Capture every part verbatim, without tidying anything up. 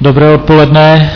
Dobré odpoledne,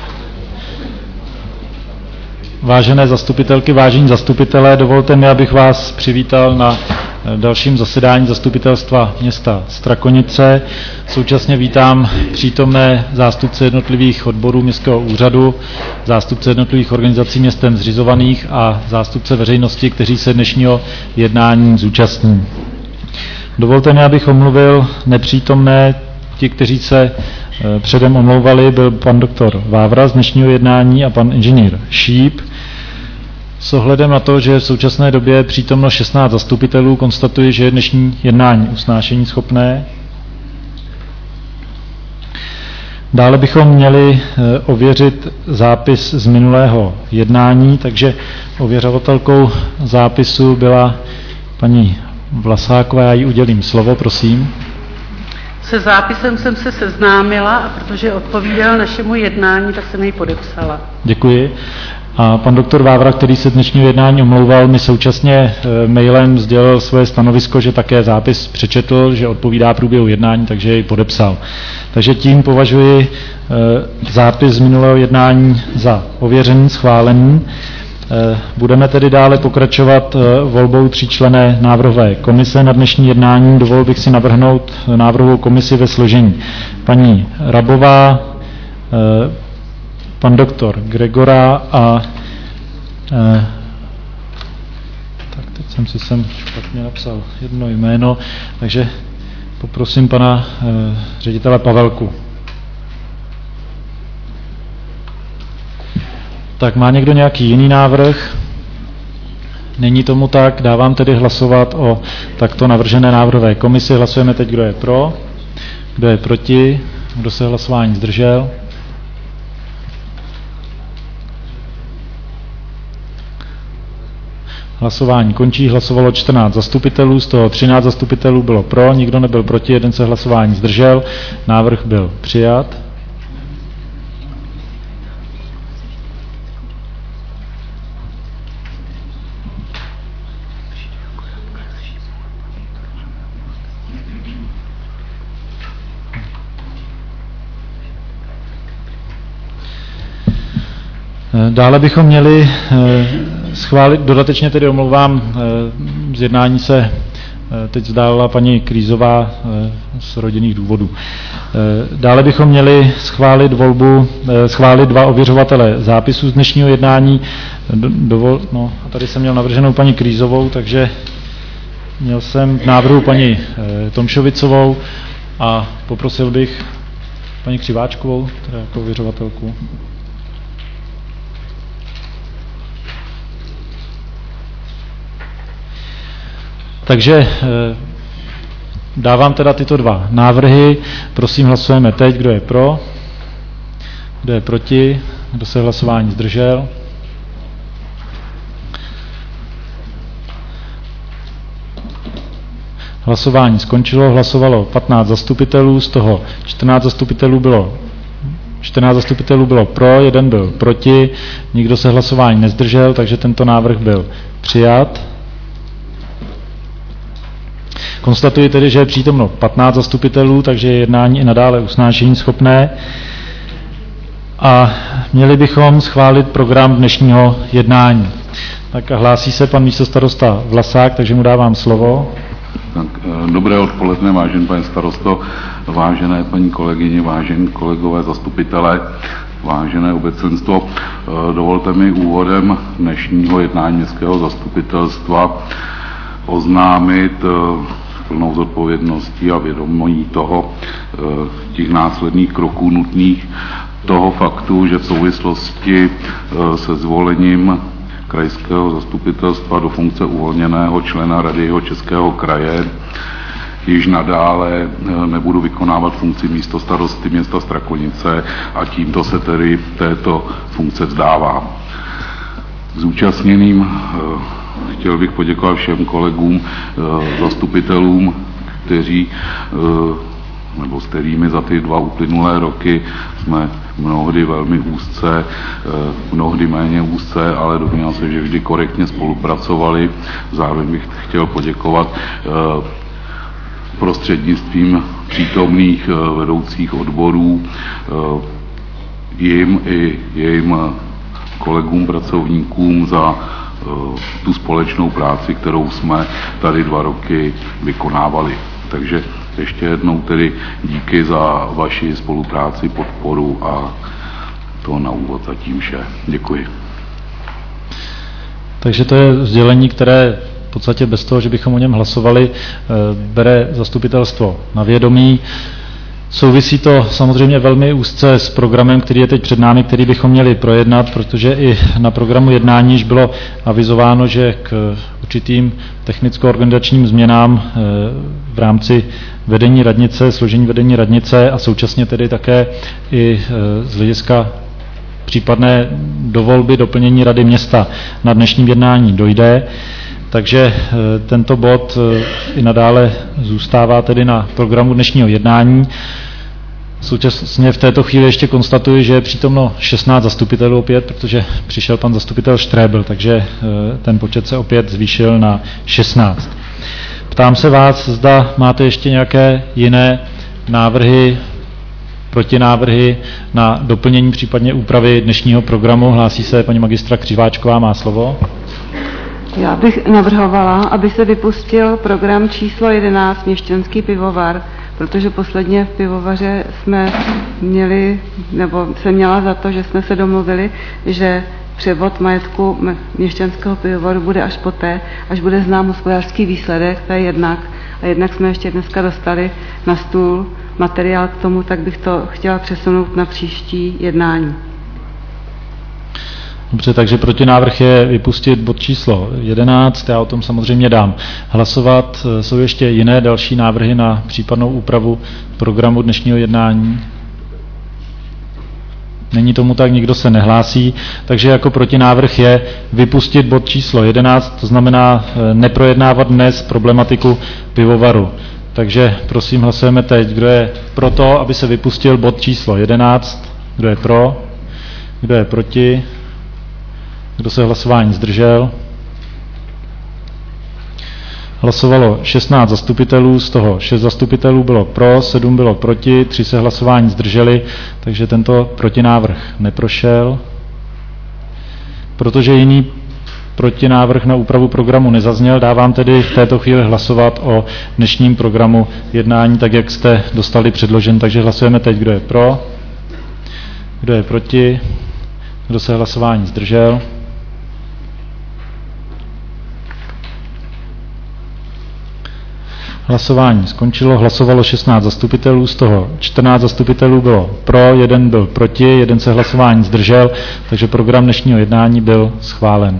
vážené zastupitelky, vážení zastupitelé. Dovolte mi, abych vás přivítal na dalším zasedání zastupitelstva města Strakonice. Současně vítám přítomné zástupce jednotlivých odborů městského úřadu, zástupce jednotlivých organizací městem zřizovaných a zástupce veřejnosti, kteří se dnešního jednání zúčastní. Dovolte mi, abych omluvil nepřítomné. Ti, kteří se předem omlouvali, byl pan doktor Vávra z dnešního jednání a pan inženýr Šíp. S ohledem na to, že je v současné době přítomno šestnáct zastupitelů, konstatuji, že je dnešní jednání usnášení schopné. Dále bychom měli ověřit zápis z minulého jednání, takže ověřovatelkou zápisu byla paní Vlasáková. Já jí udělím slovo, prosím. Se zápisem jsem se seznámila a protože odpovídal našemu jednání, tak jsem jej podepsala. Děkuji. A pan doktor Vávra, který se dnešního jednání omlouval, mi současně mailem sdělil svoje stanovisko, že také zápis přečetl, že odpovídá průběhu jednání, takže jej podepsal. Takže tím považuji zápis z minulého jednání za ověřený, schválený. Budeme tedy dále pokračovat volbou tříčlenné návrhové komise na dnešní jednání. Dovolil bych si navrhnout návrhovou komisi ve složení paní Rabová, pan doktor Gregora a tak teď jsem si sem špatně napsal jedno jméno, takže poprosím pana ředitele Pavelku. Tak má někdo nějaký jiný návrh? Není tomu tak, dávám tedy hlasovat o takto navržené návrhové komisi. Hlasujeme teď, kdo je pro, kdo je proti, kdo se hlasování zdržel. Hlasování končí, hlasovalo čtrnáct zastupitelů, z toho třináct zastupitelů bylo pro, nikdo nebyl proti, jeden se hlasování zdržel, návrh byl přijat. Dále bychom měli schválit, dodatečně tedy omlouvám, z jednání se teď vzdálila paní Krýzová z rodinných důvodů. Dále bychom měli schválit volbu, schválit dva ověřovatele zápisu z dnešního jednání. Dovol, no, a tady jsem měl navrženou paní Krýzovou, takže měl jsem v návrhu paní Tomšovicovou a poprosil bych paní Křiváčkovou, teda jako ověřovatelku. Takže dávám teda tyto dva návrhy. Prosím, hlasujeme teď, kdo je pro, kdo je proti, kdo se hlasování zdržel. Hlasování skončilo, hlasovalo patnáct zastupitelů, z toho čtrnáct zastupitelů bylo čtrnáct zastupitelů bylo pro, jeden byl proti, nikdo se hlasování nezdržel, takže tento návrh byl přijat. Konstatuji tedy, že je přítomno patnáct zastupitelů, takže je jednání i nadále usnášení schopné. A měli bychom schválit program dnešního jednání. Tak a hlásí se pan místostarosta Vlasák, takže mu dávám slovo. Tak, dobré odpoledne, vážený pane starosto, vážené paní kolegyně, vážení kolegové zastupitelé, vážené obecenstvo. Dovolte mi úvodem dnešního jednání městského zastupitelstva oznámit plnou zodpovědností a vědomí toho, těch následných kroků nutných, toho faktu, že v souvislosti se zvolením krajského zastupitelstva do funkce uvolněného člena Rady Jihočeského kraje již nadále nebudu vykonávat funkci místostarosty města Strakonice a tímto se tedy této funkce vzdávám. Zúčastněným chtěl bych poděkovat všem kolegům, zastupitelům, kteří, nebo s kterými za ty dva uplynulé roky jsme mnohdy velmi úzce, mnohdy méně úzce, ale domnívám se, že vždy korektně spolupracovali. Zároveň bych chtěl poděkovat prostřednictvím přítomných vedoucích odborů jim i jejím kolegům, pracovníkům za tu společnou práci, kterou jsme tady dva roky vykonávali. Takže ještě jednou tedy díky za vaši spolupráci, podporu a to na úvod zatím vše. Děkuji. Takže to je sdělení, které v podstatě bez toho, že bychom o něm hlasovali, bere zastupitelstvo na vědomí. Souvisí to samozřejmě velmi úzce s programem, který je teď před námi, který bychom měli projednat, protože i na programu jednání již bylo avizováno, že k určitým technicko-organizačním změnám v rámci vedení radnice, složení vedení radnice a současně tedy také i z hlediska případné dovolby doplnění rady města na dnešním jednání dojde. Takže tento bod i nadále zůstává tedy na programu dnešního jednání. Současně v této chvíli ještě konstatuji, že je přítomno šestnáct zastupitelů opět, protože přišel pan zastupitel Štrébl, takže ten počet se opět zvýšil na šestnáct. Ptám se vás, zda máte ještě nějaké jiné návrhy, protinávrhy na doplnění, případně úpravy dnešního programu. Hlásí se paní magistra Křiváčková, má slovo. Já bych navrhovala, aby se vypustil program číslo jedenáct, Měšťanský pivovar, protože posledně v pivovaře jsme měli, nebo jsem měla za to, že jsme se domluvili, že převod majetku Měšťanského pivovaru bude až poté, až bude znám hospodářský výsledek, to je jednak. A jednak jsme ještě dneska dostali na stůl materiál k tomu, tak bych to chtěla přesunout na příští jednání. Dobře, takže protinávrh je vypustit bod číslo jedenáct, já o tom samozřejmě dám hlasovat. Jsou ještě jiné další návrhy na případnou úpravu programu dnešního jednání? Není tomu tak, nikdo se nehlásí, takže jako protinávrh je vypustit bod číslo jedenáct, to znamená neprojednávat dnes problematiku pivovaru. Takže prosím, hlasujeme teď, kdo je pro to, aby se vypustil bod číslo jedenáct, kdo je pro, kdo je proti, kdo se hlasování zdržel. Hlasovalo šestnáct zastupitelů, z toho šest zastupitelů bylo pro, sedm bylo proti, tři se hlasování zdrželi, takže tento protinávrh neprošel. Protože jiný protinávrh na úpravu programu nezazněl, dávám tedy v této chvíli hlasovat o dnešním programu jednání, tak jak jste dostali předložen, takže hlasujeme teď, kdo je pro, kdo je proti, kdo se hlasování zdržel. Hlasování skončilo, hlasovalo šestnáct zastupitelů, z toho čtrnáct zastupitelů bylo pro, jeden byl proti, jeden se hlasování zdržel, takže program dnešního jednání byl schválen.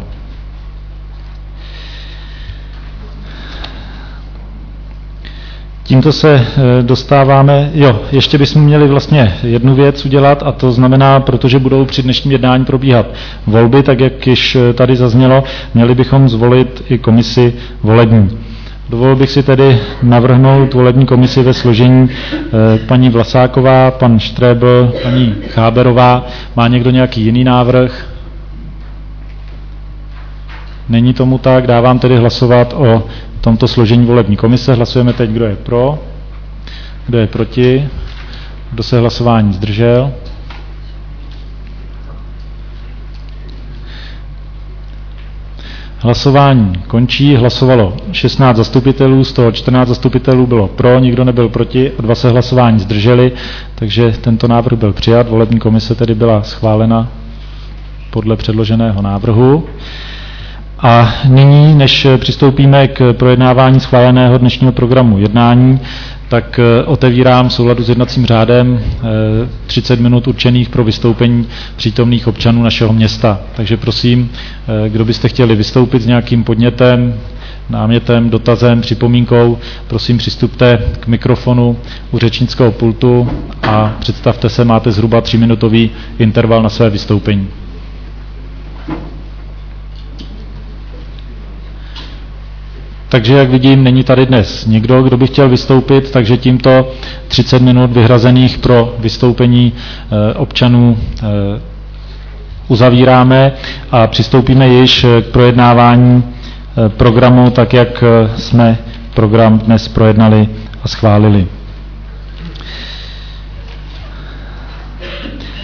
Tímto se dostáváme, jo, ještě bychom měli vlastně jednu věc udělat, a to znamená, protože budou při dnešním jednání probíhat volby, tak jak již tady zaznělo, měli bychom zvolit i komisi volební. Dovolil bych si tedy navrhnout volební komisi ve složení eh, paní Vlasáková, pan Štrébl, paní Cháberová. Má někdo nějaký jiný návrh? Není tomu tak, dávám tedy hlasovat o tomto složení volební komise. Hlasujeme teď, kdo je pro, kdo je proti, kdo se hlasování zdržel. Hlasování končí, hlasovalo šestnáct zastupitelů, z toho čtrnáct zastupitelů bylo pro, nikdo nebyl proti a dva se hlasování zdrželi, takže tento návrh byl přijat, volební komise tedy byla schválena podle předloženého návrhu. A nyní, než přistoupíme k projednávání schváleného dnešního programu jednání, tak otevírám v souladu s jednacím řádem třicet minut určených pro vystoupení přítomných občanů našeho města. Takže prosím, kdo byste chtěli vystoupit s nějakým podnětem, námětem, dotazem, připomínkou, prosím přistupte k mikrofonu u řečnického pultu a představte se, máte zhruba tříminutový interval na své vystoupení. Takže, jak vidím, není tady dnes nikdo, kdo by chtěl vystoupit, takže tímto třicet minut vyhrazených pro vystoupení občanů uzavíráme a přistoupíme již k projednávání programu, tak jak jsme program dnes projednali a schválili.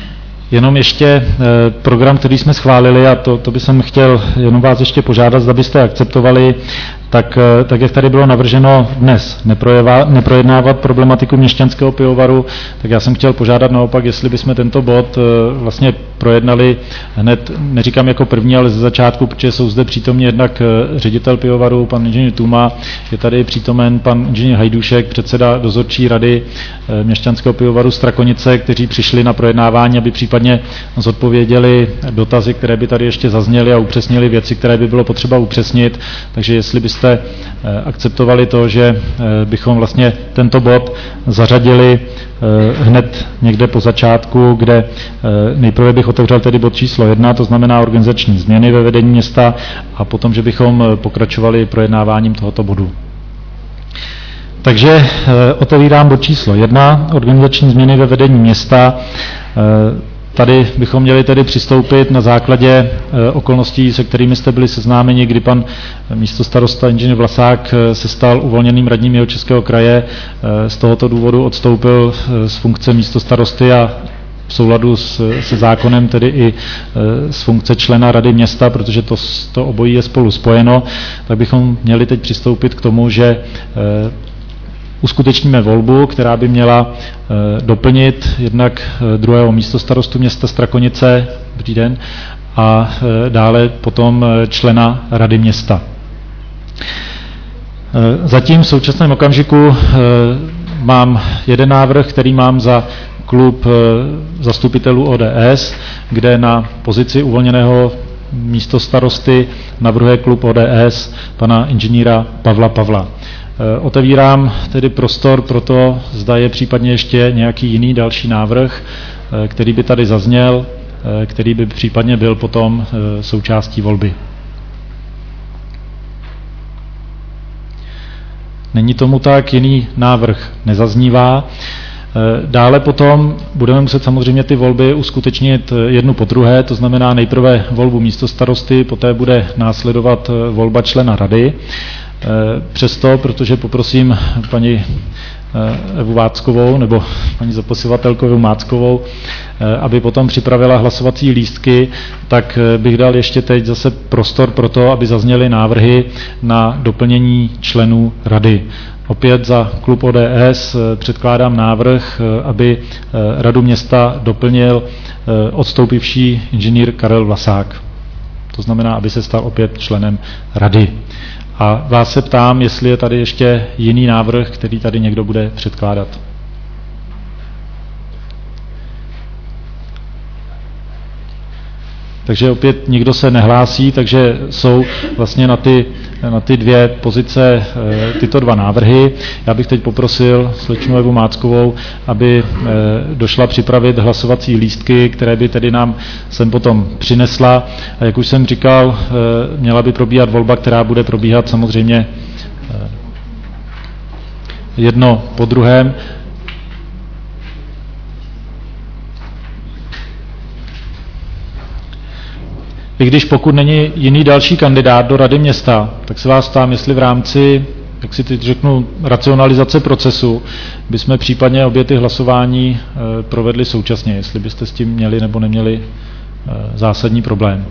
Jenom ještě program, který jsme schválili, a to, to bych jsem chtěl jenom vás ještě požádat, zda byste akceptovali, tak, tak jak tady bylo navrženo dnes neprojednávat problematiku měšťanského pivovaru, tak já jsem chtěl požádat naopak, jestli bychom tento bod vlastně projednali hned, neříkám jako první, ale ze začátku, protože jsou zde přítomní jednak ředitel pivovaru, pan inženýr Tůma, je tady přítomen pan inženýr Hajdušek, předseda dozorčí rady měšťanského pivovaru Strakonice, kteří přišli na projednávání, aby případně zodpověděli dotazy, které by tady ještě zazněly a upřesnili věci, které by bylo potřeba upřesnit. Takže jestli byste akceptovali to, že bychom vlastně tento bod zařadili hned někde po začátku, kde nejprve bych otevřel tedy bod číslo jedna, to znamená organizační změny ve vedení města, a potom, že bychom pokračovali projednáváním tohoto bodu. Takže otevírám bod číslo jedna, organizační změny ve vedení města. Tady bychom měli tedy přistoupit na základě okolností, se kterými jste byli seznámeni, kdy pan místostarosta inženýr Vlasák se stal uvolněným radním Jihočeského kraje. Z tohoto důvodu odstoupil z funkce místostarosty a v souladu s, se zákonem tedy i z funkce člena rady města, protože to, to obojí je spolu spojeno, tak bychom měli teď přistoupit k tomu, že uskutečníme volbu, která by měla e, doplnit jednak e, druhého místostarostu města Strakonice, dobrý den, a e, dále potom e, člena rady města. E, zatím v současném okamžiku e, mám jeden návrh, který mám za klub e, zastupitelů O D S, kde na pozici uvolněného místostarosty navrhuje klub O D S pana inženýra Pavla Pavla. Otevírám tedy prostor pro to, zda je případně ještě nějaký jiný další návrh, který by tady zazněl, který by případně byl potom součástí volby. Není tomu tak, jiný návrh nezaznívá. Dále potom budeme muset samozřejmě ty volby uskutečnit jednu po druhé, to znamená nejprve volbu místostarosty, poté bude následovat volba člena rady. Přesto, protože poprosím paní Evu Váckovou nebo paní zapisovatelku Evu Máckovou, aby potom připravila hlasovací lístky, tak bych dal ještě teď zase prostor pro to, aby zazněly návrhy na doplnění členů rady. Opět za klub O D S předkládám návrh, aby radu města doplnil odstoupivší inženýr Karel Vlasák. To znamená, aby se stal opět členem rady. A vás se ptám, jestli je tady ještě jiný návrh, který tady někdo bude předkládat. Takže opět nikdo se nehlásí, takže jsou vlastně na ty, na ty dvě pozice tyto dva návrhy. Já bych teď poprosil slečnu Evu Máckovou, aby došla připravit hlasovací lístky, které by tedy nám sem potom přinesla. A jak už jsem říkal, měla by probíhat volba, která bude probíhat samozřejmě jedno po druhém. I když pokud není jiný další kandidát do rady města, tak se vás ptám, jestli v rámci, jak si teď řeknu, racionalizace procesu, bychom případně obě ty hlasování e, provedli současně, jestli byste s tím měli nebo neměli e, zásadní problém.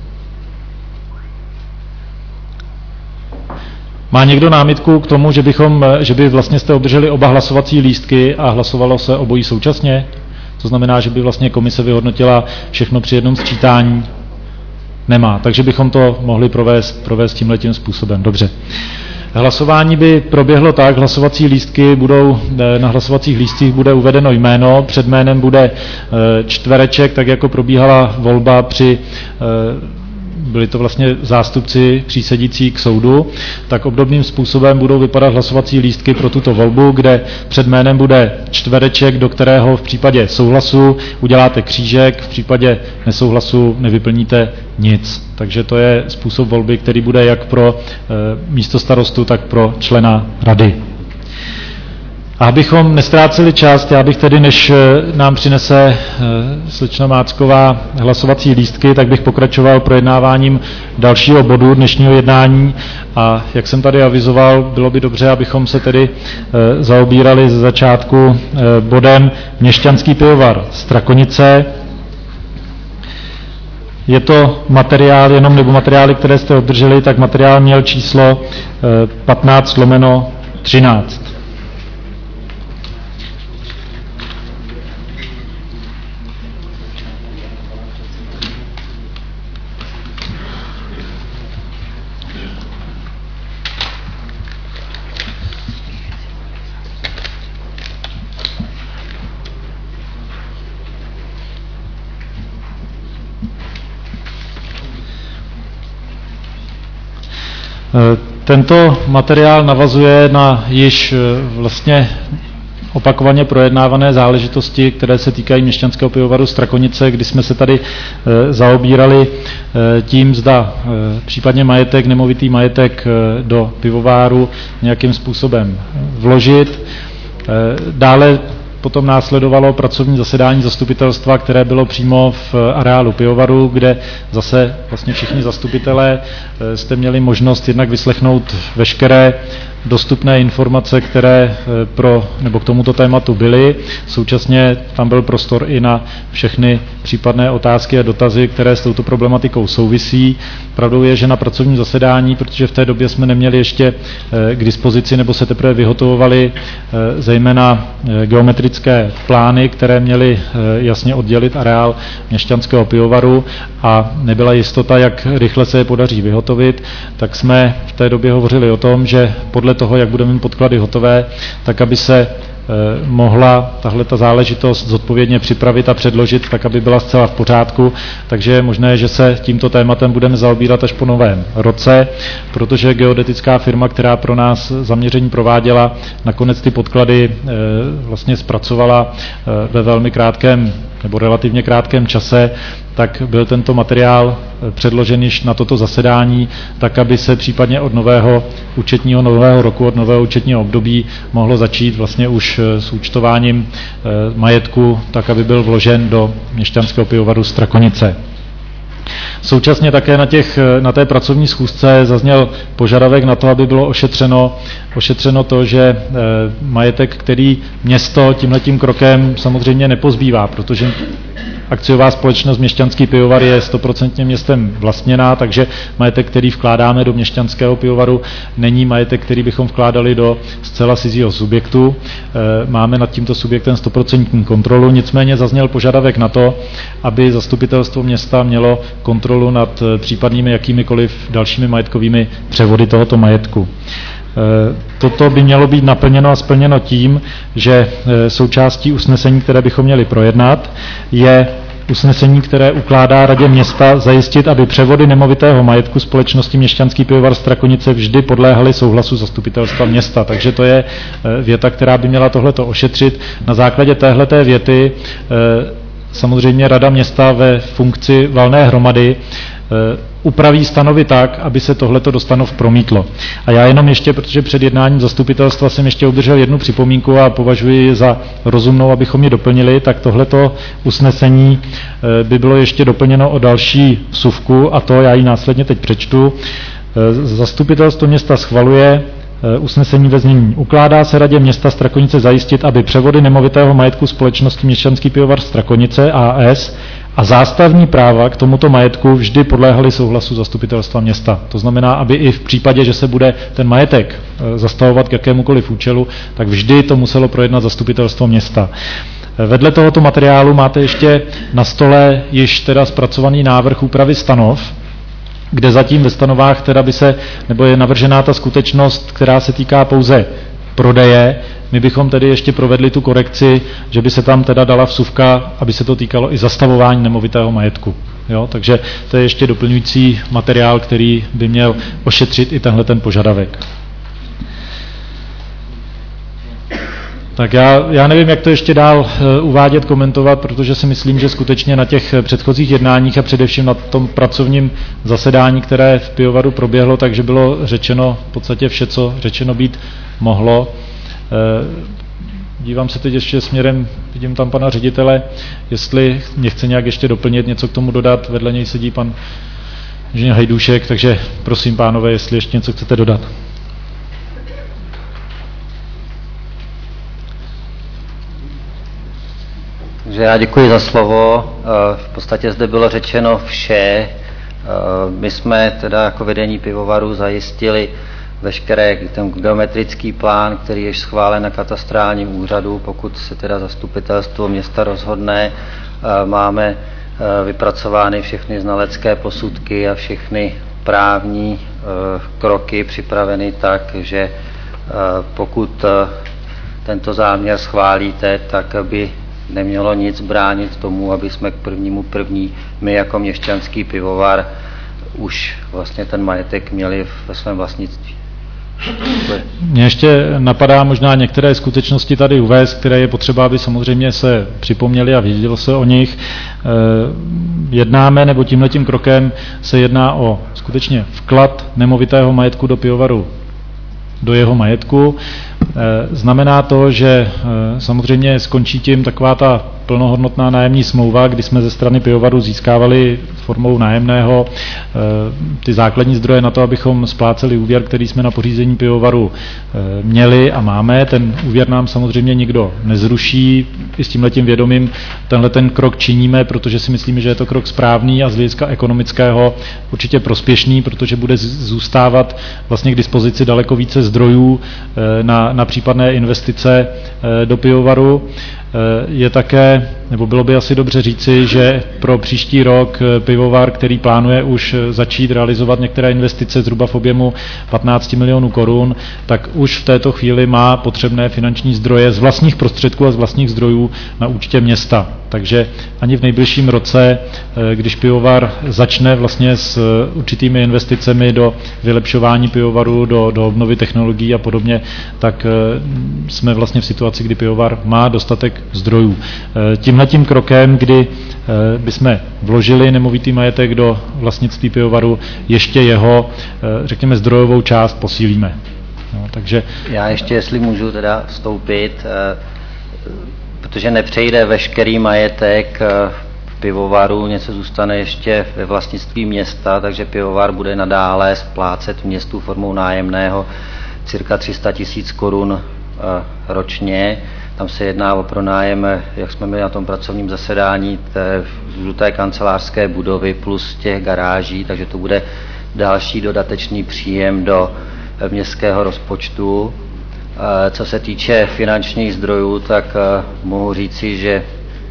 Má někdo námitku k tomu, že, bychom, že by vlastně jste obdrželi oba hlasovací lístky a hlasovalo se obojí současně? To znamená, že by vlastně komise vyhodnotila všechno při jednom sčítání? Nemá, takže bychom to mohli provést, provést tímhletím způsobem. Dobře. Hlasování by proběhlo tak, hlasovací lístky budou, na hlasovacích lístcích bude uvedeno jméno, před jménem bude čtvereček, tak jako probíhala volba při, byli to vlastně zástupci přísedící k soudu, tak obdobným způsobem budou vypadat hlasovací lístky pro tuto volbu, kde před jménem bude čtvereček, do kterého v případě souhlasu uděláte křížek, v případě nesouhlasu nevyplníte nic. Takže to je způsob volby, který bude jak pro místostarostu, tak pro člena rady. A abychom nestráceli čas, já bych tedy, než nám přinese slečna Mácková hlasovací lístky, tak bych pokračoval projednáváním dalšího bodu dnešního jednání. A jak jsem tady avizoval, bylo by dobře, abychom se tedy zaobírali ze začátku bodem Měšťanský pivovar Strakonice. je to materiál jenom, nebo materiály, které jste obdrželi, tak materiál měl číslo patnáct lomeno třináct. Tento materiál navazuje na již vlastně opakovaně projednávané záležitosti, které se týkají měšťanského pivovaru Strakonice, kdy jsme se tady zaobírali tím, zda případně majetek, nemovitý majetek do pivováru nějakým způsobem vložit. Dále potom následovalo pracovní zasedání zastupitelstva, které bylo přímo v areálu pivovaru, kde zase vlastně všichni zastupitelé jste měli možnost jednak vyslechnout veškeré dostupné informace, které pro, nebo k tomuto tématu byly. Současně tam byl prostor i na všechny případné otázky a dotazy, které s touto problematikou souvisí. Pravdou je, že na pracovním zasedání, protože v té době jsme neměli ještě k dispozici, nebo se teprve vyhotovovali zejména geometrické plány, které měly jasně oddělit areál měšťanského pivovaru a nebyla jistota, jak rychle se je podaří vyhotovit, tak jsme v té době hovořili o tom, že podle toho, jak budeme mít podklady hotové, tak aby se mohla tahle ta záležitost zodpovědně připravit a předložit, tak aby byla zcela v pořádku. Takže je možné, že se tímto tématem budeme zaobírat až po novém roce, protože geodetická firma, která pro nás zaměření prováděla, nakonec ty podklady vlastně zpracovala ve velmi krátkém nebo relativně krátkém čase, tak byl tento materiál předložen již na toto zasedání, tak aby se případně od nového účetního nového roku, od nového účetního období mohlo začít vlastně už s účtováním majetku, tak aby byl vložen do měšťanského pivovaru Strakonice. Současně také na, těch, na té pracovní schůzce zazněl požadavek na to, aby bylo ošetřeno, ošetřeno to, že e, majetek, který město tímhletím krokem samozřejmě nepozbývá, protože akciová společnost Měšťanský pivovar je stoprocentně městem vlastněná, takže majetek, který vkládáme do Měšťanského pivovaru, není majetek, který bychom vkládali do zcela cizího subjektu. E, máme nad tímto subjektem stoprocentní kontrolu, nicméně zazněl požadavek na to, aby zastupitelstvo města mělo kontrolu nad případnými jakýmikoliv dalšími majetkovými převody tohoto majetku. Toto by mělo být naplněno a splněno tím, že součástí usnesení, které bychom měli projednat, je usnesení, které ukládá Radě města zajistit, aby převody nemovitého majetku společnosti Měšťanský pivovar Strakonice vždy podléhaly souhlasu zastupitelstva města. Takže to je věta, která by měla tohleto ošetřit. Na základě téhleté věty samozřejmě Rada města ve funkci valné hromady upraví stanovy tak, aby se tohleto do stanov promítlo. A já jenom ještě, protože před jednáním zastupitelstva jsem ještě obdržel jednu připomínku a považuji za rozumnou, abychom ji doplnili, tak tohleto usnesení by bylo ještě doplněno o další vsuvku, a to já ji následně teď přečtu. Zastupitelstvo města schvaluje usnesení ve znění. Ukládá se Radě města Strakonice zajistit, aby převody nemovitého majetku společnosti Měšťanský pivovar Strakonice A S a zástavní práva k tomuto majetku vždy podléhaly souhlasu zastupitelstva města. To znamená, aby i v případě, že se bude ten majetek zastavovat k jakémukoliv účelu, tak vždy to muselo projednat zastupitelstvo města. Vedle tohoto materiálu máte ještě na stole již teda zpracovaný návrh úpravy stanov, kde zatím ve stanovách teda by se, nebo je navržená ta skutečnost, která se týká pouze prodeje. My bychom tedy ještě provedli tu korekci, že by se tam teda dala vsuvka, aby se to týkalo i zastavování nemovitého majetku. Jo? Takže to je ještě doplňující materiál, který by měl ošetřit i tenhle ten požadavek. Tak já, já nevím, jak to ještě dál uh, uvádět, komentovat, protože si myslím, že skutečně na těch předchozích jednáních a především na tom pracovním zasedání, které v pivovaru proběhlo, takže bylo řečeno v podstatě vše, co řečeno být mohlo. Uh, dívám se teď ještě směrem, vidím tam pana ředitele, jestli mě chce nějak ještě doplnit, něco k tomu dodat. Vedle něj sedí pan inženýr Hajdůšek, takže prosím, pánové, jestli ještě něco chcete dodat. Takže já děkuji za slovo. V podstatě zde bylo řečeno vše. My jsme teda jako vedení pivovaru zajistili veškeré ten geometrický plán, který je schválen na katastrálním úřadu, pokud se teda zastupitelstvo města rozhodne. Máme vypracovány všechny znalecké posudky a všechny právní kroky připraveny tak, že pokud tento záměr schválíte, tak by nemělo nic bránit tomu, aby jsme k prvnímu první my jako měšťanský pivovar už vlastně ten majetek měli ve svém vlastnictví. Mně ještě napadá možná některé skutečnosti tady uvést, které je potřeba, aby samozřejmě se připomněli a vědělo se o nich. Jednáme, nebo tímhletím krokem se jedná o skutečně vklad nemovitého majetku do pivovaru, do jeho majetku. Znamená to, že samozřejmě skončí tím taková ta plnohodnotná nájemní smlouva, kdy jsme ze strany pivovaru získávali formou nájemného ty základní zdroje na to, abychom spláceli úvěr, který jsme na pořízení pivovaru měli a máme. Ten úvěr nám samozřejmě nikdo nezruší. I s tímhletím vědomím tenhle ten krok činíme, protože si myslíme, že je to krok správný a z hlediska ekonomického určitě prospěšný, protože bude zůstávat vlastně k dispozici daleko více zdrojů na, na případné investice do pivovaru. Je také, nebo bylo by asi dobře říci, že pro příští rok pivovar, který plánuje už začít realizovat některé investice zhruba v objemu patnáct milionů korun, tak už v této chvíli má potřebné finanční zdroje z vlastních prostředků a z vlastních zdrojů na účtě města. Takže ani v nejbližším roce, když pivovar začne vlastně s určitými investicemi do vylepšování pivovaru, do, do obnovy technologií a podobně, tak jsme vlastně v situaci, kdy pivovar má dostatek zdrojů. Tímhletím krokem, kdy bychom vložili nemovitý majetek do vlastnictví pivovaru, ještě jeho, řekněme, zdrojovou část posílíme. No, takže... Já ještě, jestli můžu teda vstoupit, protože nepřejde veškerý majetek v pivovaru, něco zůstane ještě ve vlastnictví města, takže pivovar bude nadále splácet městu formou nájemného cirka tři sta tisíc korun ročně. Tam se jedná o pronájem, jak jsme měli na tom pracovním zasedání, té žluté kancelářské budovy plus těch garáží, takže to bude další dodatečný příjem do městského rozpočtu. Co se týče finančních zdrojů, tak mohu říci, že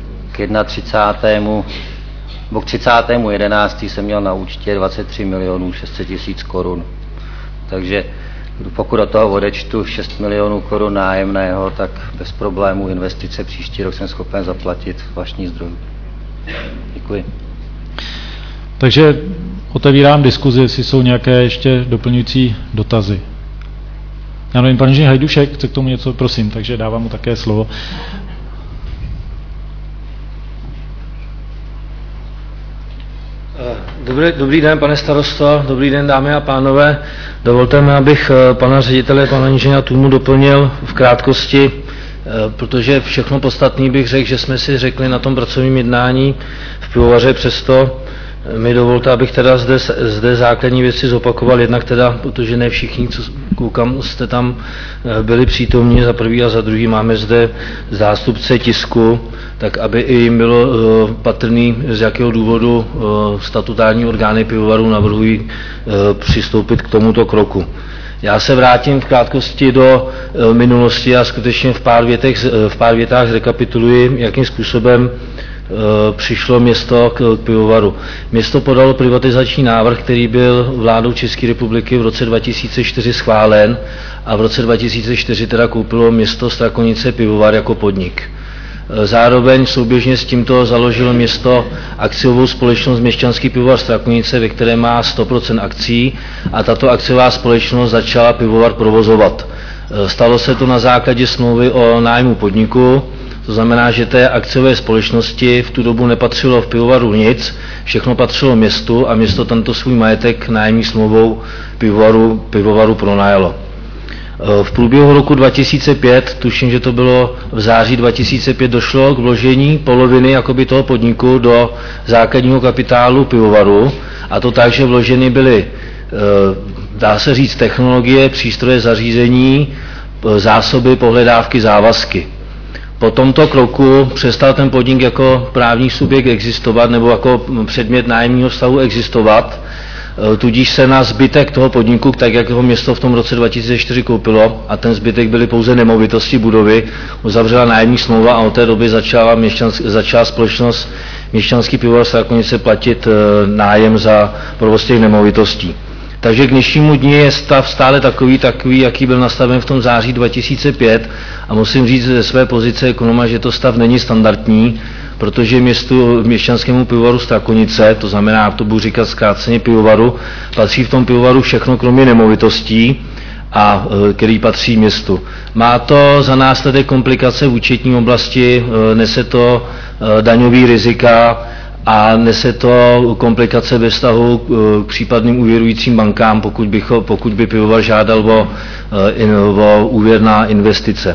k třicátému prvnímu k třicátému jedenáctému jsem měl na účtě dvacet tři milionů šest set tisíc korun. Takže pokud do toho odečtu šest milionů korun nájemného, tak bez problémů investice příští rok jsem schopen zaplatit vlastní zdrojů. Děkuji. Takže otevírám diskuzi, jestli jsou nějaké ještě doplňující dotazy. Já nevím, pan inženýr Hajdušek chce k tomu něco, prosím, takže dávám mu také slovo. Dobrý, dobrý den, pane starosto, dobrý den, dámy a pánové. Dovolte mi, abych pana ředitele, pana inženýra Tůmu doplnil v krátkosti, protože všechno podstatné bych řekl, že jsme si řekli na tom pracovním jednání v pivovaře, přesto mi dovolte, abych teda zde, zde základní věci zopakoval, jednak teda, protože ne všichni, co koukám, jste tam byli přítomní, za prvý a za druhý máme zde zástupce tisku, tak aby i jim bylo uh, patrný, z jakého důvodu uh, statutární orgány pivovaru navrhují uh, přistoupit k tomuto kroku. Já se vrátím v krátkosti do uh, minulosti a skutečně v pár, větech, v pár větách zrekapituluji, jakým způsobem přišlo město k pivovaru. Město podalo privatizační návrh, který byl vládou České republiky v roce dva tisíce čtyři schválen a v roce dva tisíce čtyři teda koupilo město Strakonice pivovar jako podnik. Zároveň souběžně s tímto založilo město akciovou společnost Měšťanský pivovar Strakonice, ve které má sto procent akcí a tato akciová společnost začala pivovar provozovat. Stalo se to na základě smlouvy o nájmu podniku. To znamená, že té akciové společnosti v tu dobu nepatřilo v pivovaru nic, všechno patřilo městu a město tento svůj majetek nájemní smlouvou pivovaru, pivovaru pronajalo. V průběhu roku dva tisíce pět, tuším, že to bylo v září dva tisíce pět, došlo k vložení poloviny jakoby toho podniku do základního kapitálu pivovaru, a to tak, že vloženy byly, dá se říct, technologie, přístroje, zařízení, zásoby, pohledávky, závazky. Po tomto kroku přestal ten podnik jako právní subjekt existovat nebo jako předmět nájemního vztahu existovat, tudíž se na zbytek toho podniku, tak jak ho město v tom roce dva tisíce čtyři koupilo, a ten zbytek byly pouze nemovitosti, budovy, uzavřela nájemní smlouva a od té doby začala, začala společnost Měšťanský pivovar Strakonice platit nájem za provoz těch nemovitostí. Takže k dnešnímu dni je stav stále takový, takový, jaký byl nastaven v tom září dva tisíce pět, a musím říct ze své pozice ekonoma, že to stav není standardní, protože městu, Měšťanskému pivovaru Strakonice, to znamená, to budu říkat zkráceně pivovaru, patří v tom pivovaru všechno kromě nemovitostí, a který patří městu. Má to za následek komplikace v účetní oblasti, nese to daňový rizika a nese to komplikace ve vztahu k případným úvěrujícím bankám, pokud by, pokud by pivovar žádal o, o úvěr na investice.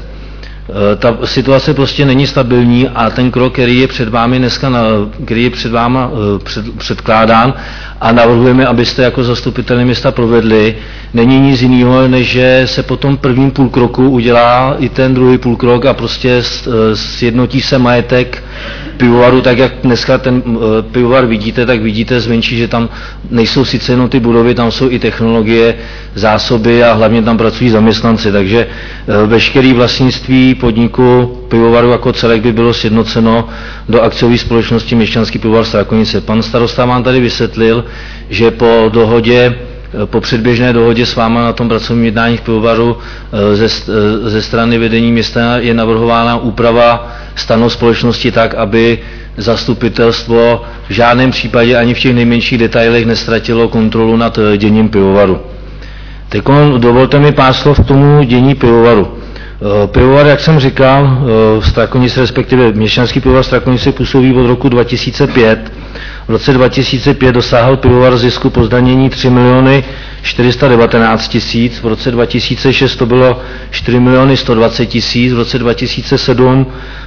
Ta situace prostě není stabilní a ten krok, který je před vámi dneska, který je před váma před, předkládán a navrhujeme, abyste jako zastupitelé města provedli, není nic jiného, než že se po tom prvním půlkroku udělá i ten druhý půlkrok a prostě sjednotí se majetek pivovaru, tak jak dneska ten pivovar vidíte, tak vidíte zvenčí, že tam nejsou sice jenom ty budovy, tam jsou i technologie, zásoby a hlavně tam pracují zaměstnanci, takže veškeré vlastnictví podniku pivovaru jako celek by bylo sjednoceno do akciové společnosti Měšťanský pivovar Strakonice. Pan starosta vám tady vysvětlil, že po dohodě, po předběžné dohodě s váma na tom pracovním jednání v pivovaru ze, ze strany vedení města je navrhována úprava stanu společnosti tak, aby zastupitelstvo v žádném případě ani v těch nejmenších detailech nestratilo kontrolu nad děním pivovaru. Teď dovolte mi pár slov k tomu dění pivovaru. Pivovar, jak jsem říkal, v Strakonici, respektive Měšťanský pivovar Strakonici působí od roku dva tisíce pět. V roce dva tisíce pět dosáhl pivovar zisku po zdanění tři miliony čtyři sta devatenáct tisíc, v roce dva tisíce šest to bylo čtyři miliony sto dvacet tisíc, v roce dva tisíce sedm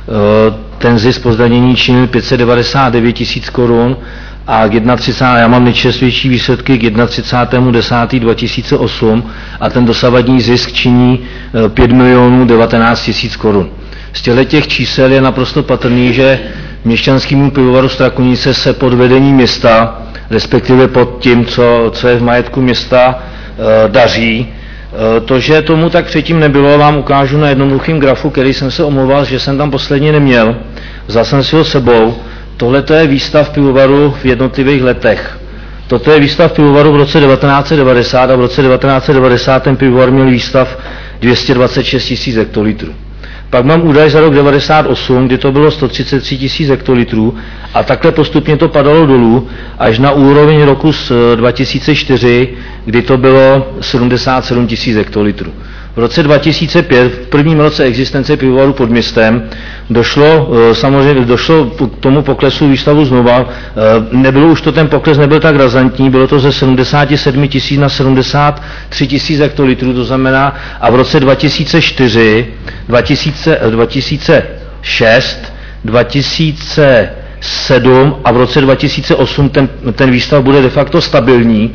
ten zisk po zdanění činil pět set devadesát devět tisíc korun a k třicátému já mám nejčerstvější výsledky k třicátému desátého desátého dva tisíce osm a ten dosavadní zisk činí pět milionů devatenáct tisíc korun. Z těchto čísel je naprosto patrný, že Měšťanskému pivovaru Strakonice se pod vedením města, respektive pod tím, co, co je v majetku města, e, daří. E, to, že tomu tak předtím nebylo, vám ukážu na jednoduchém grafu, který jsem se omlouval, že jsem tam posledně neměl. Vzal jsem si ho sebou. Tohle je výstav pivovaru v jednotlivých letech. Toto je výstav pivovaru v roce devatenáct set devadesát a v roce devatenáct set devadesát ten pivovar měl výstav dvě stě dvacet šest tisíc hektolitrů. Pak mám údaj za rok devadesát osm, kdy to bylo sto třicet tři tisíc hektolitrů a takhle postupně to padalo dolů až na úroveň roku dva tisíce čtyři, kdy to bylo sedmdesát sedm tisíc hektolitrů. V roce dva tisíce pět, v prvním roce existence pivovaru pod městem, došlo samozřejmě došlo k tomu poklesu výstavu znova. Nebylo už to, ten pokles nebyl tak razantní, bylo to ze sedmdesát sedm tisíc na sedmdesát tři tisíc hektolitrů, to znamená, a v roce dva tisíce čtyři, dva tisíce šest, dva tisíce sedm a v roce dva tisíce osm ten, ten výstav bude de facto stabilní.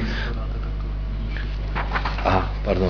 Aha, pardon.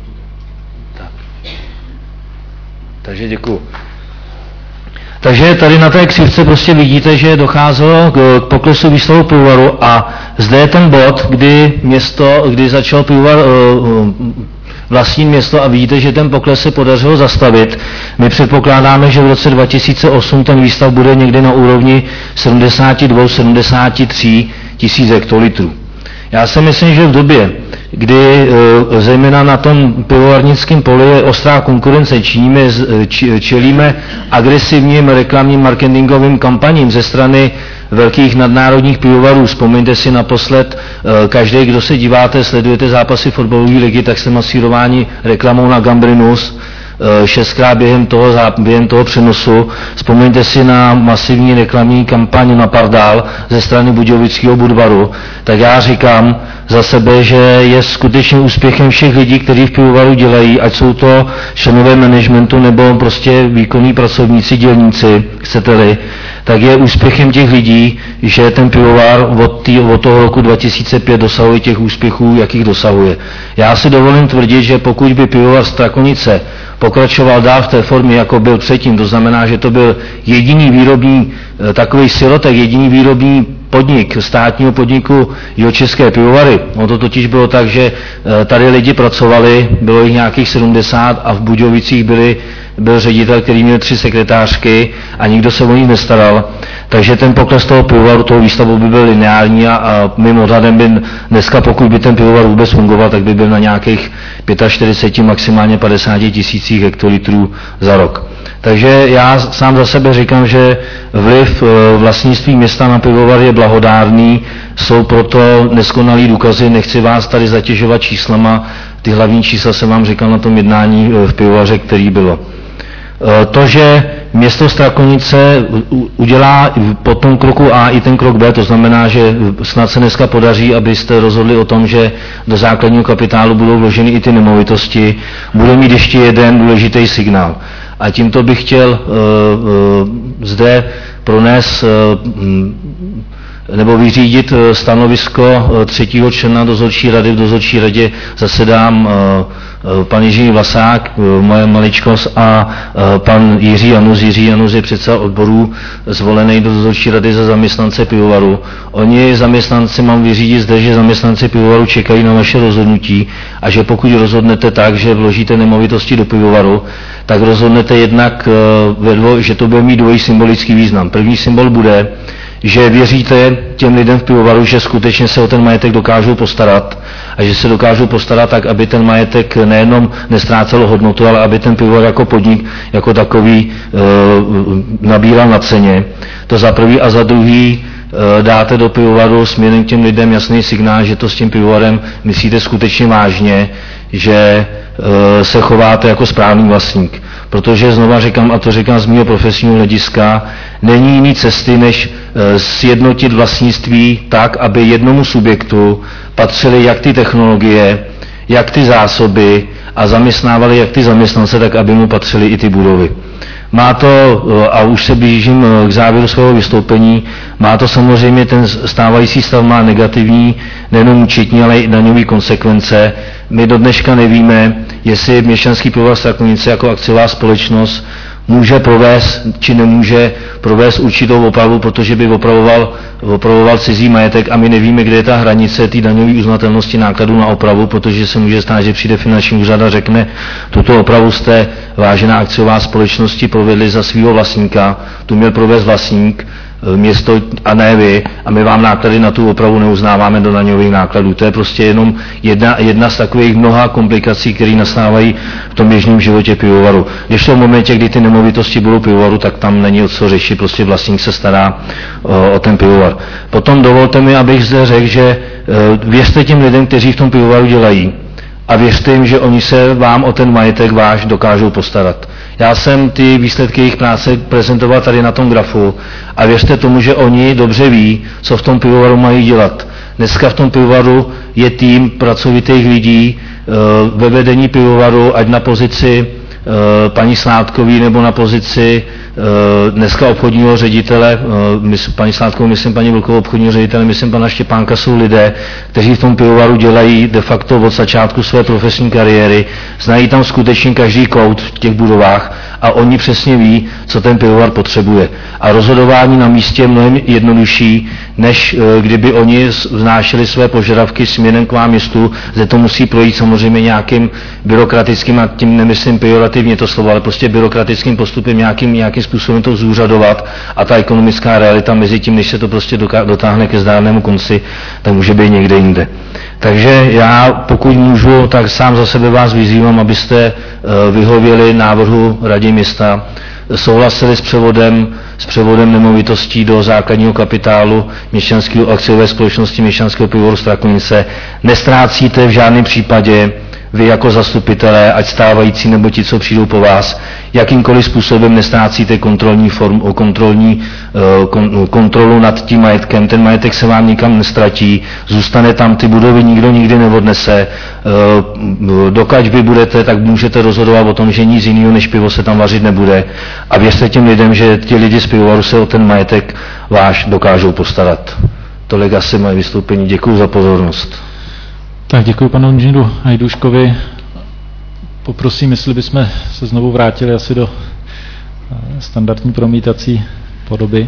Takže děkuju. Takže tady na té ksivce prostě vidíte, že docházelo k poklesu výstavu pivovaru a zde je ten bod, kdy město, kdy začal pivovar vlastní město a vidíte, že ten pokles se podařilo zastavit. My předpokládáme, že v roce dva tisíce osm ten výstav bude někde na úrovni sedmdesát dva sedmdesát tři tisíc hektolitrů. Já si myslím, že v době, kdy zejména na tom pivovarnickém poli je ostrá konkurence, činíme, čelíme agresivním reklamním marketingovým kampaním ze strany velkých nadnárodních pivovarů. Vzpomeňte si naposled, každý, kdo se díváte, sledujete zápasy fotbalové ligy, tak jste masírováni reklamou na Gambrinus šestkrát během toho, během toho přenosu. Vzpomeňte si na masivní reklamní kampaň na Pardal ze strany Budějovického Budvaru. Tak já říkám za sebe, že je skutečně úspěchem všech lidí, kteří v pivovaru dělají, ať jsou to členové managementu nebo prostě výkonní pracovníci, dělníci, chcete-li, tak je úspěchem těch lidí, že ten pivovar od, tý, od toho roku dva tisíce pět dosahuje těch úspěchů, jakých dosahuje. Já si dovolím tvrdit, že pokud by pivovar Strakonice pokračoval dál v té formě, jako byl předtím, to znamená, že to byl jediný výrobní takový silotek, jediný výrobní podnik státního podniku Jihočeské pivovary. Ono to totiž bylo tak, že tady lidi pracovali, bylo jich nějakých sedmdesát a v Budějovicích byli, byl ředitel, který měl tři sekretářky a nikdo se o nich nestaral. Takže ten pokles toho pivovaru, toho výstavu by byl lineární a, a mým odhadem by dneska, pokud by ten pivovar vůbec fungoval, tak by byl na nějakých čtyřicet pět, maximálně padesát tisících hektolitrů za rok. Takže já sám za sebe říkám, že vliv vlastnictví města na pivovar je blahodárný, jsou proto neskonalý důkazy, nechci vás tady zatěžovat číslama, ty hlavní čísla jsem vám říkal na tom jednání v pivovaře, který bylo. To, že město Strakonice udělá po tom kroku A i ten krok B, to znamená, že snad se dneska podaří, abyste rozhodli o tom, že do základního kapitálu budou vloženy i ty nemovitosti, bude mít ještě jeden důležitý signál. A tímto bych chtěl uh, uh, zde pronést uh, nebo vyřídit stanovisko třetího člena dozorčí rady. V dozorčí radě zasedám uh, pan Jiří Vlasák, uh, moje maličkost, a uh, pan Jiří Janus. Jiří Janus je předseda odborů zvolený do dozorčí rady za zaměstnance pivovaru. Oni zaměstnanci, mám vyřídit zde, že zaměstnanci pivovaru čekají na vaše rozhodnutí a že pokud rozhodnete tak, že vložíte nemovitosti do pivovaru, tak rozhodnete jednak, že to bude mít dvojí symbolický význam. První symbol bude, že věříte těm lidem v pivovaru, že skutečně se o ten majetek dokážou postarat a že se dokážou postarat tak, aby ten majetek nejenom nestrácel hodnotu, ale aby ten pivovar jako podnik, jako takový e, nabíral na ceně. To za prvý a za druhý e, dáte do pivovaru směrem k těm lidem jasný signál, že to s tím pivovarem myslíte skutečně vážně, že e, se chováte jako správný vlastník. Protože znova říkám, a to říkám z mého profesního hlediska, není jiný cesty, než e, sjednotit vlastnictví tak, aby jednomu subjektu patřily jak ty technologie, jak ty zásoby a zaměstnávali jak ty zaměstnance, tak aby mu patřily i ty budovy. Má to, a už se blížím k závěru svého vystoupení, má to samozřejmě, ten stávající stav má negativní, nejenom účetní, ale i daňové konsekvence. My do dneška nevíme, jestli Měšťanský pivovar Strakonice jako akciová společnost může provést, či nemůže provést určitou opravu, protože by opravoval, opravoval cizí majetek a my nevíme, kde je ta hranice té daňové uznatelnosti nákladů na opravu, protože se může stát, že přijde finanční úřad a řekne, tuto opravu jste, vážená akciová společnosti, provedli za svého vlastníka, tu měl provést vlastník, město a ne vy, a my vám náklady na tu opravu neuznáváme do daňových nákladů. To je prostě jenom jedna, jedna z takových mnoha komplikací, které nastávají v tom běžném životě pivovaru. Když to v momentě, kdy ty nemovitosti budou pivovaru, tak tam není o co řešit, prostě vlastník se stará o, o ten pivovar. Potom dovolte mi, abych zde řekl, že věřte těm lidem, kteří v tom pivovaru dělají, a věřte jim, že oni se vám o ten majetek váš dokážou postarat. Já jsem ty výsledky jejich práce prezentoval tady na tom grafu a věřte tomu, že oni dobře ví, co v tom pivovaru mají dělat. Dneska v tom pivovaru je tým pracovitých lidí ve vedení pivovaru, ať na pozici paní Sládkový nebo na pozici dneska obchodního ředitele, paní Sládkovou, myslím paní Vlkovou, obchodního ředitele, myslím pana Štěpánka, jsou lidé, kteří v tom pivovaru dělají de facto od začátku své profesní kariéry, znají tam skutečně každý kout v těch budovách a oni přesně ví, co ten pivovar potřebuje. A rozhodování na místě je mnohem jednodušší, než kdyby oni vznášeli své požadavky směrem k vám městu, zde to musí projít samozřejmě nějakým byrokratickým, a tím nemyslím pejorativně to slovo, ale prostě byrokratickým postupem, nějakým, nějakým způsobem to zúřadovat, a ta ekonomická realita mezi tím, než se to prostě dotáhne ke zdárnému konci, tak může být někde jinde. Takže já, pokud můžu, tak sám za sebe vás vyzývám, abyste vyhověli návrhu Radě města, souhlasili s převodem, s převodem nemovitostí do základního kapitálu Měšťanského akciové společnosti Měšťanského pivovaru Strakonice. Nestrácíte v žádném případě vy jako zastupitelé, ať stávající nebo ti, co přijdou po vás, jakýmkoliv způsobem nestrácíte kontrolní, form, kontrolní kon, kontrolu nad tím majetkem. Ten majetek se vám nikam nestratí, zůstane tam, ty budovy nikdo nikdy neodnese. Dokud vy budete, tak můžete rozhodovat o tom, že nic jiného než pivo se tam vařit nebude. A věřte těm lidem, že ti lidi z pivovaru se o ten majetek váš dokážou postarat. Tolik asi moje vystoupení. Děkuji za pozornost. Tak děkuji panu inženýru Hajduškovi. poprosím, jestli bychom se znovu vrátili asi do standardní promítací podoby.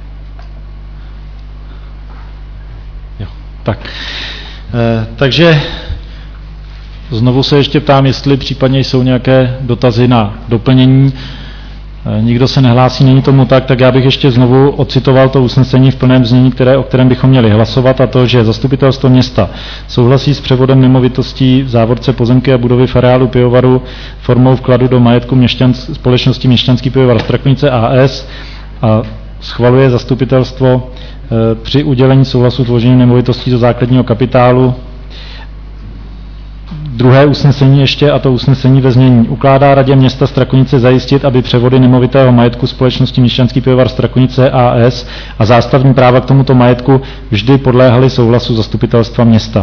Jo, tak. E, takže znovu se ještě ptám, jestli případně jsou nějaké dotazy na doplnění. Nikdo se nehlásí, není tomu tak, tak já bych ještě znovu ocitoval to usnesení v plném znění, které, o kterém bychom měli hlasovat, a to, že zastupitelstvo města souhlasí s převodem nemovitostí v závorce pozemky a budovy v areálu pivovaru formou vkladu do majetku měšťan, společnosti Měšťanský pivovar Strakonice á es a schvaluje zastupitelstvo e, při udělení souhlasu s vložením nemovitostí do základního kapitálu. Druhé usnesení ještě, a to usnesení ve znění: ukládá radě města Strakonice zajistit, aby převody nemovitého majetku společnosti Měšťanský pivovar Strakonice á es a zástavní práva k tomuto majetku vždy podléhaly souhlasu zastupitelstva města.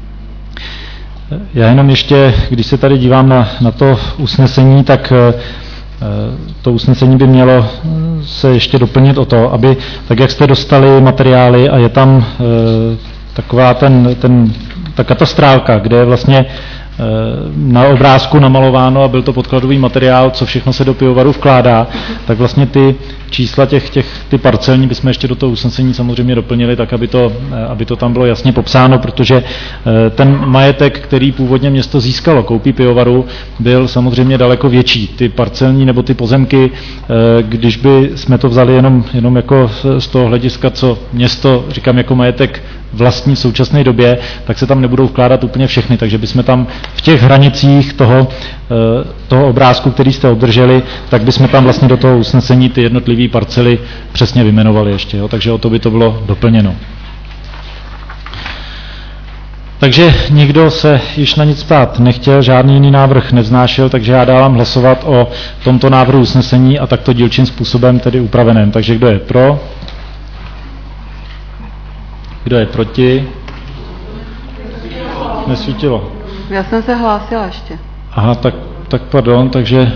Já jenom ještě, když se tady dívám na, na to usnesení, tak to usnesení by mělo se ještě doplnit o to, aby, tak jak jste dostali materiály a je tam taková ten, ten, ta katastrálka, kde je vlastně na obrázku namalováno, a byl to podkladový materiál, co všechno se do pivovaru vkládá, tak vlastně ty čísla těch, těch ty parcelní bychom ještě do toho usnesení samozřejmě doplnili, tak aby to, aby to tam bylo jasně popsáno, protože ten majetek, který původně město získalo koupí pivovaru, byl samozřejmě daleko větší. Ty parcelní nebo ty pozemky, když by jsme to vzali jenom, jenom jako z toho hlediska, co město, říkám, jako majetek vlastní v současné době, tak se tam nebudou vkládat úplně všechny, takže bychom tam v těch hranicích toho, toho obrázku, který jste obdrželi, tak bychom tam vlastně do toho usnesení ty jednotlivé parcely přesně vyjmenovali ještě, jo? Takže o to by to bylo doplněno. Takže nikdo se již na nic ptát nechtěl, žádný jiný návrh nevznášel, takže já dávám hlasovat o tomto návrhu usnesení a takto dílčím způsobem tedy upraveném. Takže kdo je pro? Kdo je proti? Nesvítilo. Já jsem se hlásila ještě. Aha, tak, tak pardon, takže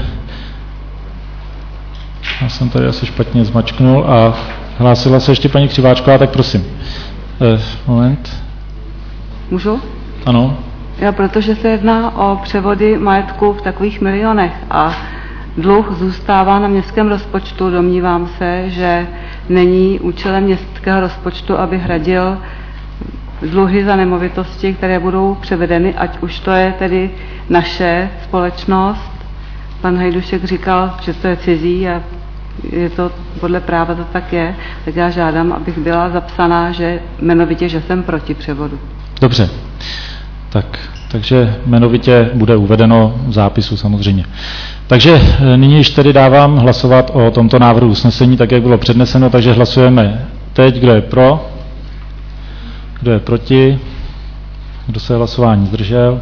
já jsem tady asi špatně zmačknul a hlásila se ještě paní Křiváčková, tak prosím. Eh, moment. Můžu? Ano. Já, protože se jedná o převody majetku v takových milionech a dluh zůstává na městském rozpočtu, domnívám se, že není účelem městského rozpočtu, aby hradil dluhy za nemovitosti, které budou převedeny, ať už to je tedy naše společnost. Pan Hajdušek říkal, že to je cizí a je to podle práva to tak je, tak já žádám, abych byla zapsaná, že jmenovitě, že jsem proti převodu. Dobře, tak, takže jmenovitě bude uvedeno v zápisu samozřejmě. Takže nyní již tedy dávám hlasovat o tomto návrhu usnesení, tak jak bylo předneseno, takže hlasujeme teď, kdo je pro, kdo je proti, kdo se hlasování zdržel.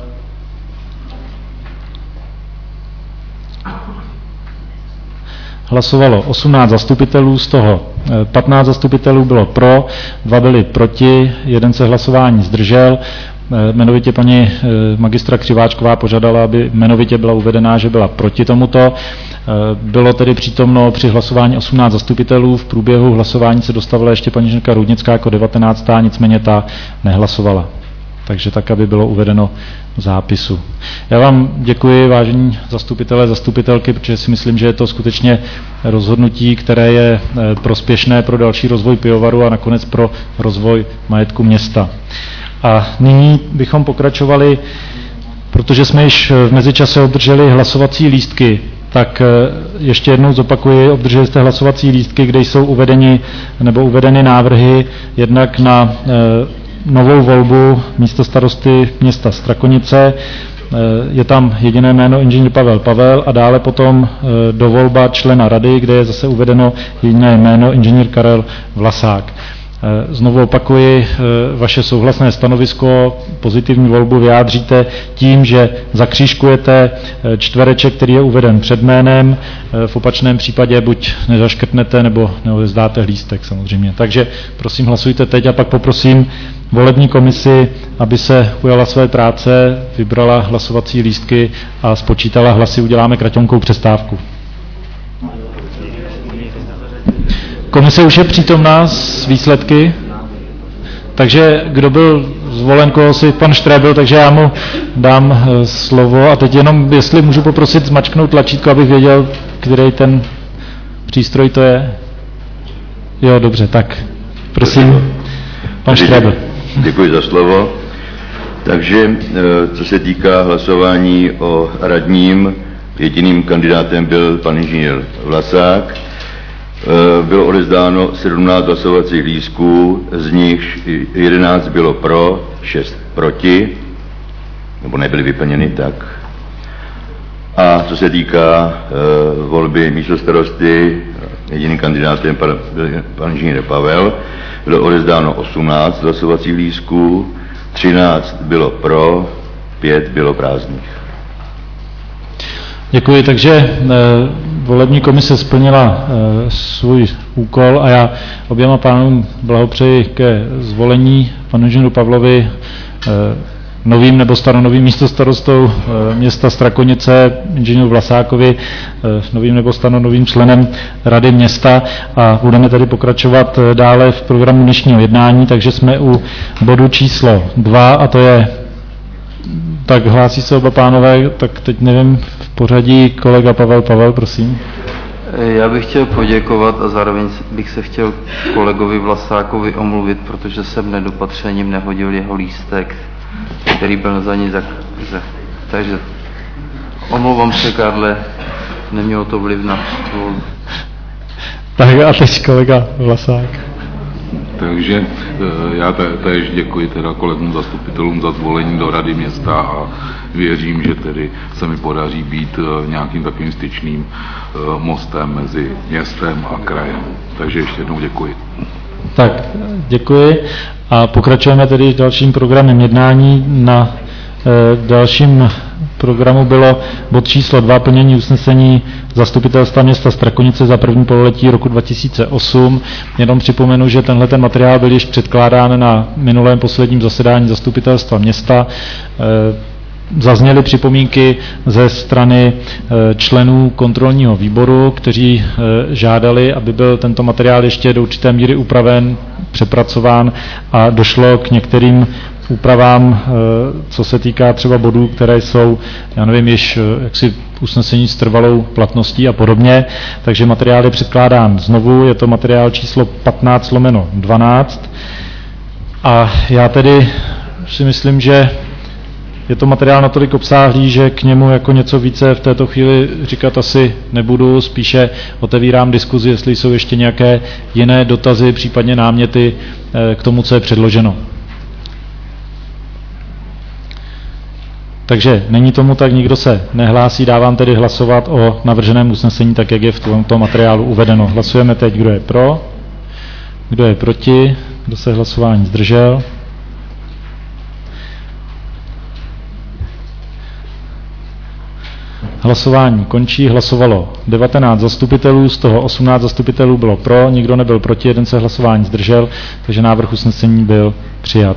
Hlasovalo osmnáct zastupitelů, z toho patnáct zastupitelů bylo pro, dva byli proti, jeden se hlasování zdržel. Jmenovitě paní magistra Křiváčková požádala, aby jmenovitě byla uvedená, že byla proti tomuto. Bylo tedy přítomno při hlasování osmnáct zastupitelů, v průběhu hlasování se dostavila ještě paní Ženka Rudnická jako devatenáctá, nicméně ta nehlasovala. Takže tak, aby bylo uvedeno v zápisu. Já vám děkuji, vážení zastupitelé, zastupitelky, protože si myslím, že je to skutečně rozhodnutí, které je prospěšné pro další rozvoj pivovaru a nakonec pro rozvoj majetku města. A nyní bychom pokračovali, protože jsme již v mezičase obdrželi hlasovací lístky, tak ještě jednou zopakuji, obdrželi jste hlasovací lístky, kde jsou uvedeni nebo uvedeny návrhy jednak na novou volbu místostarosty města Strakonice. Je tam jediné jméno inženýr Pavel Pavel a dále potom dovolba člena rady, kde je zase uvedeno jediné jméno inženýr Karel Vlasák. Znovu opakuji, vaše souhlasné stanovisko, pozitivní volbu vyjádříte tím, že zakřížkujete čtvereček, který je uveden před jménem. V opačném případě buď nezaškrtnete, nebo neodevzdáte lístek samozřejmě. Takže prosím, hlasujte teď a pak poprosím volební komisi, aby se ujala své práce, vybrala hlasovací lístky a spočítala hlasy. Uděláme kraťonkou přestávku. Komise už je přítomná s výsledky, takže kdo byl zvolen, koho si pan Štrebl, takže já mu dám slovo a teď jenom, jestli můžu poprosit zmačknout tlačítko, abych věděl, který ten přístroj to je. Jo, dobře, tak prosím, pan Štrebl. Děkuji za slovo. Takže co se týká hlasování o radním, jediným kandidátem byl pan inženýr Vlasák. Bylo odevzdáno sedmnáct hlasovacích lístků, z nich jedenáct bylo pro, šest proti, nebo nebyly vyplněny tak. A co se týká uh, volby místostarosty, jediným kandidátem pan, pan inženýr Pavel, bylo odevzdáno osmnáct hlasovacích lístků, třináct bylo pro, pět bylo prázdných. Děkuji, takže e, volební komise splnila e, svůj úkol a já oběma pánům blahopřeji ke zvolení, panu inženýru Pavlovi e, novým nebo staronovým místostarostou e, města Strakonice, inženýru Vlasákovi e, novým nebo staronovým členem rady města a budeme tady pokračovat dále v programu dnešního jednání, takže jsme u bodu číslo dva a to je, tak hlásí se oba pánové, tak teď nevím v pořadí, kolega Pavel, Pavel, prosím. Já bych chtěl poděkovat a zároveň bych se chtěl kolegovi Vlasákovi omluvit, protože jsem nedopatřením nehodil jeho lístek, který byl za ní za, za. Takže omlouvám se, Karle, nemělo to vliv na volbu. Tak a teď kolega Vlasák. Takže já též děkuji teda kolegům zastupitelům za zvolení do rady města a věřím, že tedy se mi podaří být nějakým takovým styčným mostem mezi městem a krajem. Takže ještě jednou děkuji. Tak, děkuji a pokračujeme tedy dalším programem jednání. Na e, dalším programu bylo bod číslo dva, plnění usnesení zastupitelstva města Strakonice za první pololetí roku dva tisíce osm. Jenom připomenu, že tenhle ten materiál byl již předkládán na minulém posledním zasedání zastupitelstva města. E, Zazněly připomínky ze strany členů kontrolního výboru, kteří žádali, aby byl tento materiál ještě do určité míry upraven, přepracován a došlo k některým úpravám, co se týká třeba bodů, které jsou, já nevím, již jaksi usnesení s trvalou platností a podobně. Takže materiál je předkládán znovu, je to materiál číslo patnáct lomeno dvanáct. A já tedy si myslím, že je to materiál natolik obsáhlý, že k němu jako něco více v této chvíli říkat asi nebudu, spíše otevírám diskuzi, jestli jsou ještě nějaké jiné dotazy, případně náměty k tomu, co je předloženo. Takže není tomu tak, nikdo se nehlásí, dávám tedy hlasovat o navrženém usnesení, tak jak je v tomto materiálu uvedeno. Hlasujeme teď, kdo je pro, kdo je proti, kdo se hlasování zdržel. Hlasování končí, hlasovalo devatenáct zastupitelů, z toho osmnáct zastupitelů bylo pro, nikdo nebyl proti, jeden se hlasování zdržel, takže návrh usnesení byl přijat.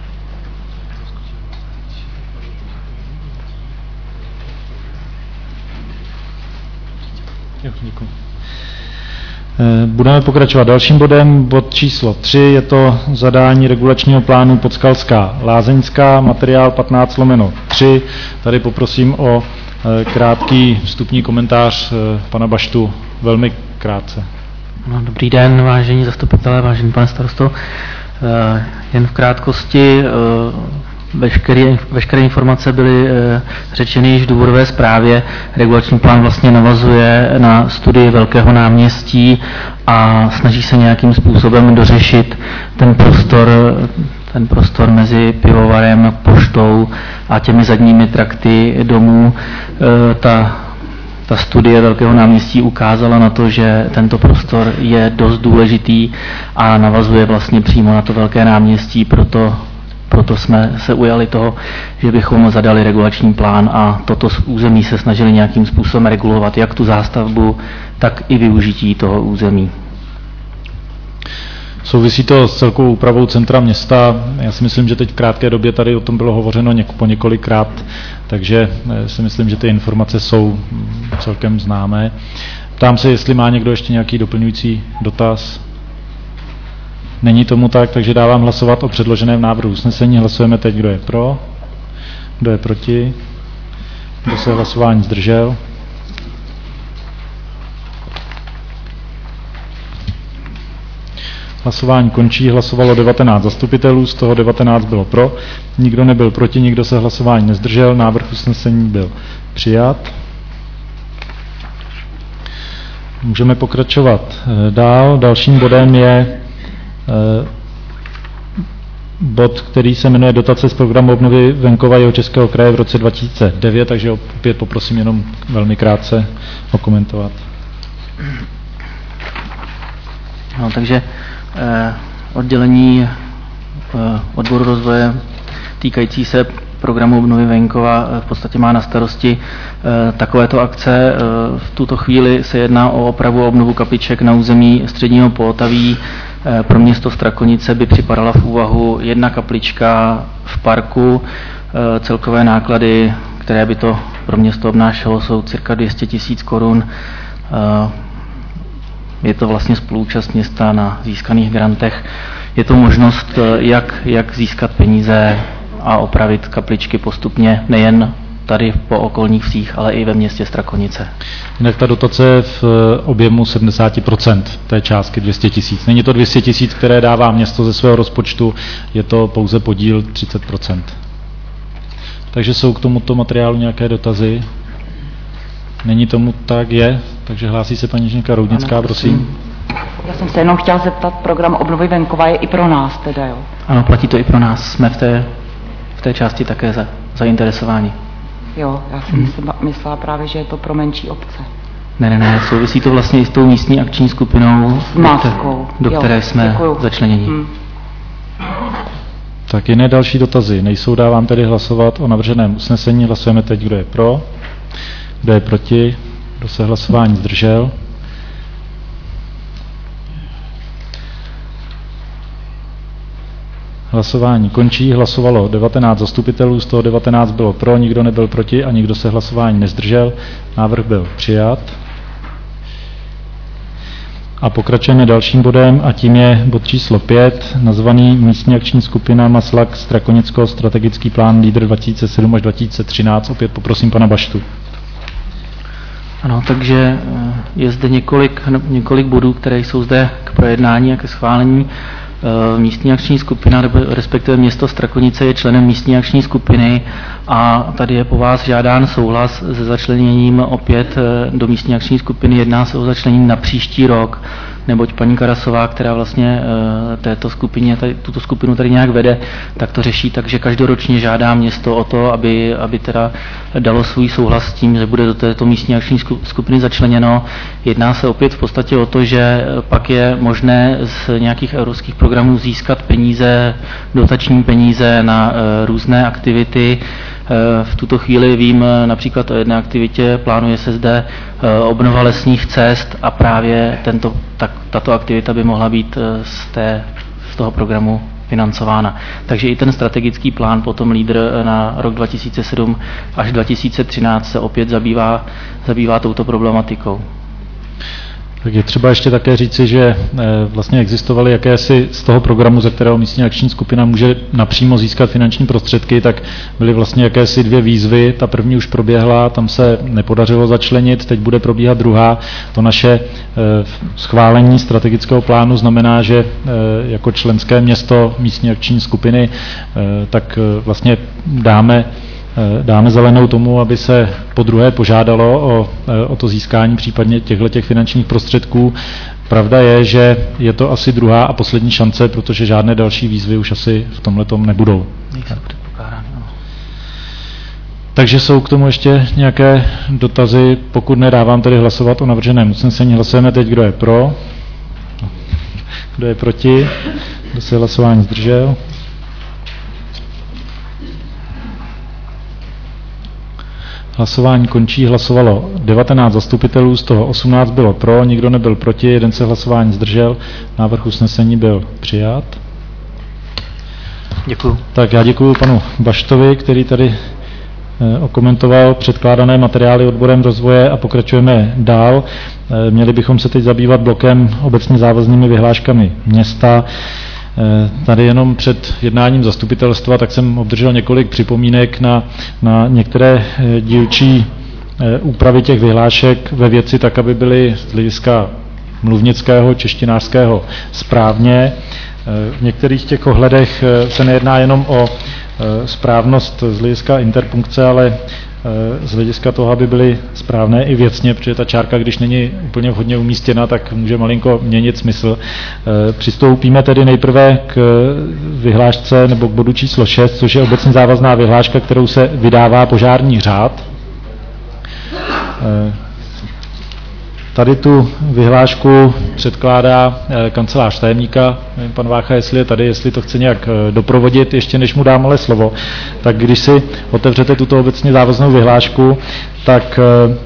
Budeme pokračovat dalším bodem, bod číslo tři, je to zadání regulačního plánu Podskalská Lázeňská, materiál patnáct lomeno tři. Tady poprosím o krátký vstupní komentář pana Baštu, velmi krátce. No, dobrý den, vážení zastupitelé, vážený pane starosto. Jen v krátkosti, veškeré, veškeré informace byly řečeny již v důvodové zprávě. Regulační plán vlastně navazuje na studii Velkého náměstí a snaží se nějakým způsobem dořešit ten prostor, ten prostor mezi pivovarem, poštou a těmi zadními trakty domů. Ta, ta studie Velkého náměstí ukázala na to, že tento prostor je dost důležitý a navazuje vlastně přímo na to Velké náměstí, proto, proto jsme se ujali toho, že bychom zadali regulační plán a toto území se snažili nějakým způsobem regulovat, jak tu zástavbu, tak i využití toho území. Souvisí to s celkovou úpravou centra města. Já si myslím, že teď v krátké době tady o tom bylo hovořeno něk- po několikrát, takže si myslím, že ty informace jsou celkem známé. Ptám se, jestli má někdo ještě nějaký doplňující dotaz. Není tomu tak, takže dávám hlasovat o předloženém návrhu usnesení. Hlasujeme teď, kdo je pro, kdo je proti, kdo se hlasování zdržel. Hlasování končí, hlasovalo devatenáct zastupitelů, z toho devatenáct bylo pro, nikdo nebyl proti, nikdo se hlasování nezdržel, návrh usnesení byl přijat. Můžeme pokračovat dál. Dalším bodem je bod, který se jmenuje Dotace z programu obnovy venkova Jihočeského kraje v roce dva tisíce devět, takže opět poprosím jenom velmi krátce okomentovat. No, takže eh, oddělení eh, odboru rozvoje týkající se programu obnovy venkova v podstatě má na starosti eh, takovéto akce. Eh, v tuto chvíli se jedná o opravu a obnovu kapliček na území Středního Pohotaví. Eh, pro město Strakonice by připadala v úvahu jedna kaplička v parku. Eh, celkové náklady, které by to pro město obnášelo, jsou cirka dvě stě tisíc korun. Eh, je to vlastně spoluúčast města na získaných grantech. Je to možnost, jak, jak získat peníze a opravit kapličky postupně, nejen tady po okolních vsích, ale i ve městě Strakonice. Jinak ta dotace v objemu sedmdesát procent té částky dvě stě tisíc. Není to dvě stě tisíc, které dává město ze svého rozpočtu, je to pouze podíl třicet procent. Takže jsou k tomuto materiálu nějaké dotazy? Není tomu tak, je, takže hlásí se paní inženýrka Roudnická, ano, prosím. Já jsem se jenom chtěla zeptat, program obnovy venkova je i pro nás teda, jo? Ano, platí to i pro nás, jsme v té, v té části také za, zainteresováni. Jo, já jsem hmm. myslela právě, že je to pro menší obce. Ne, ne, ne, souvisí to vlastně i s tou místní akční skupinou, s Máskou. do, do které jo, jsme děkuju. začleněni. Hmm. Tak jiné další dotazy nejsou, dávám tedy hlasovat o navrženém usnesení, hlasujeme teď, kdo je pro. Kdo je proti? Kdo se hlasování zdržel? Hlasování končí. Hlasovalo devatenáct zastupitelů, z toho devatenáct bylo pro, nikdo nebyl proti a nikdo se hlasování nezdržel. Návrh byl přijat. A pokračujeme dalším bodem a tím je bod číslo pět, nazvaný místní akční skupina Maslak Strakonicko, strategický plán lídr dva tisíce sedm až dva tisíce třináct. Opět poprosím pana Baštu. Ano, takže je zde několik, několik bodů, které jsou zde k projednání a ke schválení. Místní akční skupina, respektive město Strakonice je členem místní akční skupiny a tady je po vás žádán souhlas se začleněním opět do místní akční skupiny. Jedná se o začlenění na příští rok, neboť paní Karasová, která vlastně této skupině, tady, tuto skupinu tady nějak vede, tak to řeší, takže každoročně žádá město o to, aby, aby teda dalo svůj souhlas s tím, že bude do této místní akční skupiny začleněno. Jedná se opět v podstatě o to, že pak je možné z nějakých evropských programů získat peníze, dotační peníze na různé aktivity. V tuto chvíli vím například o jedné aktivitě, plánuje se zde obnova lesních cest a právě tento, tak, tato aktivita by mohla být z, té, z toho programu financována. Takže i ten strategický plán potom lídr na rok dva tisíce sedm až dva tisíce třináct se opět zabývá, zabývá touto problematikou. Tak je třeba ještě také říci, že vlastně existovaly jakési z toho programu, ze kterého místní akční skupina může napřímo získat finanční prostředky, tak byly vlastně jakési dvě výzvy. Ta první už proběhla, tam se nepodařilo začlenit, teď bude probíhat druhá. To naše schválení strategického plánu znamená, že jako členské město místní akční skupiny tak vlastně dáme dáme zelenou tomu, aby se podruhé požádalo o, o to získání případně těchto finančních prostředků. Pravda je, že je to asi druhá a poslední šance, protože žádné další výzvy už asi v tomhletom nebudou. Takže jsou k tomu ještě nějaké dotazy, pokud nedávám tedy hlasovat o navrženém usnesení. Hlasujeme teď, kdo je pro, kdo je proti, kdo se hlasování zdržel. Hlasování končí, hlasovalo devatenáct zastupitelů, z toho osmnáct bylo pro, nikdo nebyl proti, jeden se hlasování zdržel, návrh usnesení byl přijat. Děkuju. Tak já děkuju panu Baštovi, který tady okomentoval předkládané materiály odborem rozvoje a pokračujeme dál. Měli bychom se teď zabývat blokem obecně závaznými vyhláškami města. Tady jenom před jednáním zastupitelstva tak jsem obdržel několik připomínek na, na některé dílčí úpravy těch vyhlášek ve věci tak, aby byly z hlediska mluvnického, češtinářského správně. V některých těch ohledech se nejedná jenom o správnost z hlediska interpunkce, ale z hlediska toho, aby byly správné i věcně, protože ta čárka, když není úplně vhodně umístěna, tak může malinko měnit smysl. Přistoupíme tedy nejprve k vyhlášce nebo k bodu číslo šest, což je obecně závazná vyhláška, kterou se vydává požární řád. Tady tu vyhlášku předkládá kancelář tajemníka, pan Vácha, jestli je tady, jestli to chce nějak doprovodit, ještě než mu dám ale slovo, tak když si otevřete tuto obecně závaznou vyhlášku, tak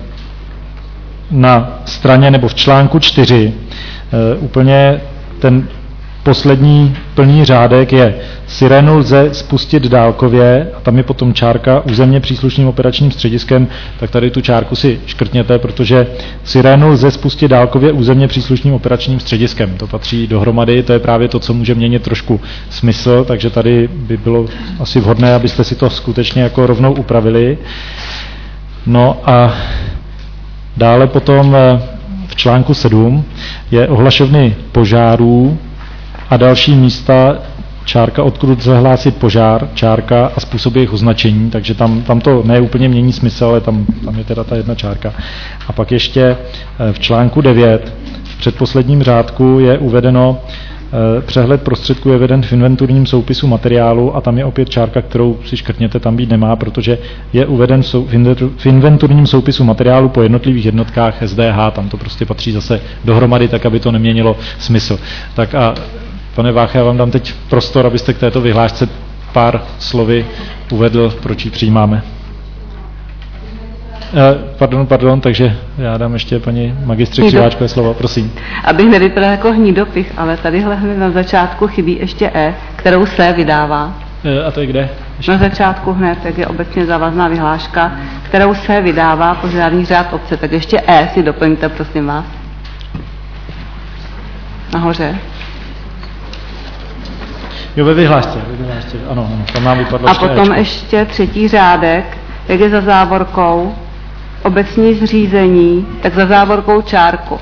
na straně nebo v článku čtyři úplně ten poslední plný řádek je: sirénu lze spustit dálkově, a tam je potom čárka územně příslušným operačním střediskem, tak tady tu čárku si škrtněte, protože sirénu lze spustit dálkově územně příslušným operačním střediskem. To patří dohromady, to je právě to, co může měnit trošku smysl, takže tady by bylo asi vhodné, abyste si to skutečně jako rovnou upravili. No a dále potom v článku sedm je ohlašovny požárů a další místa, čárka, odkud lze hlásit požár, čárka a způsob jejich označení, takže tam, tam to ne úplně mění smysl, ale tam, tam je teda ta jedna čárka. A pak ještě v článku devět, v předposledním řádku je uvedeno, přehled prostředků je veden v inventurním soupisu materiálu, a tam je opět čárka, kterou si škrtněte, tam být nemá, protože je uveden v inventurním soupisu materiálu po jednotlivých jednotkách S D H, tam to prostě patří zase dohromady, tak aby to neměnilo smysl. Tak a pane Vácha, já vám dám teď prostor, abyste k této vyhlášce pár slovy uvedl, proč ji přijímáme. Eh, pardon, pardon, takže já dám ještě paní magistře Křiváčkové slovo, prosím. Abych nevypadal jako hnidopich, ale tadyhle na začátku chybí ještě E, kterou se vydává. Eh, a to je kde? Ještě? Na začátku hned, tak je obecně závazná vyhláška, kterou se vydává požární řád obce. Tak ještě E si doplňte, prosím vás. Nahoře. Jo, ve vyhlášce, ve vyhlášce, ano, ano, tam nám vypadlo. A potom Ečko. Ještě třetí řádek, jak je za závorkou obecní zřízení, tak za závorkou čárku.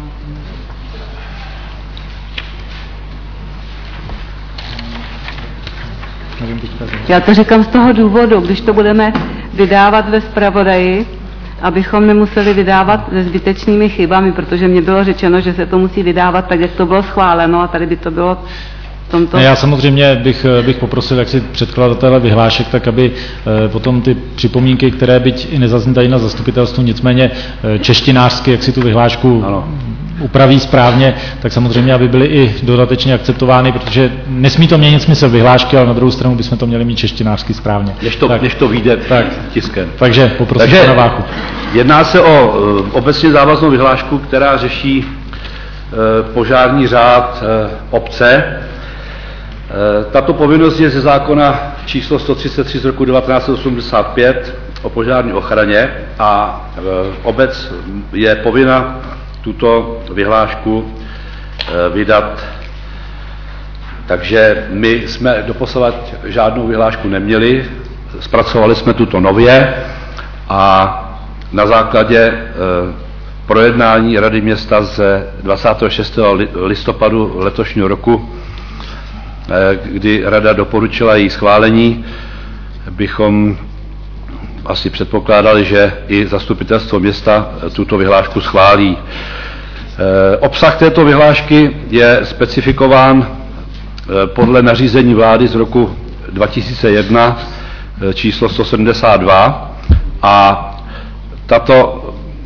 Já to říkám z toho důvodu, když to budeme vydávat ve zpravodaji, abychom nemuseli vydávat se zbytečnými chybami, protože mně bylo řečeno, že se to musí vydávat tak, jak to bylo schváleno, a tady by to bylo tomto... Ne, já samozřejmě bych, bych poprosil, jak si předkladatele vyhlášek, tak aby e, potom ty připomínky, které byť i nezazní tady na zastupitelstvu, nicméně e, češtinářsky, jak si tu vyhlášku ano. upraví správně, tak samozřejmě, aby byly i dodatečně akceptovány, protože nesmí to měnit smysl vyhlášky, ale na druhou stranu bychom to měli mít češtinářsky správně. Než to, tak, než to vyjde tak, tiskem. Takže poprosím pana Váchu. Jedná se o e, obecně závaznou vyhlášku, která řeší e, požární řád e, obce. Tato povinnost je ze zákona číslo sto třicet tři z roku devatenáct set osmdesát pět o požární ochraně a obec je povinna tuto vyhlášku vydat. Takže my jsme doposavad žádnou vyhlášku neměli, zpracovali jsme tuto nově a na základě projednání Rady města z dvacátého šestého listopadu letošního roku, kdy Rada doporučila její schválení, bychom asi předpokládali, že i zastupitelstvo města tuto vyhlášku schválí. Obsah této vyhlášky je specifikován podle nařízení vlády z roku dva tisíce jedna číslo sto sedmdesát dva a tato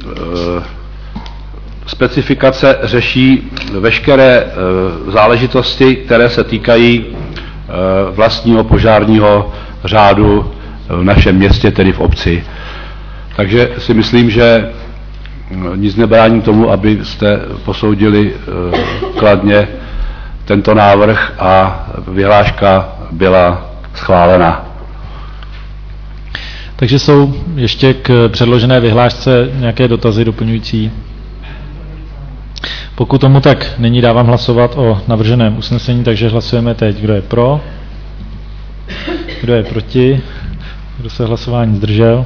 specifikace řeší veškeré záležitosti, které se týkají vlastního požárního řádu v našem městě, tedy v obci. Takže si myslím, že nic nebrání tomu, abyste posoudili kladně tento návrh a vyhláška byla schválena. Takže jsou ještě k předložené vyhlášce nějaké dotazy doplňující? Pokud tomu tak není, dávám hlasovat o navrženém usnesení, takže hlasujeme teď. Kdo je pro? Kdo je proti? Kdo se hlasování zdržel?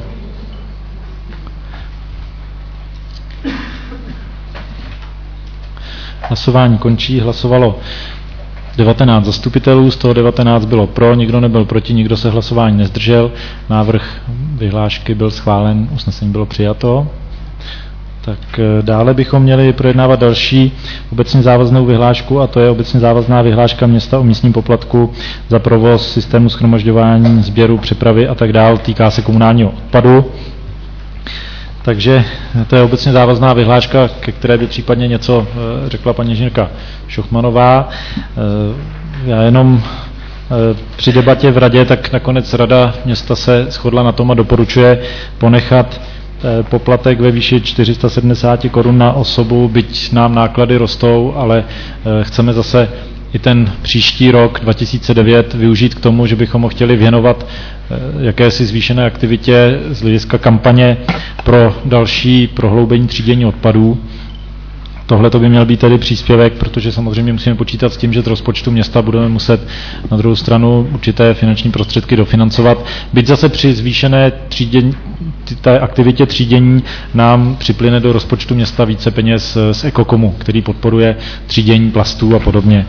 Hlasování končí. Hlasovalo devatenáct zastupitelů, z toho devatenáct bylo pro, nikdo nebyl proti, nikdo se hlasování nezdržel. Návrh vyhlášky byl schválen, usnesení bylo přijato. Tak dále bychom měli projednávat další obecně závaznou vyhlášku, a to je obecně závazná vyhláška města o místním poplatku za provoz systému shromažďování, sběru, přepravy a tak dále. Týká se komunálního odpadu. Takže to je obecně závazná vyhláška, ke které by případně něco řekla paní inženýrka Šochmanová. Já jenom při debatě v radě, tak nakonec rada města se shodla na tom a doporučuje ponechat poplatek ve výši čtyři sta sedmdesát korun na osobu, byť nám náklady rostou, ale chceme zase i ten příští rok dva tisíce devět využít k tomu, že bychom ho chtěli věnovat jakési zvýšené aktivitě z hlediska kampaně pro další prohloubení třídění odpadů. Tohle to by měl být tedy příspěvek, protože samozřejmě musíme počítat s tím, že z rozpočtu města budeme muset na druhou stranu určité finanční prostředky dofinancovat. Byť zase při zvýšené třídění, té aktivitě třídění nám připlyne do rozpočtu města více peněz z Ekokomu, který podporuje třídění plastů a podobně.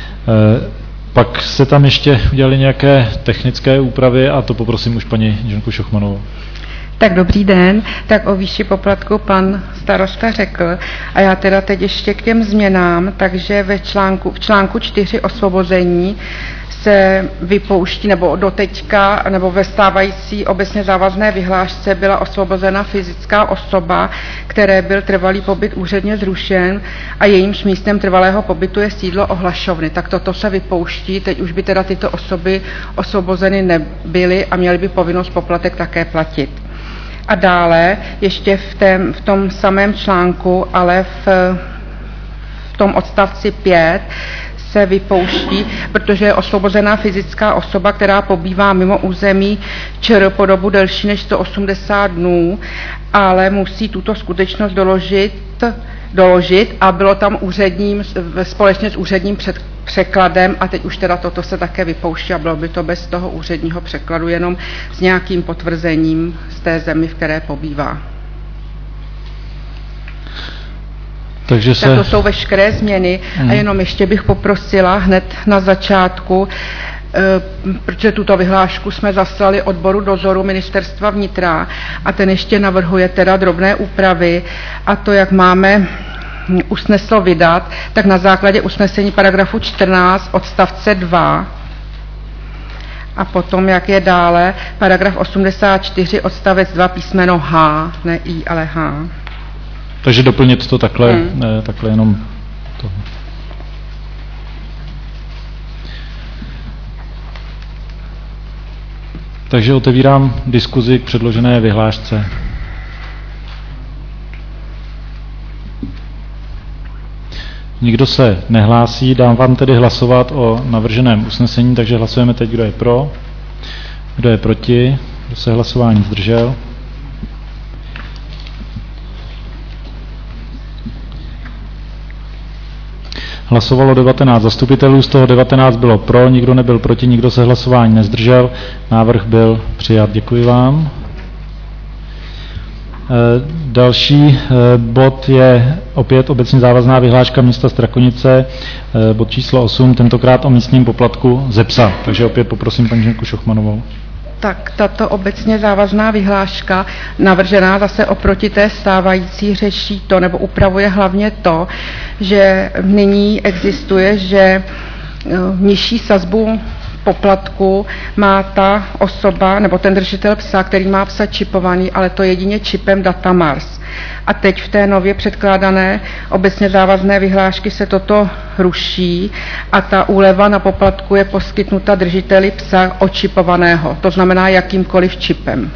Pak se tam ještě udělaly nějaké technické úpravy a to poprosím už paní inženýrku Šochmanovou. Tak dobrý den, tak o výši poplatku pan starosta řekl a já teda teď ještě k těm změnám, takže ve článku, v článku čtyři osvobození se vypouští, nebo doteďka, nebo ve stávající obecně závazné vyhlášce byla osvobozena fyzická osoba, které byl trvalý pobyt úředně zrušen a jejímž místem trvalého pobytu je sídlo ohlašovny. Tak toto se vypouští, teď už by teda tyto osoby osvobozeny nebyly a měly by povinnost poplatek také platit. A dále ještě v, tém, v tom samém článku, ale v, v tom odstavci pět se vypouští, protože je osvobozená fyzická osoba, která pobývá mimo území ČR po dobu delší než sto osmdesát dnů, ale musí tuto skutečnost doložit, doložit a bylo tam úředním, společně s úředním před, překladem a teď už teda toto se také vypouští a bylo by to bez toho úředního překladu, jenom s nějakým potvrzením z té zemi, v které pobývá. Takže se... Tak to jsou veškeré změny hmm. a jenom ještě bych poprosila hned na začátku, protože tuto vyhlášku jsme zaslali odboru dozoru ministerstva vnitra a ten ještě navrhuje teda drobné úpravy a to, jak máme usneslo vydat, tak na základě usnesení paragrafu čtrnáct odstavce dva a potom, jak je dále, paragraf osmdesát čtyři odstavec dva písmeno H, ne I, ale H. Takže doplnit to takhle, hmm. ne, takhle jenom to. Takže otevírám diskuzi k předložené vyhlášce. Nikdo se nehlásí, dám vám tedy hlasovat o navrženém usnesení, takže hlasujeme teď, kdo je pro, kdo je proti, kdo se hlasování zdržel. Hlasovalo devatenáct zastupitelů, z toho devatenáct bylo pro, nikdo nebyl proti, nikdo se hlasování nezdržel. Návrh byl přijat. Děkuji vám. Další bod je opět obecně závazná vyhláška města Strakonice, bod číslo osm, tentokrát o místním poplatku ze psa. Takže opět poprosím paní inženýrku Šochmanovou. Tak tato obecně závazná vyhláška, navržená zase oproti té stávající, řeší to, nebo upravuje hlavně to, že nyní existuje, že nižší sazbu poplatku má ta osoba, nebo ten držitel psa, který má psa čipovaný, ale to jedině čipem Datamars. A teď v té nově předkládané obecně závazné vyhlášky se toto ruší a ta úleva na poplatku je poskytnuta držiteli psa očipovaného, to znamená jakýmkoliv čipem.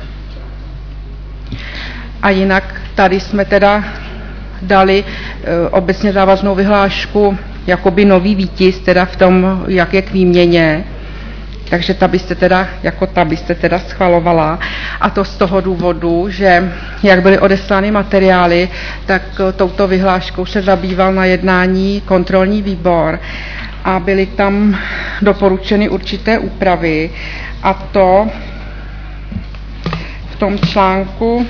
A jinak tady jsme teda dali e, obecně závaznou vyhlášku jakoby nový výtisk, teda v tom, jak je k výměně. takže ta byste teda, jako ta byste teda schvalovala. A to z toho důvodu, že jak byly odeslány materiály, tak touto vyhláškou se zabýval na jednání kontrolní výbor a byly tam doporučeny určité úpravy, a to v tom článku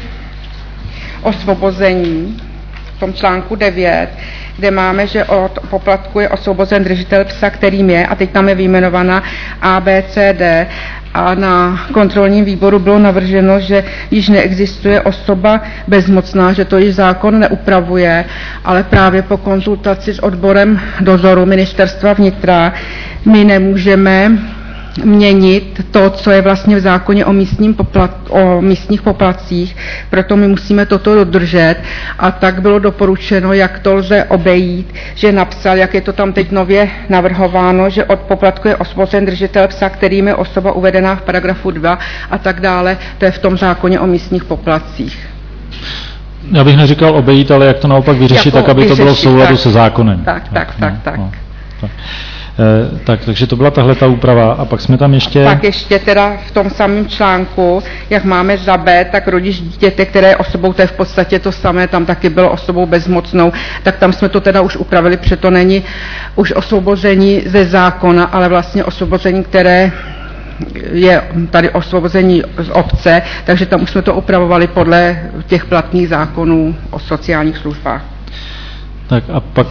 osvobození, v tom článku devět, kde máme, že od poplatku je osvobozen držitel psa, kterým je, a teď tam je vyjmenovaná A, B, C, D, a na kontrolním výboru bylo navrženo, že již neexistuje osoba bezmocná, že to již zákon neupravuje, ale právě po konzultaci s odborem dozoru Ministerstva vnitra my nemůžeme měnit to, co je vlastně v zákoně o, místním poplat, o místních poplatcích, proto my musíme toto dodržet, a tak bylo doporučeno, jak to lze obejít, že napsal, jak je to tam teď nově navrhováno, že od poplatku je osvobozen držitel psa, kterým je osoba uvedená v paragrafu dva a tak dále, to je v tom zákoně o místních poplatcích. Já bych neříkal obejít, ale jak to naopak vyřešit, jako tak, aby vyřešit, to bylo v souladu tak, se zákonem. Tak, tak, tak, tak. tak. No, tak. Eh, tak, takže to byla tahle ta úprava, a pak jsme tam ještě... A pak ještě teda v tom samém článku, jak máme za B, tak rodič dítěte, které je osobou, to je v podstatě to samé, tam taky bylo osobou bezmocnou, tak tam jsme to teda už upravili, protože to není už osvobození ze zákona, ale vlastně osvobození, které je tady osvobození z obce, takže tam už jsme to upravovali podle těch platných zákonů o sociálních službách. Tak a pak...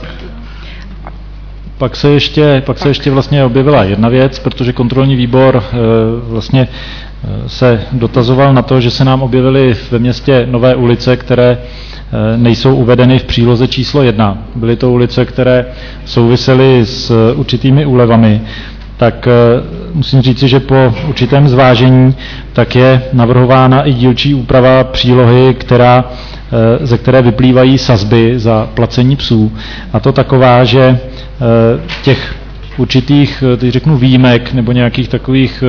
Pak se, ještě, pak se ještě vlastně objevila jedna věc, protože kontrolní výbor e, vlastně e, se dotazoval na to, že se nám objevily ve městě nové ulice, které e, nejsou uvedeny v příloze číslo jedna. Byly to ulice, které souvisely s určitými úlevami. Tak e, musím říci, že po určitém zvážení tak je navrhována i dílčí úprava přílohy, která, e, ze které vyplývají sazby za placení psů. A to taková, že těch určitých, teď řeknu, výjimek nebo nějakých takových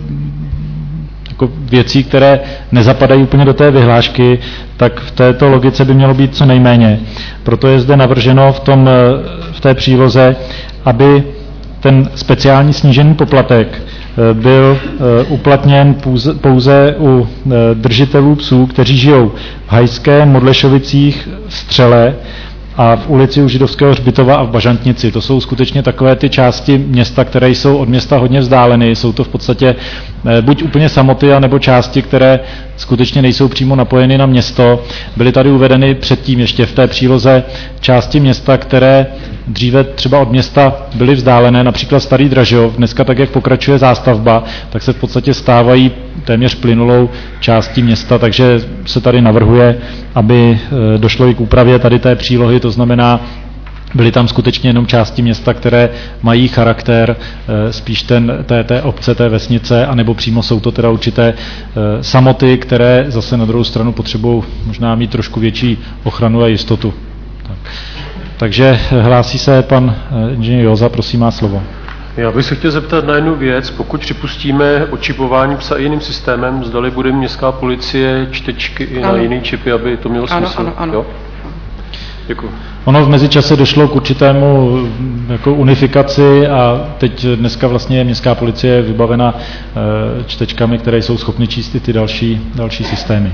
jako věcí, které nezapadají úplně do té vyhlášky, tak v této logice by mělo být co nejméně. Proto je zde navrženo v, tom, v té příloze, aby ten speciální snížený poplatek byl uplatněn pouze, pouze u držitelů psů, kteří žijou v Hajské, Modlešovicích, Střele a v ulici u Židovského hřbitova a v Bažantnici. To jsou skutečně takové ty části města, které jsou od města hodně vzdáleny. Jsou to v podstatě buď úplně samoty, anebo části, které skutečně nejsou přímo napojeny na město. Byly tady uvedeny předtím ještě v té příloze části města, které dříve třeba od města byly vzdálené, například Starý Dražov. Dneska tak, jak pokračuje zástavba, tak se v podstatě stávají téměř plynulou částí města, takže se tady navrhuje, aby došlo i k úpravě tady té přílohy, to znamená, byly tam skutečně jenom části města, které mají charakter spíš ten, té, té obce, té vesnice, anebo přímo jsou to teda určité samoty, které zase na druhou stranu potřebují možná mít trošku větší ochranu a jistotu. Tak. Takže hlásí se pan inženýr Joza, prosím, má slovo. Já bych se chtěl zeptat na jednu věc. Pokud připustíme očipování psa i jiným systémem, zdali bude městská policie čtečky i ano. na jiný čipy, aby to mělo ano, smysl? Ano, ano. Jo? Děkuji. Ono v mezičase došlo k určitému jako unifikaci a teď dneska vlastně je městská policie vybavena čtečkami, které jsou schopny číst i ty další, další systémy.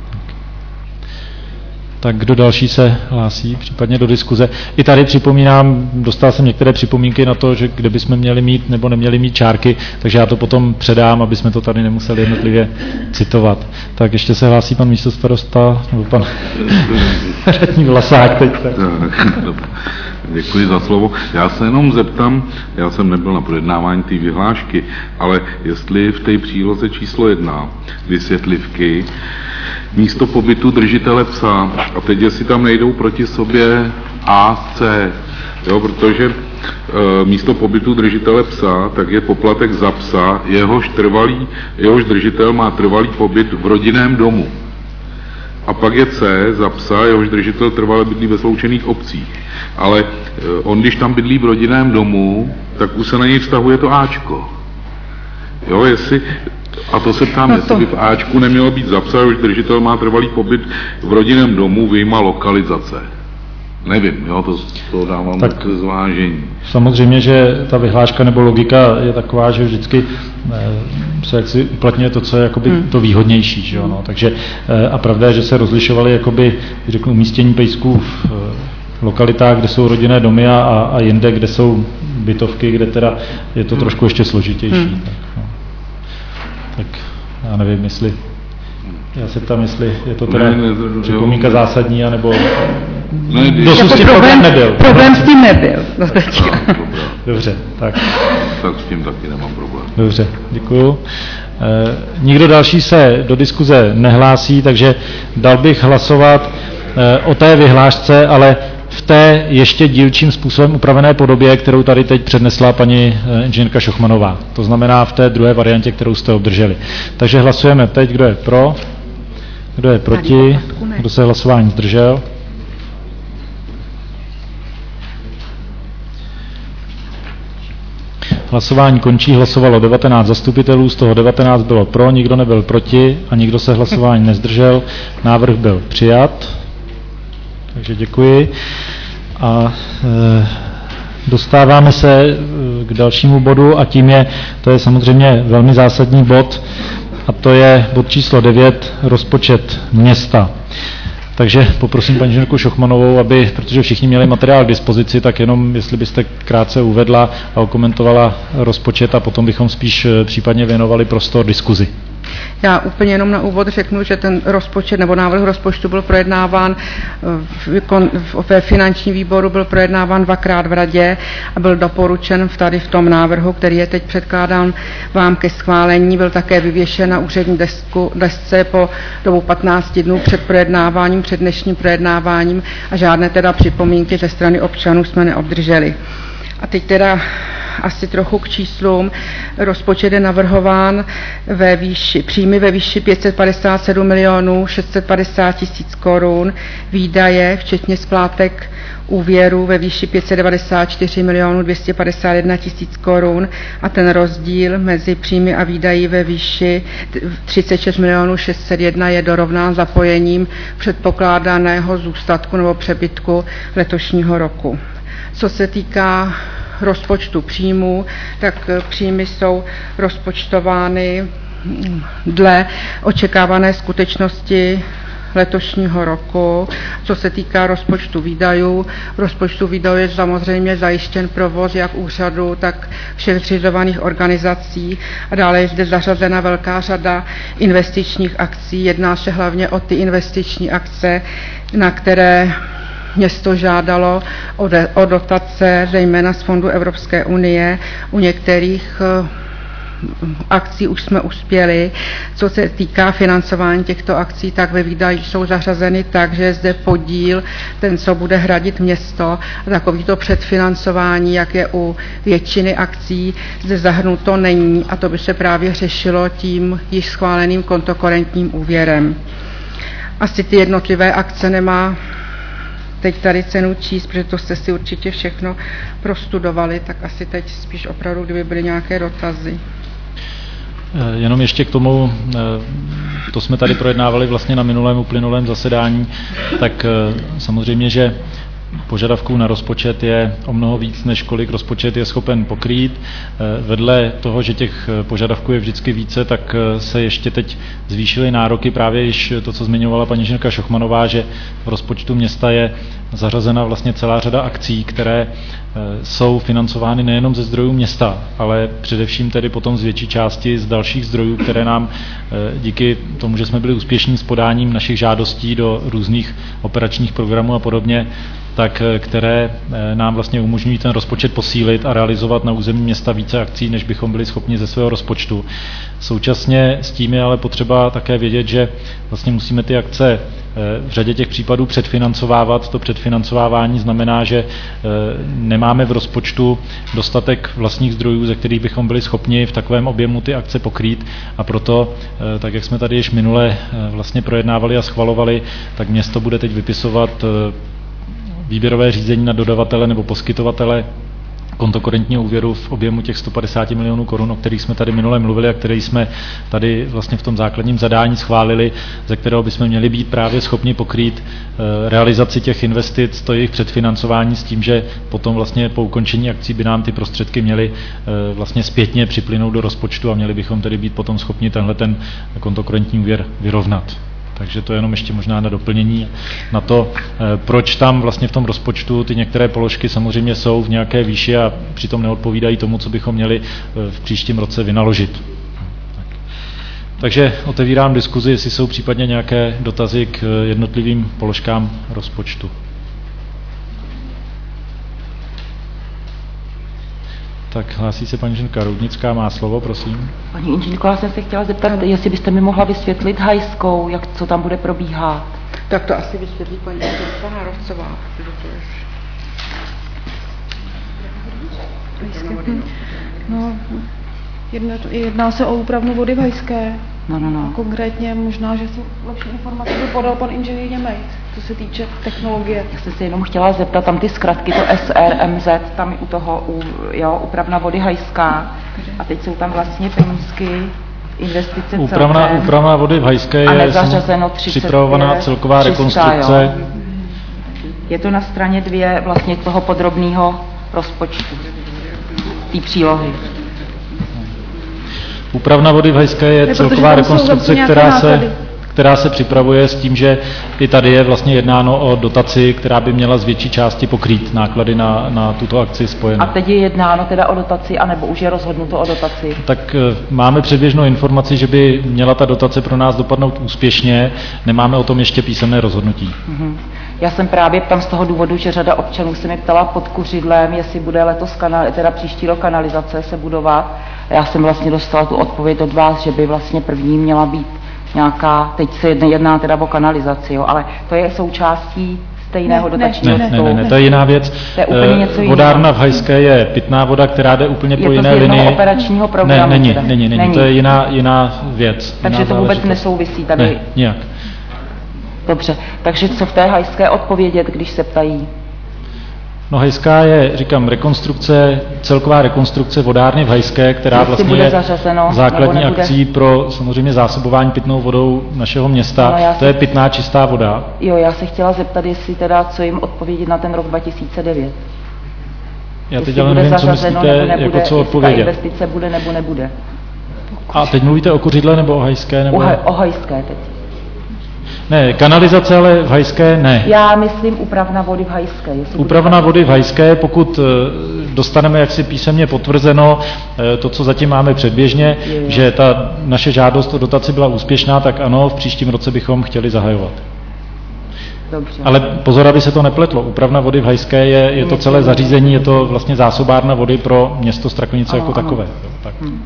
Tak kdo další se hlásí, případně do diskuze. I tady připomínám, dostal jsem některé připomínky na to, že kde bychom měli mít nebo neměli mít čárky, takže já to potom předám, aby jsme to tady nemuseli jednotlivě citovat. Tak ještě se hlásí pan místostarosta, nebo pan radní Vlasák teď. Tak. Děkuji za slovo. Já se jenom zeptám, já jsem nebyl na projednávání té vyhlášky, ale jestli v té příloze číslo jedna vysvětlivky místo pobytu držitele psa, a teď jestli tam nejdou proti sobě A, C, jo, protože e, místo pobytu držitele psa, tak je poplatek za psa, jehož, trvalý, jehož držitel má trvalý pobyt v rodinném domu. A pak je C za psa, jehož držitel trvale bydlí ve sloučených obcích. Ale e, on, když tam bydlí v rodinném domu, tak už se na něj vztahuje to Ačko. Jo, jestli... A to se ptám, no to... jestli by v Ačku nemělo být zapsáno, že držitel má trvalý pobyt v rodinném domu vyjma lokalizace. Nevím, jo, to, to dávám tak k zvážení. Samozřejmě, že ta vyhláška nebo logika je taková, že vždycky se jaksi uplatňuje to, co je jakoby hmm. to výhodnější. Že jo, no. Takže, a pravda je, že se rozlišovaly jakoby, řeknu, umístění pejsků v lokalitách, kde jsou rodinné domy a, a jinde, kde jsou bytovky, kde teda je to trošku ještě složitější. Hmm. Tak, no. tak já nevím, jestli já se ptám, jestli je to teda připomínka zásadní, anebo ne, dosud s tím problém nebyl. Problém s tím nebyl. No, dobře, tak. Tak s tím taky nemám problém. Dobře, děkuju. E, nikdo další se do diskuze nehlásí, takže dal bych hlasovat e, o té vyhlášce, ale v té ještě dílčím způsobem upravené podobě, kterou tady teď přednesla paní inženýrka Šochmanová. To znamená v té druhé variantě, kterou jste obdrželi. Takže hlasujeme teď, kdo je pro, kdo je proti, kdo se hlasování zdržel. Hlasování končí, hlasovalo devatenáct zastupitelů, z toho devatenáct bylo pro, nikdo nebyl proti a nikdo se hlasování nezdržel. Návrh byl přijat. Takže děkuji. A e, dostáváme se k dalšímu bodu a tím je, to je samozřejmě velmi zásadní bod, a to je bod číslo devět, rozpočet města. Takže poprosím paní inženýrku Šochmanovou, aby, protože všichni měli materiál k dispozici, tak jenom, jestli byste krátce uvedla a okomentovala rozpočet a potom bychom spíš případně věnovali prostor diskuzi. Já úplně jenom na úvod řeknu, že ten rozpočet nebo návrh rozpočtu byl projednáván ve finančním výboru, byl projednáván dvakrát v radě a byl doporučen tady v tom návrhu, který je teď předkládán vám ke schválení. Byl také vyvěšen na úřední desku, desce po dobu patnácti dnů před projednáváním, před dnešním projednáváním a žádné teda připomínky ze strany občanů jsme neobdrželi. A teď teda asi trochu k číslům. Rozpočet je navrhován ve výši, příjmy ve výši pět set padesát sedm milionů šest set padesát tisíc korun, výdaje, včetně splátek úvěru ve výši pět set devadesát čtyři milionů dvě stě padesát jedna tisíc korun a ten rozdíl mezi příjmy a výdaji ve výši třicet šest milionů šest set jedna je dorovnán zapojením předpokládaného zůstatku nebo přebytku letošního roku. Co se týká rozpočtu příjmů, tak příjmy jsou rozpočtovány dle očekávané skutečnosti letošního roku. Co se týká rozpočtu výdajů, v rozpočtu výdajů je samozřejmě zajištěn provoz jak úřadu, tak všech zřizovaných organizací a dále je zde zařazena velká řada investičních akcí. Jedná se hlavně o ty investiční akce, na které město žádalo o, de, o dotace, zejména z fondu Evropské unie. U některých uh, akcí už jsme uspěli. Co se týká financování těchto akcí, tak ve výdajích jsou zařazeny tak, že je zde podíl, ten, co bude hradit město. Takovýto předfinancování, jak je u většiny akcí, zde zahrnuto není a to by se právě řešilo tím již schváleným kontokorentním úvěrem. Asi ty jednotlivé akce nemá teď tady cenu číst, protože to jste si určitě všechno prostudovali, tak asi teď spíš opravdu, kdyby byly nějaké dotazy. Jenom ještě k tomu, to jsme tady projednávali vlastně na minulém uplynulém zasedání, tak samozřejmě, že požadavků na rozpočet je o mnoho víc, než kolik rozpočet je schopen pokrýt. Vedle toho, že těch požadavků je vždycky více, tak se ještě teď zvýšily nároky, právě již to, co zmiňovala paní inženýrka Šochmanová, že v rozpočtu města je zařazena vlastně celá řada akcí, které jsou financovány nejenom ze zdrojů města, ale především tedy potom z větší části z dalších zdrojů, které nám díky tomu, že jsme byli úspěšní s podáním našich žádostí do různých operačních programů a podobně, tak které nám vlastně umožňují ten rozpočet posílit a realizovat na území města více akcí, než bychom byli schopni ze svého rozpočtu. Současně s tím je ale potřeba také vědět, že vlastně musíme ty akce v řadě těch případů předfinancovávat. To předfinancovávání znamená, že nemáme v rozpočtu dostatek vlastních zdrojů, ze kterých bychom byli schopni v takovém objemu ty akce pokrýt, a proto, tak jak jsme tady již minule vlastně projednávali a schvalovali, tak město bude teď vypisovat výběrové řízení na dodavatele nebo poskytovatele kontokorentního úvěru v objemu těch sto padesát milionů korun, o kterých jsme tady minule mluvili a který jsme tady vlastně v tom základním zadání schválili, ze kterého bychom měli být právě schopni pokrýt realizaci těch investic, to jejich předfinancování s tím, že potom vlastně po ukončení akcí by nám ty prostředky měly vlastně zpětně připlynout do rozpočtu a měli bychom tedy být potom schopni tenhle ten kontokorentní úvěr vyrovnat. Takže to je jenom ještě možná na doplnění na to, proč tam vlastně v tom rozpočtu ty některé položky samozřejmě jsou v nějaké výši a přitom neodpovídají tomu, co bychom měli v příštím roce vynaložit. Takže otevírám diskuzi, jestli jsou případně nějaké dotazy k jednotlivým položkám rozpočtu. Tak hlásí se paní inženýrka Roudnická, má slovo, prosím. Paní inženýrko, já jsem se chtěla zeptat, jestli byste mi mohla vysvětlit hajskou, jak, co tam bude probíhat. Tak to asi vysvětlí paní inženýrka Harovcová. No, jedná, jedná se o úpravnu vody v Hajské. No, no, no. A konkrétně možná, že se lepší informace by podal pan inženýr Němec, co se týče technologie. Já jsem se jenom chtěla zeptat, tam ty zkratky, to S R M Z, tam u toho, u, jo, úpravna vody Hajská. A teď jsou tam vlastně penízky, investice Úpravna, celkem. úpravna vody v Hajské je připravovaná celková rekonstrukce. Jo. Je to na straně dvě vlastně toho podrobného rozpočtu, té přílohy. Úpravna vody v Hajské je ne, celková rekonstrukce, která se, která se připravuje s tím, že i tady je vlastně jednáno o dotaci, která by měla z větší části pokrýt náklady na, na tuto akci spojené. A teď je jednáno teda o dotaci, anebo už je rozhodnuto o dotaci? Tak máme předběžnou informaci, že by měla ta dotace pro nás dopadnout úspěšně, nemáme o tom ještě písemné rozhodnutí. Mm-hmm. Já jsem právě tam z toho důvodu, že řada občanů se mi ptala pod Kuřidlem, jestli bude letos, kanal, teda příští rok kanalizace se budovat. Já jsem vlastně dostala tu odpověď od vás, že by vlastně první měla být nějaká, teď se jedná teda o kanalizaci, jo, ale to je součástí stejného ne, dotačního ne, ne, ne, ne, to je jiná věc. To je úplně něco Vodárna v Hajské je pitná voda, která jde úplně je po jiné linii. Je to z operačního programu? Ne, není, není, není, není, to je jiná, jiná věc. Takže jiná to vůbec nesouvisí tady? Ne, nijak. Dobře, takže co v té Hajské odpovědět, když se ptají? No Hajská je, říkám, rekonstrukce, celková rekonstrukce vodárny v Hajské, která Jestli vlastně bude je zařazeno, základní akcí pro samozřejmě zásobování pitnou vodou našeho města. No, to se... je pitná čistá voda. Jo, já se chtěla zeptat, jestli teda, co jim odpovědět na ten rok dva tisíce devět. Já teď ale nevím, co myslíte, jako co odpovědět. Jestli ta investice bude nebo nebude. A teď mluvíte o Kuřidle nebo o Hajské? Nebo... O, haj, o Hajské teď. Ne, kanalizace, ale v Hajské ne. Já myslím úpravna vody v Hajské. Úpravna vody v Hajské, pokud dostaneme jaksi písemně potvrzeno to, co zatím máme předběžně, je, je. že ta naše žádost o dotaci byla úspěšná, tak ano, v příštím roce bychom chtěli zahajovat. Dobře. Ale pozor, aby se to nepletlo. Úpravna vody v Hajské je, je to celé zařízení, je to vlastně zásobárna vody pro město Strakonice ano, jako ano. takové. Tak. Hmm.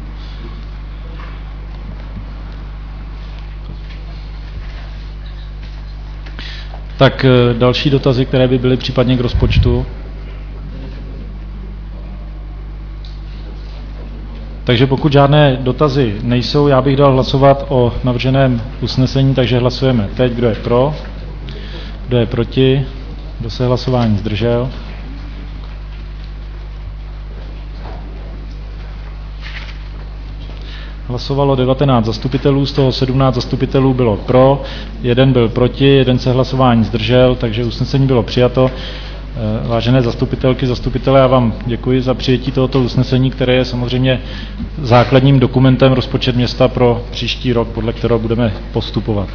Tak další dotazy, které by byly případně k rozpočtu. Takže pokud žádné dotazy nejsou, já bych dal hlasovat o navrženém usnesení, takže hlasujeme teď, kdo je pro, kdo je proti, kdo se hlasování zdržel. Hlasovalo devatenáct zastupitelů, z toho sedmnáct zastupitelů bylo pro, jeden byl proti, jeden se hlasování zdržel, takže usnesení bylo přijato. Vážené zastupitelky, zastupitelé, já vám děkuji za přijetí tohoto usnesení, které je samozřejmě základním dokumentem rozpočet města pro příští rok, podle kterého budeme postupovat.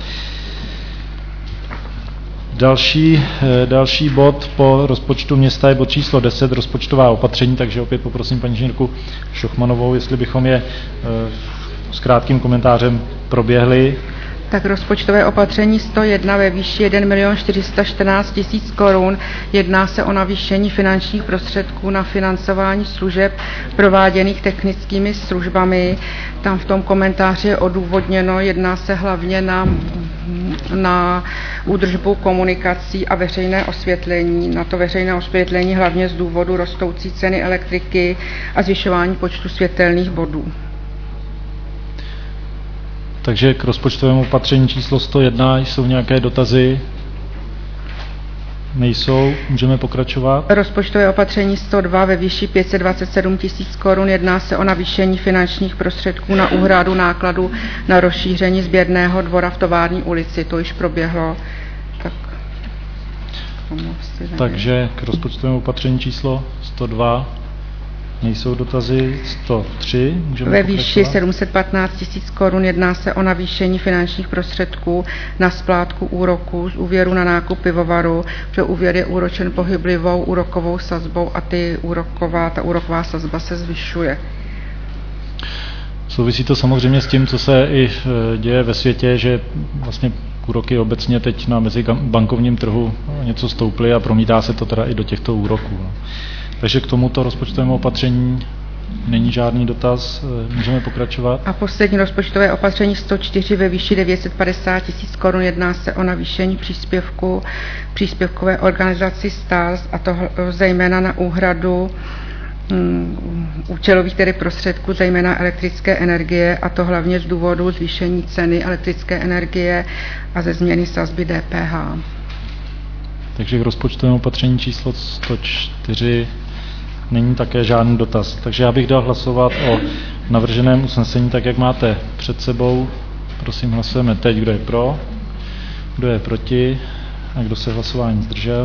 Další, další bod po rozpočtu města je bod číslo deset, rozpočtová opatření, takže opět poprosím paní inženýrku Šochmanovou, jestli bychom je s krátkým komentářem proběhli. Tak rozpočtové opatření sto jedna ve výši jeden milion čtyři sta čtrnáct tisíc korun. Jedná se o navýšení finančních prostředků na financování služeb prováděných technickými službami. Tam v tom komentáři je odůvodněno, jedná se hlavně na, na údržbu komunikací a veřejné osvětlení. Na to veřejné osvětlení hlavně z důvodu rostoucí ceny elektriky a zvyšování počtu světelných bodů. Takže k rozpočtovému opatření číslo sto jedna jsou nějaké dotazy? Nejsou, můžeme pokračovat. Rozpočtové opatření sto dva ve výši pět set dvacet sedm tisíc korun. Jedná se o navýšení finančních prostředků na úhradu nákladu na rozšíření sběrného dvora v Tovární ulici. To již proběhlo. Tak. Takže k rozpočtovému opatření číslo sto dva nejsou dotazy. sto tři můžeme ve pokračovat. výši sedm set patnáct tisíc korun. Jedná se o navýšení finančních prostředků na splátku úroků z úvěru na nákup pivovaru, protože úvěr je úročen pohyblivou úrokovou sazbou a ty úroková, ta úroková sazba se zvyšuje. Souvisí to samozřejmě s tím, co se i děje ve světě, že vlastně úroky obecně teď na mezibankovním trhu něco stouply a promítá se to teda i do těchto úroků. Takže k tomuto rozpočtovému opatření není žádný dotaz, můžeme pokračovat. A poslední rozpočtové opatření sto čtyři ve výši devět set padesát tisíc korun. Jedná se o navýšení příspěvku příspěvkové organizaci STARS, a to zejména na úhradu um, účelových tedy prostředků, zejména elektrické energie, a to hlavně z důvodu zvýšení ceny elektrické energie a ze změny sazby D P H. Takže k rozpočtovému opatření číslo sto čtyři není také žádný dotaz. Takže já bych dal hlasovat o navrženém usnesení tak, jak máte před sebou. Prosím, hlasujeme teď, kdo je pro, kdo je proti a kdo se hlasování zdržel.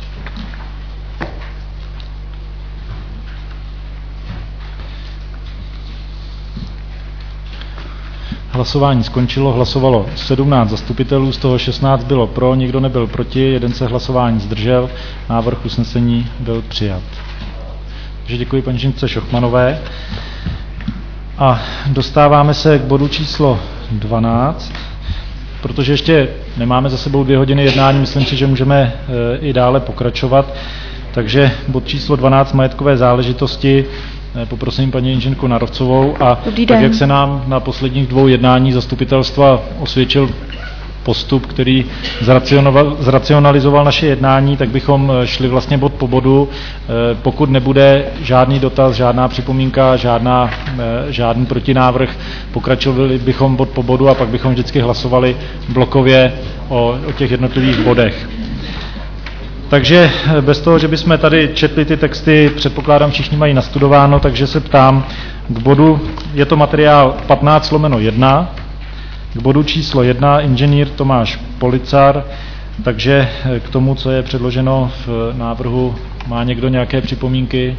Hlasování skončilo, hlasovalo sedmnáct zastupitelů, z toho šestnáct bylo pro, nikdo nebyl proti, jeden se hlasování zdržel, návrh usnesení byl přijat. Takže děkuji paní inženýrce Šochmanové. A dostáváme se k bodu číslo dvanáct, protože ještě nemáme za sebou dvě hodiny jednání, myslím si, že můžeme i dále pokračovat. Takže bod číslo dvanáct, majetkové záležitosti. Poprosím paní inženýrku Narovcovou a tak, jak se nám na posledních dvou jednání zastupitelstva osvědčil postup, který zracionalizoval naše jednání, tak bychom šli vlastně bod po bodu. Pokud nebude žádný dotaz, žádná připomínka, žádná, žádný protinávrh, pokračovali bychom bod po bodu a pak bychom vždycky hlasovali blokově o, o těch jednotlivých bodech. Takže bez toho, že bychom tady četli ty texty, předpokládám, všichni mají nastudováno, takže se ptám k bodu, je to materiál patnáct lomeno jedna, k bodu číslo jedna, inženýr Tomáš Policar, takže k tomu, co je předloženo v návrhu, má někdo nějaké připomínky?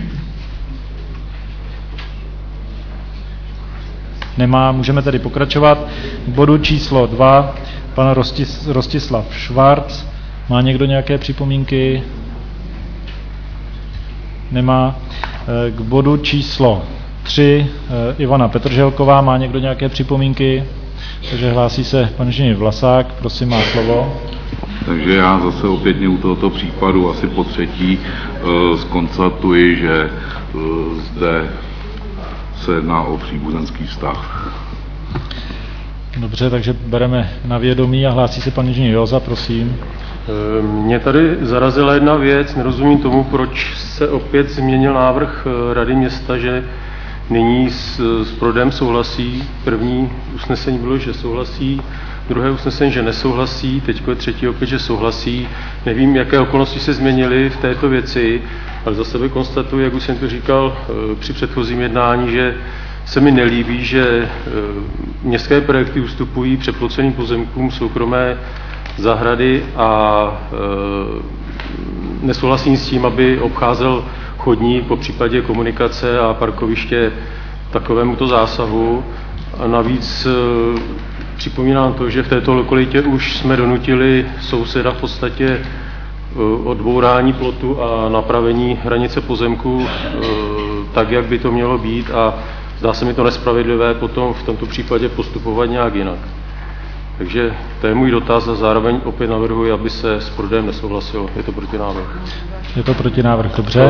Nemá, můžeme tedy pokračovat. K bodu číslo dva, pan Rostis, Rostislav Švarc. Má někdo nějaké připomínky? Nemá. K bodu číslo tři, Ivana Petrželková. Má někdo nějaké připomínky? Takže hlásí se pan inženýr Vlasák. Prosím, má slovo. Takže já zase opětně u tohoto případu asi po třetí e, zkonstatuji, že e, zde se jedná o příbuzenský vztah. Dobře, takže bereme na vědomí a hlásí se pan inženýr Joza, prosím. Mě tady zarazila jedna věc, nerozumím tomu, proč se opět změnil návrh Rady města, že nyní s, s prodejem souhlasí. První usnesení bylo, že souhlasí, druhé usnesení, že nesouhlasí, teď je třetí opět, že souhlasí. Nevím, jaké okolnosti se změnily v této věci, ale za sebe konstatuji, jak už jsem to říkal při předchozím jednání, že se mi nelíbí, že městské projekty ustupují přeploceným pozemkům soukromé zahrady a e, nesouhlasím s tím, aby obcházel chodník, po případě komunikace a parkoviště takovémuto zásahu. A navíc e, připomínám to, že v této lokalitě už jsme donutili souseda v podstatě e, odbourání plotu a napravení hranice pozemku e, tak, jak by to mělo být, a zdá se mi to nespravedlivé potom v tomto případě postupovat nějak jinak. Takže to je můj dotaz a zároveň opět navrhuji, aby se s prodejem nesouhlasilo. Je to protinávrh. Je to protinávrh, dobře.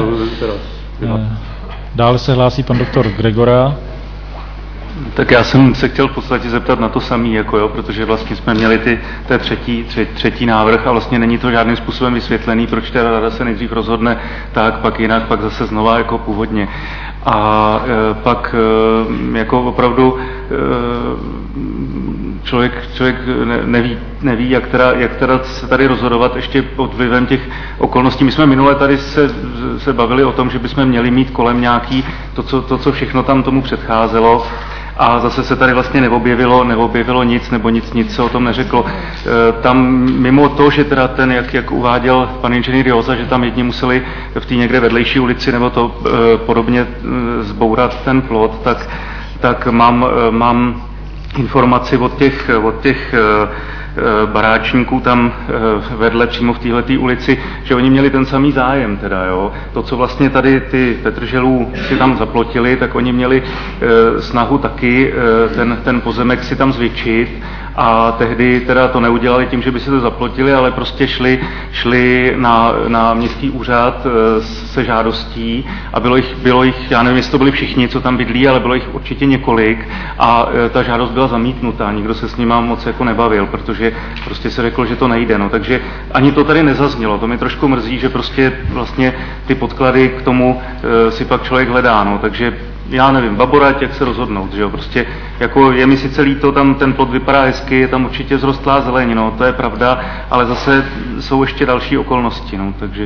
Dále se hlásí pan doktor Gregora. Tak já jsem se chtěl v podstatě zeptat na to samý, jako jo, protože vlastně jsme měli ty, té třetí, tři, třetí návrh a vlastně není to žádným způsobem vysvětlený, proč ta rada se nejdřív rozhodne tak, pak jinak, pak zase znova jako původně. A e, pak e, jako opravdu e, člověk, člověk neví, neví jak, teda, jak teda se tady rozhodovat ještě pod vlivem těch okolností. My jsme minule tady se, se bavili o tom, že bychom měli mít kolem nějaký to co, to, co všechno tam tomu předcházelo, a zase se tady vlastně neobjevilo, neobjevilo nic, nebo nic, nic se o tom neřeklo. E, tam mimo to, že teda ten, jak, jak uváděl pan inženýr Józa, že tam jedni museli v té někde vedlejší ulici nebo to e, podobně e, zbourat ten plot, tak, tak mám, e, mám informaci od těch, od těch e, baráčníků tam vedle přímo v téhletý ulici, že oni měli ten samý zájem teda, jo. To, co vlastně tady ty Petrželů si tam zaplotili, tak oni měli e, snahu taky e, ten, ten pozemek si tam zvětšit, a tehdy teda to neudělali tím, že by se to zaplotili, ale prostě šli, šli na, na městský úřad e, se žádostí, a bylo jich, bylo jich, já nevím, jestli to byli všichni, co tam bydlí, ale bylo jich určitě několik, a e, ta žádost byla zamítnutá, nikdo se s nima moc jako nebavil, protože že prostě se řeklo, že to nejde. No, takže ani to tady nezaznělo. To mi trošku mrzí, že prostě vlastně ty podklady k tomu e, si pak člověk hledá. No, takže já nevím, baborať, jak se rozhodnout, že jo, prostě jako je mi sice líto, tam ten plot vypadá hezky, je tam určitě vzrostlá zeleň, no, to je pravda, ale zase jsou ještě další okolnosti, no, takže...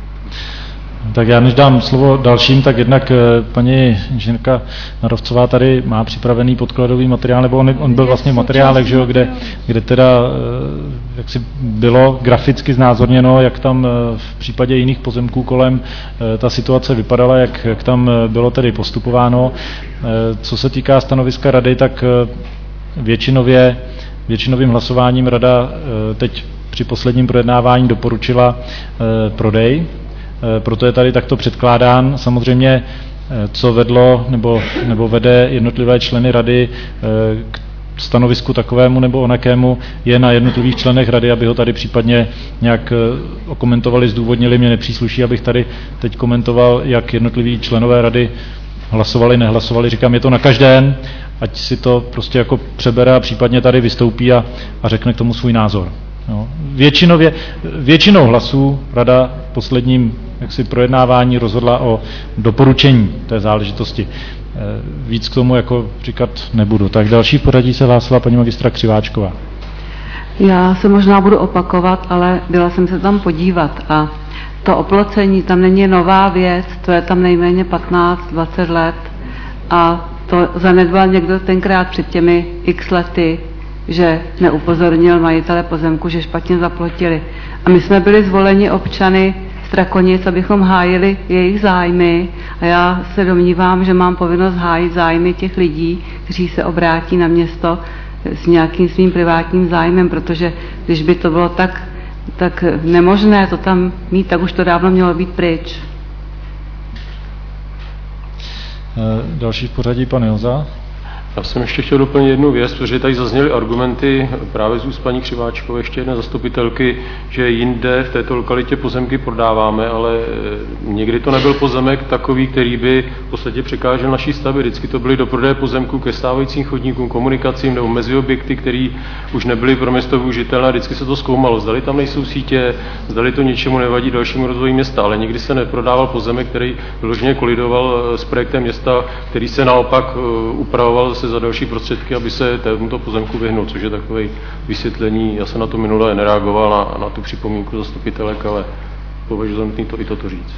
Tak já než dám slovo dalším, tak jednak paní inženýrka Narovcová tady má připravený podkladový materiál, nebo on, on byl vlastně v materiálech, že jo, kde, kde teda jak si bylo graficky znázorněno, jak tam v případě jiných pozemků kolem ta situace vypadala, jak, jak tam bylo tedy postupováno. Co se týká stanoviska rady, tak většinově, většinovým hlasováním rada teď při posledním projednávání doporučila prodej. Proto je tady takto předkládán. Samozřejmě, co vedlo nebo, nebo vede jednotlivé členy rady k stanovisku takovému nebo onakému, je na jednotlivých členech rady, aby ho tady případně nějak okomentovali, zdůvodnili. Mě nepřísluší, abych tady teď komentoval, jak jednotliví členové rady hlasovali, nehlasovali. Říkám, je to na každém, ať si to prostě jako přebere a případně tady vystoupí a, a řekne k tomu svůj názor. No. Většinově, většinou hlasů rada v posledním jaksi projednávání rozhodla o doporučení té záležitosti. Víc k tomu jako říkat nebudu. Tak další v pořadí se hlásila paní magistra Křiváčková. Já se možná budu opakovat, ale byla jsem se tam podívat a to oplocení tam není nová věc, to je tam nejméně patnáct dvacet let a to zanedbal někdo tenkrát před těmi x lety, že neupozornil majitele pozemku, že špatně zaplotili. A my jsme byli zvoleni občany Strakonic, abychom hájili jejich zájmy, a já se domnívám, že mám povinnost hájit zájmy těch lidí, kteří se obrátí na město s nějakým svým privátním zájmem, protože když by to bylo tak, tak nemožné to tam mít, tak už to dávno mělo být pryč. Další v pořadí pan Joza. Já jsem ještě chtěl doplnit jednu věc, protože tady zazněly argumenty právě z úst paní Křiváčkové, ještě jedné zastupitelky, že jinde v této lokalitě pozemky prodáváme, ale někdy to nebyl pozemek takový, který by v podstatě překážel naší stavbě. Vždycky to byly do prodeje pozemků ke stávajícím chodníkům, komunikacím nebo mezi objekty, které už nebyly pro město využitelné. Vždycky se to zkoumalo, zdali tam nejsou sítě, zdali to ničemu nevadí dalšímu rozvoji města, ale nikdy se neprodával pozemek, který vyloženě kolidoval s projektem města, který se naopak upravoval se za další prostředky, aby se tomuto pozemku vyhnul, což je takové vysvětlení. Já jsem na to minule nereagoval na, na tu připomínku zastupitelek, ale považuji za nutné to i toto říct.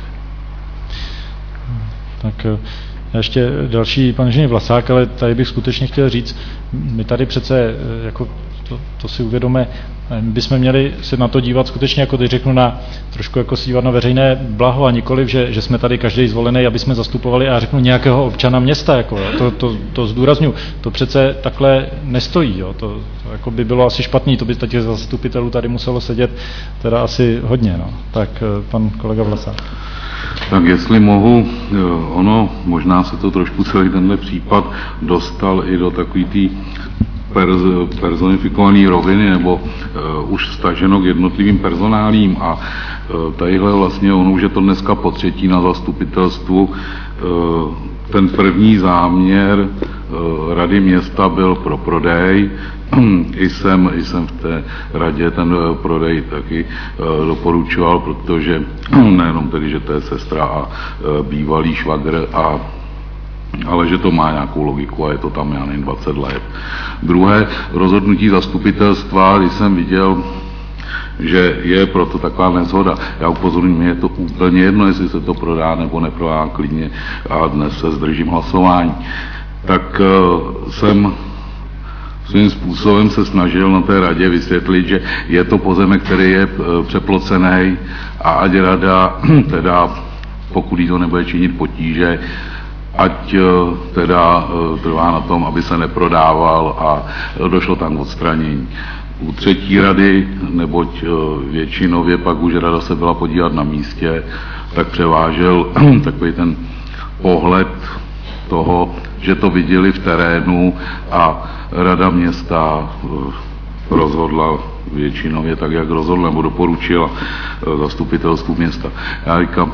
Tak ještě další pan inženýr Vlasák, ale tady bych skutečně chtěl říct, my tady přece, jako to, to si uvědomíme, bychom měli se na to dívat skutečně, jako teď řeknu, na trošku jako si dívat na veřejné blaho a nikoliv, že, že jsme tady každý zvolený, aby jsme zastupovali a řeknu nějakého občana města, jako, to, to, to zdůrazňuji, to přece takhle nestojí, jo. To, to jako by bylo asi špatný, to by těch zastupitelů tady muselo sedět teda asi hodně, no. Tak pan kolega Vlasák. Tak jestli mohu, ono, možná se to trošku celý tenhle případ dostal i do takový tý personifikované roviny nebo uh, už staženo k jednotlivým personálím a uh, tadyhle vlastně ono už je to dneska po třetí na zastupitelstvu. Uh, ten první záměr uh, rady města byl pro prodej. I jsem, i jsem v té radě ten uh, prodej taky uh, doporučoval, protože nejenom tedy, že to je sestra a uh, bývalý švagr a ale že to má nějakou logiku a je to tam, já nevím, dvacet let. Druhé rozhodnutí zastupitelstva, když jsem viděl, že je proto taková neshoda. Já upozorňuji, mě je to úplně jedno, jestli se to prodá nebo neprodá klidně a dnes se zdržím hlasování. Tak uh, jsem svým způsobem se snažil na té radě vysvětlit, že je to pozemek, který je uh, přeplocený a ať rada teda, pokud jí to nebude činit potíže, ať uh, teda uh, trvá na tom, aby se neprodával a uh, došlo tam k odstranění. U třetí rady, neboť většinově pak už rada se byla podívat na místě, tak převážel takový ten pohled toho, že to viděli v terénu a rada města rozhodla většinově tak, jak rozhodla, nebo doporučila zastupitelstvu města. Já říkám,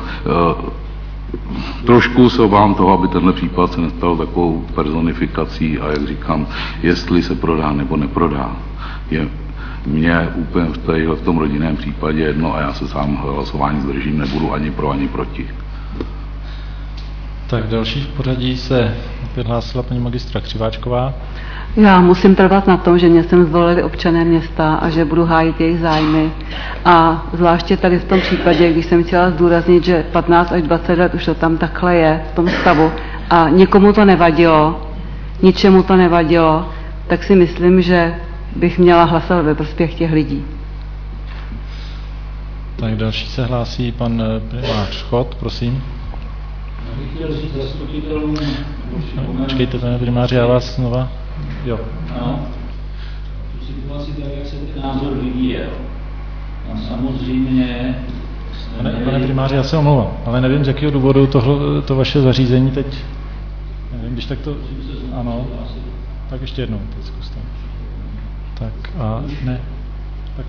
trošku se obávám toho, aby tenhle případ se nestal takovou personifikací a jak říkám, jestli se prodá nebo neprodá. Je mně úplně v, téhle, v tom rodinném případě jedno a já se sám hlasování zdržím, nebudu ani pro, ani proti. Tak další v pořadí se opět hlásila paní magistra Křiváčková. Já musím trvat na tom, že mě sem zvolili občané města a že budu hájit jejich zájmy. A zvláště tady v tom případě, když jsem chtěla zdůraznit, že patnáct až dvacet let už to tam takhle je v tom stavu a nikomu to nevadilo, ničemu to nevadilo, tak si myslím, že bych měla hlasovat ve prospěch těch lidí. Tak další se hlásí pan primář Chod, prosím. Já bych chtěl říct zastupitelům... Počkejte, pane primáři, já vás znova... Jo. Ano. Tu situaci tak, jak se ten názor vyvíjel. A samozřejmě... Pane, pane primáři, já se omlouvám, ale nevím, z jakého důvodu tohle, to vaše zařízení teď... Nevím, když tak to... Ano. Tak ještě jednou, teď zkuste. Tak a ne. Tak.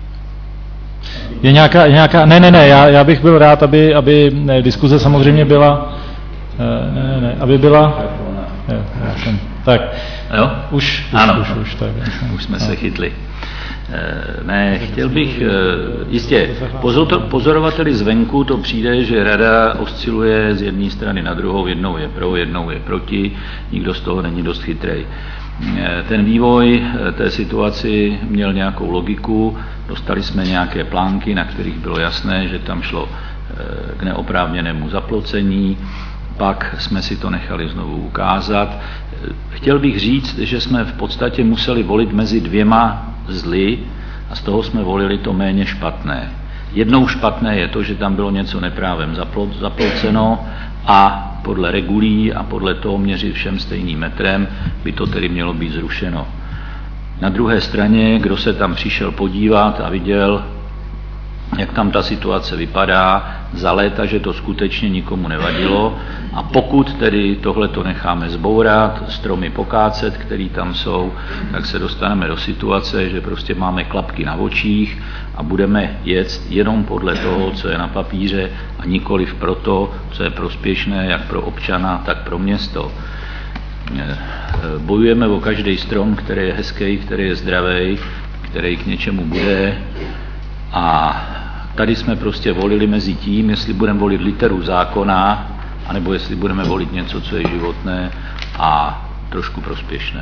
Je nějaká, je nějaká, ne, ne, ne, já, já bych byl rád, aby, aby ne, diskuze samozřejmě byla, ne, ne, ne, aby byla, jo, já jsem, tak, jo? Už, už, ano, už, už, tak, už jsme no. se chytli. Ne, chtěl bych, jistě, pozorovateli zvenku to přijde, že rada osciluje z jedné strany na druhou, jednou je pro, jednou je proti, nikdo z toho není dost chytrej. Ten vývoj té situaci měl nějakou logiku, dostali jsme nějaké plánky, na kterých bylo jasné, že tam šlo k neoprávněnému zaplocení, pak jsme si to nechali znovu ukázat. Chtěl bych říct, že jsme v podstatě museli volit mezi dvěma zly a z toho jsme volili to méně špatné. Jednou špatné je to, že tam bylo něco neprávem zaploceno a podle regulí a podle toho měřit všem stejným metrem by to tedy mělo být zrušeno. Na druhé straně, kdo se tam přišel podívat a viděl, jak tam ta situace vypadá, za léta, že to skutečně nikomu nevadilo a pokud tedy tohleto necháme zbourat, stromy pokácet, které tam jsou, tak se dostaneme do situace, že prostě máme klapky na očích a budeme jet jenom podle toho, co je na papíře a nikoliv pro to, co je prospěšné jak pro občana, tak pro město. Bojujeme o každý strom, který je hezký, který je zdravý, který k něčemu bude a tady jsme prostě volili mezi tím, jestli budeme volit literu zákona, anebo jestli budeme volit něco, co je životné a trošku prospěšné.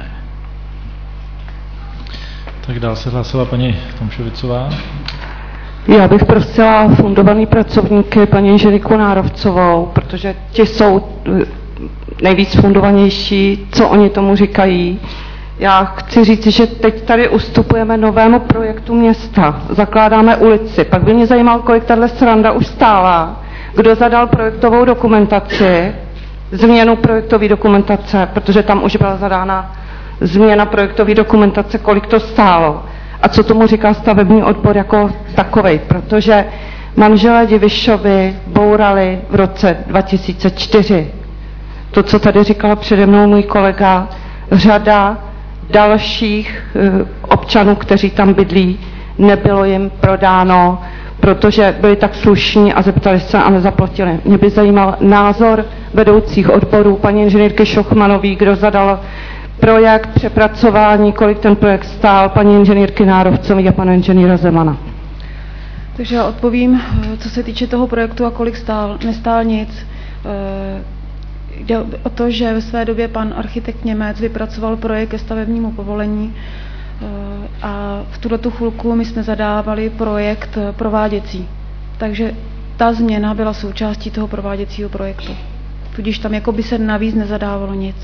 Tak dál se hlásila paní Tomšovicová. Já bych prosila fundovaný pracovníky paní inženýrku Nárovcovou, protože ti jsou nejvíc fundovanější, co oni tomu říkají. Já chci říct, že teď tady ustupujeme novému projektu města, zakládáme ulici, pak by mě zajímalo, kolik tahle sranda už stála, kdo zadal projektovou dokumentaci, změnu projektové dokumentace, protože tam už byla zadána změna projektové dokumentace, kolik to stálo a co tomu říká stavební odbor jako takovej, protože manželé Divišovi bourali v roce dva tisíce čtyři. To, co tady říkal přede mnou můj kolega, řada dalších občanů, kteří tam bydlí, nebylo jim prodáno, protože byli tak slušní a zeptali se a nezaplatili. Mě by zajímal názor vedoucích odborů, paní inženýrky Šochmanový, kdo zadal projekt přepracování, kolik ten projekt stál, paní inženýrky Nárovcové a pana inženýra Zemana. Takže já odpovím, co se týče toho projektu a kolik stál. Nestál nic. jde o to, že ve své době pan architekt Němec vypracoval projekt ke stavebnímu povolení a v tuhletu chvilku my jsme zadávali projekt prováděcí. Takže ta změna byla součástí toho prováděcího projektu. Tudíž tam jako by se navíc nezadávalo nic.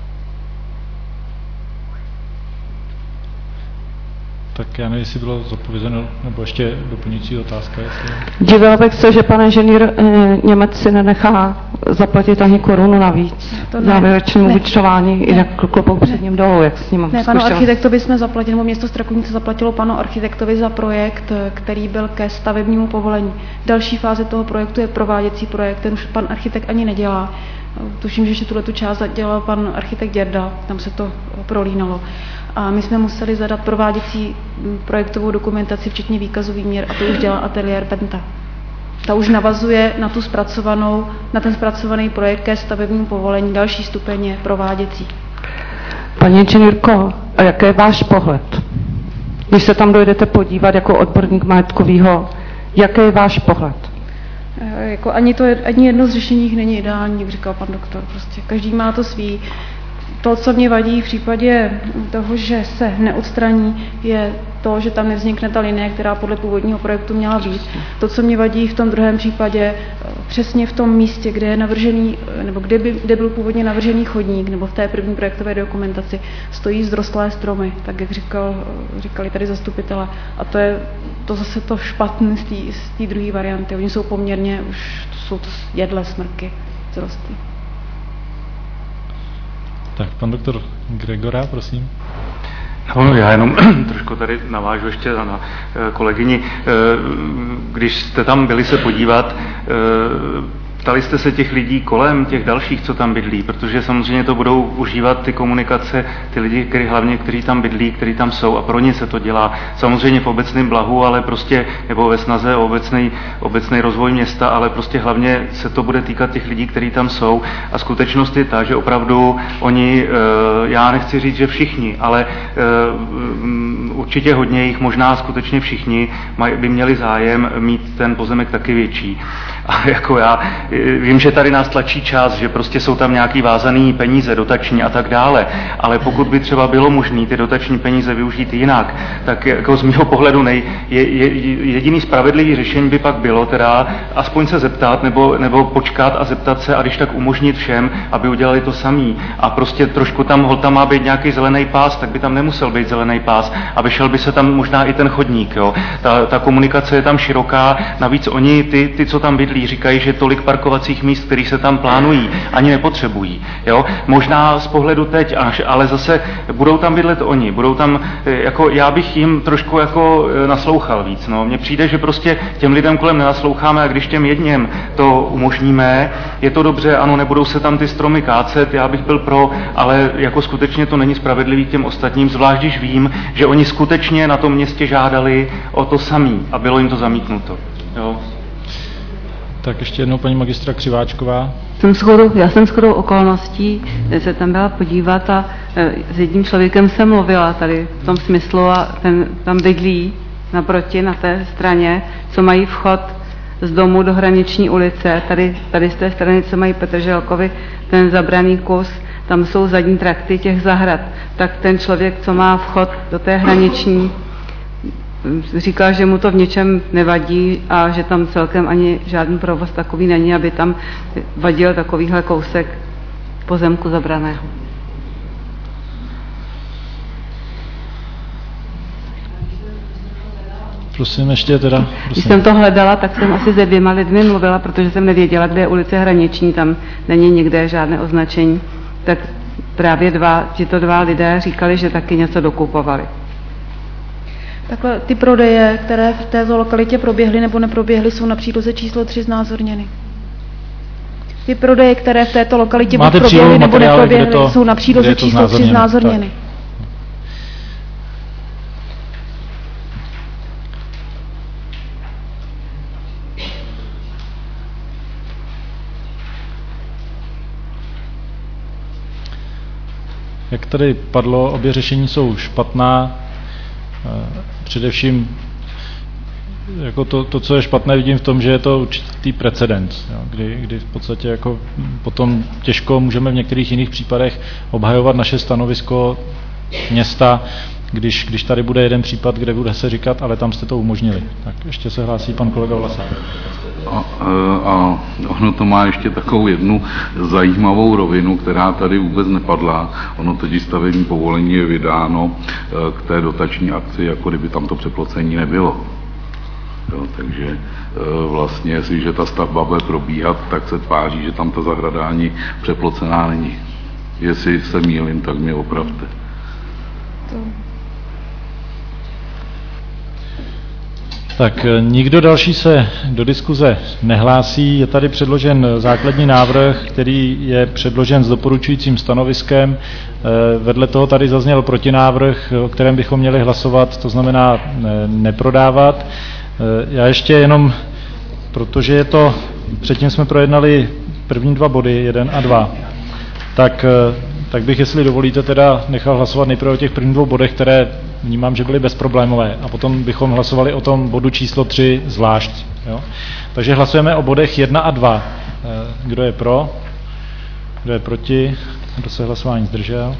Tak já nevím, jestli bylo zodpovězeno, nebo ještě doplňující otázka. Jestli... Divila bych se, že pan inženýr e, Němec si nenechá zaplatit ani korunu navíc závěrečnému účtování, jak klopou před ním dolů, jak s ním mám Ne, panu architektovi jsme zaplatili, nebo město Strakonice zaplatilo panu architektovi za projekt, který byl ke stavebnímu povolení. Další fáze toho projektu je prováděcí projekt, ten už pan architekt ani nedělá. Tuším, že ještě tuhle tu část dělal pan architekt Děrda, tam se to prolínalo. A my jsme museli zadat prováděcí projektovou dokumentaci, včetně výkazu výměr, a to už dělá ateliér Penta. Ta už navazuje na tu zpracovanou, na ten zpracovaný projekt ke stavebnímu povolení, další stupeň je prováděcí. Paní inženýrko, a jaký je váš pohled? Když se tam dojdete podívat jako odborník majetkovýho, jaký je váš pohled? E, jako ani, to, ani jedno z řešení není ideální, jak říkal pan doktor. Prostě každý má to svý. To, co mě vadí v případě toho, že se neodstraní, je to, že tam nevznikne ta linie, která podle původního projektu měla být. To, co mě vadí v tom druhém případě, přesně v tom místě, kde je navržený, nebo kde, by, kde byl původně navržený chodník, nebo v té první projektové dokumentaci, stojí zrostlé stromy, tak jak říkal, říkali tady zastupitelé. A to je to zase to špatné z té druhé varianty. Oni jsou poměrně, už jsou to jedlé smrky zrostlé. Tak, pan doktor Gregora, prosím. No, já jenom trošku tady navážu ještě na kolegyni. Když jste tam byli se podívat, ptali jste se těch lidí kolem, těch dalších, co tam bydlí, protože samozřejmě to budou užívat ty komunikace, ty lidi, který, hlavně, kteří tam bydlí, kteří tam jsou, a pro ně se to dělá samozřejmě v obecném blahu, ale prostě, nebo ve snaze o obecný, obecný rozvoj města, ale prostě hlavně se to bude týkat těch lidí, kteří tam jsou. A skutečnost je ta, že opravdu oni, já nechci říct, že všichni, ale určitě hodně jich, možná skutečně všichni by měli zájem mít ten pozemek taky větší. A jako já vím, že tady nás tlačí čas, že prostě jsou tam nějaký vázaný peníze, dotační a tak dále, ale pokud by třeba bylo možné ty dotační peníze využít jinak, tak jako z mého pohledu nej, je, je, jediný spravedlivý řešení by pak bylo teda aspoň se zeptat, nebo, nebo počkat a zeptat se, a když tak umožnit všem, aby udělali to samý. A prostě trošku tam, hol tam má být nějaký zelený pás, tak by tam nemusel být zelený pás a vyšel by se tam možná i ten chodník. Jo. Ta, ta komunikace je tam široká, navíc oni, ty, ty co tam bydlí, říkají, že tolik parkovacích míst, které se tam plánují, ani nepotřebují. Jo? Možná z pohledu teď, až, ale zase budou tam bydlet oni, budou tam, jako já bych jim trošku jako naslouchal víc. No. Mně přijde, že prostě těm lidem kolem nenasloucháme, a když těm jedním to umožníme, je to dobře, ano, nebudou se tam ty stromy kácet, já bych byl pro, ale jako skutečně to není spravedlivý těm ostatním, zvlášť když vím, že oni skutečně na tom městě žádali o to samý a bylo jim to zamítnuto. Jo? Tak ještě jednou paní magistra Křiváčková. Jsem shodou, já jsem shodou okolností se tam byla podívat a e, s jedním člověkem jsem mluvila tady v tom smyslu, a ten tam bydlí naproti na té straně, co mají vchod z domu do hraniční ulice, tady, tady z té strany, co mají Petrželkovi, ten zabraný kus, tam jsou zadní trakty těch zahrad, tak ten člověk, co má vchod do té hraniční, říká, že mu to v něčem nevadí a že tam celkem ani žádný provoz takový není, aby tam vadil takovýhle kousek pozemku zabraného. Prosím, ještě teda. Prosím. Když jsem to hledala, tak jsem asi se dvěma lidmi mluvila, protože jsem nevěděla, kde je ulice Hraniční, tam není nikde žádné označení. Tak právě dva, tito dva lidé říkali, že taky něco dokupovali. Takhle ty prodeje, které v této lokalitě proběhly nebo neproběhly, jsou na příloze číslo tři znázorněny. Ty prodeje, které v této lokalitě buď proběhly nebo neproběhly, to, jsou na příloze číslo tři znázorněny. Tak. Jak tady padlo, obě řešení jsou špatná. Především jako to, to, co je špatné, vidím v tom, že je to určitý precedens, jo, kdy, kdy v podstatě jako potom těžko můžeme v některých jiných případech obhajovat naše stanovisko města, když, když tady bude jeden případ, kde bude se říkat, ale tam jste to umožnili. Tak ještě se hlásí pan kolega Vlasák. A, a ono to má ještě takovou jednu zajímavou rovinu, která tady vůbec nepadla. Ono totiž stavební povolení je vydáno k té dotační akci, jako kdyby tam to přeplocení nebylo. Jo, takže vlastně, jestliže ta stavba bude probíhat, tak se tváří, že tam ta zahrada ani přeplocená není. Jestli se mýlím, tak mě opravte. To... Tak nikdo další se do diskuze nehlásí. Je tady předložen základní návrh, který je předložen s doporučujícím stanoviskem. Vedle toho tady zazněl protinávrh, o kterém bychom měli hlasovat, to znamená neprodávat. Já ještě jenom, protože je to, předtím jsme projednali první dva body, jeden a dva, tak, tak bych, jestli dovolíte, teda nechal hlasovat nejprve o těch prvních dvou bodech, které vnímám, že byly bezproblémové, a potom bychom hlasovali o tom bodu číslo tři zvlášť. Jo? Takže hlasujeme o bodech jedna a dva. Kdo je pro? Kdo je proti? Kdo se hlasování zdržel?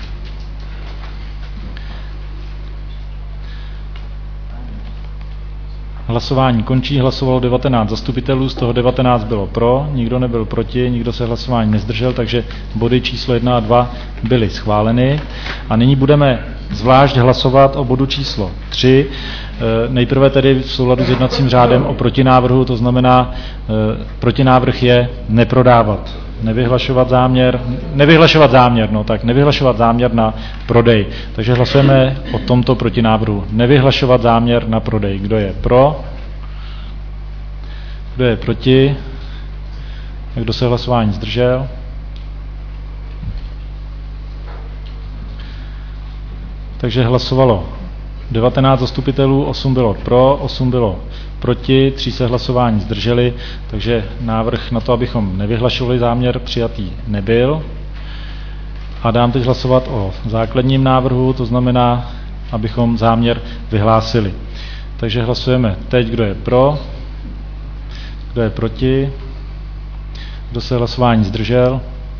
Hlasování končí, hlasovalo devatenáct zastupitelů, z toho devatenáct bylo pro, nikdo nebyl proti, nikdo se hlasování nezdržel, takže body číslo jedna a dva byly schváleny. A nyní budeme zvlášť hlasovat o bodu číslo tři. Nejprve tedy v souladu s jednacím řádem o protinávrhu, to znamená, protinávrh je neprodávat, nevyhlašovat záměr, nevyhlašovat záměr, no tak nevyhlašovat záměr na prodej. Takže hlasujeme o tomto protinávrhu. Nevyhlašovat záměr na prodej. Kdo je pro? Kdo je proti? Kdo se hlasování zdržel? Takže hlasovalo devatenáct zastupitelů, osm bylo pro, osm bylo proti, tři se hlasování zdrželi, takže návrh na to, abychom nevyhlašovali záměr, přijatý nebyl. A dám teď hlasovat o základním návrhu, to znamená, abychom záměr vyhlásili. Takže hlasujeme teď, kdo je pro, kdo je proti, kdo se hlasování zdržel.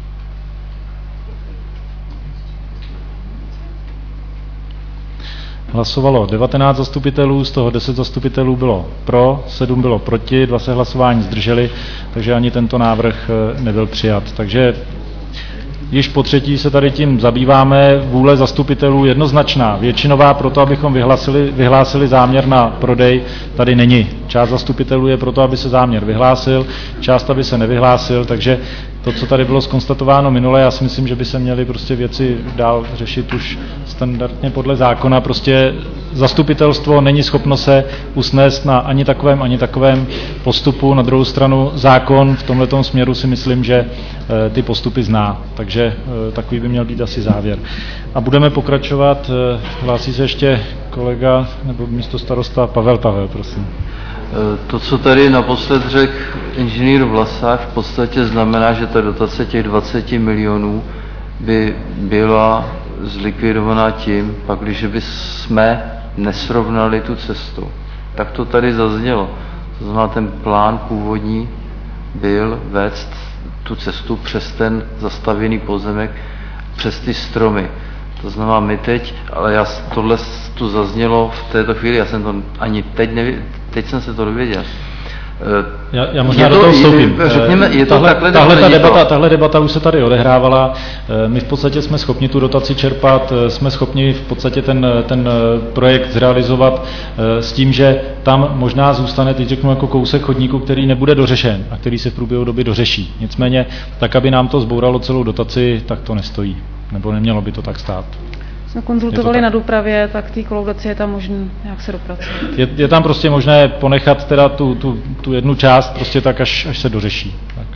Hlasovalo devatenáct zastupitelů, z toho deset zastupitelů bylo pro, sedm bylo proti, dva se hlasování zdrželi, takže ani tento návrh nebyl přijat. Takže již po třetí se tady tím zabýváme, vůle zastupitelů jednoznačná, většinová proto, abychom vyhlásili, vyhlásili záměr na prodej, tady není. Část zastupitelů je proto, aby se záměr vyhlásil, část, aby se nevyhlásil, takže to, co tady bylo zkonstatováno minule, já si myslím, že by se měly prostě věci dál řešit už standardně podle zákona. Prostě zastupitelstvo není schopno se usnést na ani takovém, ani takovém postupu. Na druhou stranu zákon v tomhletom směru si myslím, že e, ty postupy zná. Takže e, takový by měl být asi závěr. A budeme pokračovat. E, hlásí se ještě kolega nebo místo starosta Pavel Pavel, prosím. To, co tady naposled řekl inženýr Vlasák, v podstatě znamená, že ta dotace těch dvacet milionů by byla zlikvidovaná tím, pak když by jsme nesrovnali tu cestu. Tak to tady zaznělo. To znamená, ten plán původní byl vést tu cestu přes ten zastavěný pozemek, přes ty stromy. To znamená, my teď, ale já, tohle tu zaznělo v této chvíli, já jsem to ani teď nevěděl, teď jsem se to dověděl. Já, já možná do toho vstoupím. Řekněme, je to tahle, takhle, tahle, ta debata, tahle debata už se tady odehrávala. My v podstatě jsme schopni tu dotaci čerpat, jsme schopni v podstatě ten, ten projekt zrealizovat s tím, že tam možná zůstane, teď řeknu, jako kousek chodníku, který nebude dořešen a který se v průběhu doby dořeší. Nicméně, tak, aby nám to zbouralo celou dotaci, tak to nestojí. Nebo nemělo by to tak stát. Jsme konzultovali na dopravě, tak té kolaudaci je tam možné nějak se dopracovat. Je, je tam prostě možné ponechat teda tu, tu, tu jednu část prostě tak, až, až se dořeší. Tak.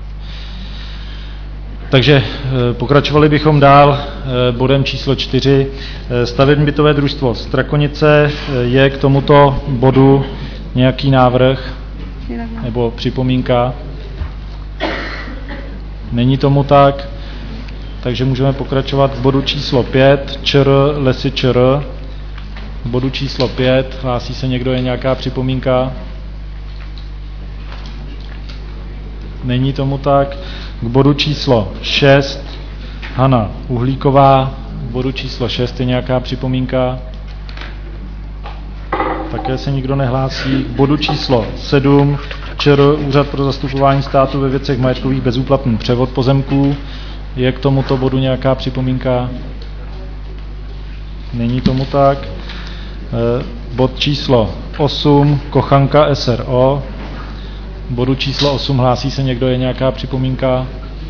Takže pokračovali bychom dál bodem číslo čtyři. Stavební bytové družstvo Strakonice. Je k tomuto bodu nějaký návrh nebo připomínka? Není tomu tak. Takže můžeme pokračovat v bodu číslo pět, ČR, lesy ČR. V bodu číslo pět, hlásí se někdo, je nějaká připomínka? Není tomu tak. K bodu číslo šest Hana Uhlíková. K bodu číslo šest je nějaká připomínka? Také se nikdo nehlásí. K bodu číslo sedm ČR Úřad pro zastupování státu ve věcech majetkových bezúplatný převod pozemků. Je k tomuto bodu nějaká připomínka? Není tomu tak. E, bod číslo osm Kochanka S R O. Bodu číslo osm hlásí se někdo, je nějaká připomínka?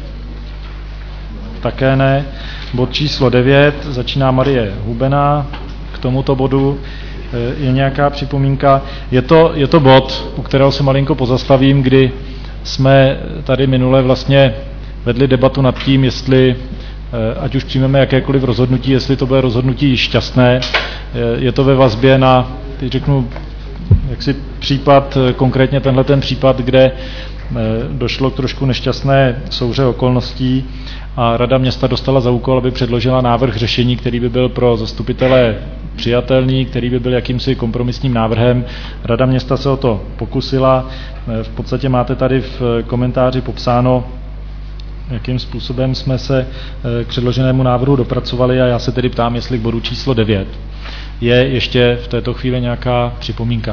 Také ne. Bod číslo devět začíná Marie Hubená. K tomuto bodu je nějaká připomínka. Je to, je to bod, u kterého se malinko pozastavím, kdy jsme tady minule vlastně vedli debatu nad tím, jestli, ať už přijmeme jakékoliv rozhodnutí, jestli to bude rozhodnutí šťastné. Je to ve vazbě na, teď řeknu, jaksi případ, konkrétně tenhle ten případ, kde došlo k trošku nešťastné souhře okolností a Rada města dostala za úkol, aby předložila návrh řešení, který by byl pro zastupitele přijatelný, který by byl jakýmsi kompromisním návrhem. Rada města se o to pokusila. V podstatě máte tady v komentáři popsáno, jakým způsobem jsme se k předloženému návrhu dopracovali a já se tedy ptám, jestli k bodu číslo devět je ještě v této chvíli nějaká připomínka.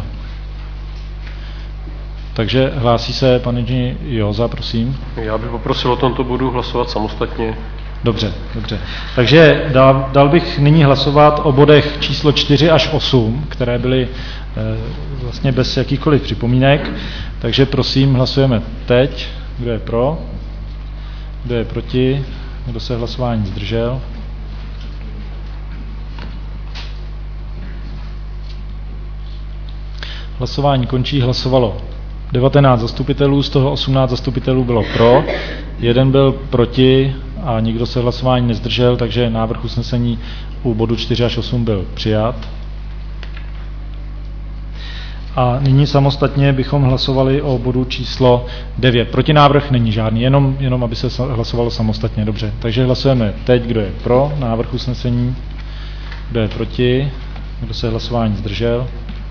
Takže hlásí se pan inženýr Joza, prosím. Já bych poprosil o tomto bodu hlasovat samostatně. Dobře, dobře. Takže dal, dal bych nyní hlasovat o bodech číslo čtyři až osm, které byly e, vlastně bez jakýchkoliv připomínek. Takže prosím, hlasujeme teď. Kdo je pro? Kdo je proti? Kdo se hlasování zdržel? Hlasování končí, hlasovalo devatenáct zastupitelů, z toho osmnáct zastupitelů bylo pro, jeden byl proti a nikdo se hlasování nezdržel, takže návrh usnesení u bodu čtyři až osm byl přijat. A nyní samostatně bychom hlasovali o bodu číslo devět. Protinávrh není žádný, jenom, jenom aby se hlasovalo samostatně. Dobře, takže hlasujeme teď, kdo je pro návrh usnesení, kdo je proti, kdo se hlasování zdržel.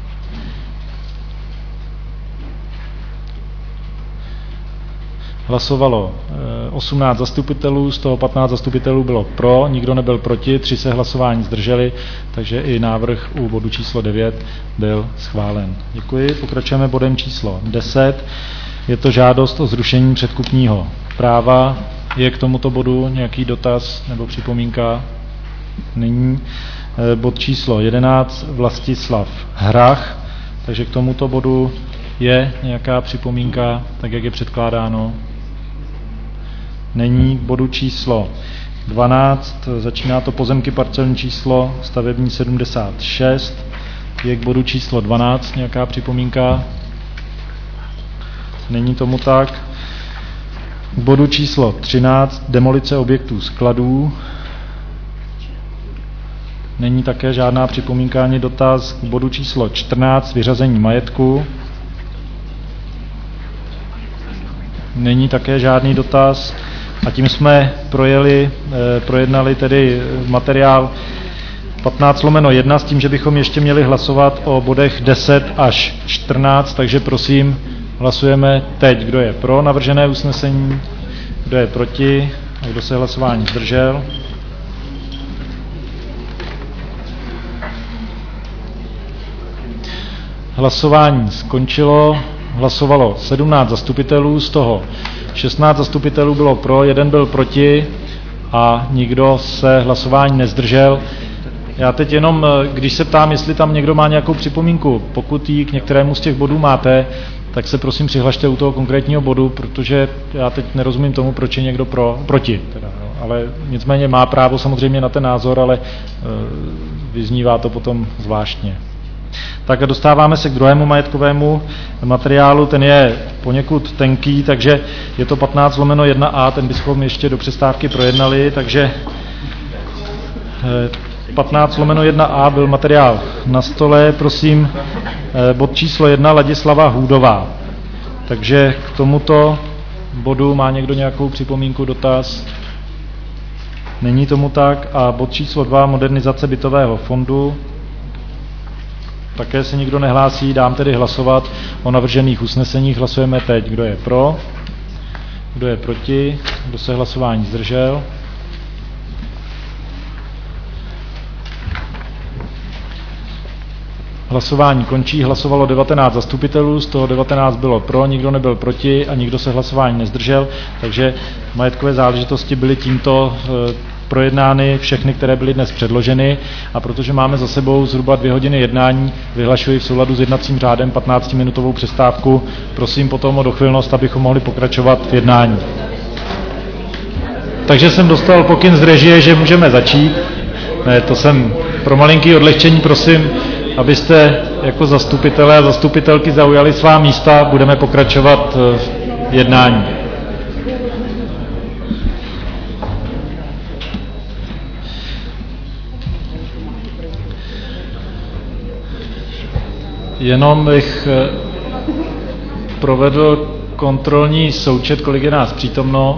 Hlasovalo osmnáct zastupitelů, z toho patnáct zastupitelů bylo pro, nikdo nebyl proti, tři se hlasování zdrželi, takže i návrh u bodu číslo devět byl schválen. Děkuji. Pokračujeme bodem číslo deset. Je to žádost o zrušení předkupního práva. Je k tomuto bodu nějaký dotaz nebo připomínka? Nyní bod číslo jedenáct Vlastislav Hrach. Takže k tomuto bodu je nějaká připomínka, tak jak je předkládáno? Není. K bodu číslo dvanáct, začíná to pozemky parcelní číslo stavební sedmdesát šest. Je k bodu číslo dvanáct nějaká připomínka? Není tomu tak. K bodu číslo třináct, demolice objektů skladů. Není také žádná připomínka ani dotaz. K bodu číslo čtrnáct, vyřazení majetku. Není také žádný dotaz. A tím jsme projeli, eh, projednali tedy materiál patnáct lomeno jedna s tím, že bychom ještě měli hlasovat o bodech deset až čtrnáct, takže prosím, hlasujeme teď, kdo je pro navržené usnesení, kdo je proti a kdo se hlasování zdržel. Hlasování skončilo. Hlasovalo sedmnáct zastupitelů, z toho šestnáct zastupitelů bylo pro, jeden byl proti a nikdo se hlasování nezdržel. Já teď jenom, když se ptám, jestli tam někdo má nějakou připomínku, pokud ji k některému z těch bodů máte, tak se prosím přihlašte u toho konkrétního bodu, protože já teď nerozumím tomu, proč je někdo pro, proti. Teda, no, ale nicméně má právo samozřejmě na ten názor, ale e, vyznívá to potom zvláštně. Tak a dostáváme se k druhému majetkovému materiálu, ten je poněkud tenký, takže je to patnáct lomeno jedna a, ten bychom ještě do přestávky projednali, takže patnáct lomeno jedna a byl materiál na stole, prosím, bod číslo jedna Ladislava Hůdová. Takže k tomuto bodu má někdo nějakou připomínku, dotaz? Není tomu tak. A bod číslo dva modernizace bytového fondu. Také se nikdo nehlásí, dám tedy hlasovat o navržených usneseních. Hlasujeme teď. Kdo je pro? Kdo je proti? Kdo se hlasování zdržel? Hlasování končí, hlasovalo devatenáct zastupitelů, z toho devatenáct bylo pro, nikdo nebyl proti a nikdo se hlasování nezdržel, takže majetkové záležitosti byly tímto projednány všechny, které byly dnes předloženy, a protože máme za sebou zhruba dvě hodiny jednání, vyhlašuji v souladu s jednacím řádem patnáctiminutovou přestávku. Prosím potom o dochvilnost, abychom mohli pokračovat v jednání. Takže jsem dostal pokyn z režie, že můžeme začít. Ne, to jsem pro malinký odlehčení, prosím, abyste jako zastupitelé a zastupitelky zaujali svá místa, budeme pokračovat v jednání. Jenom bych provedl kontrolní součet, kolik je nás přítomno.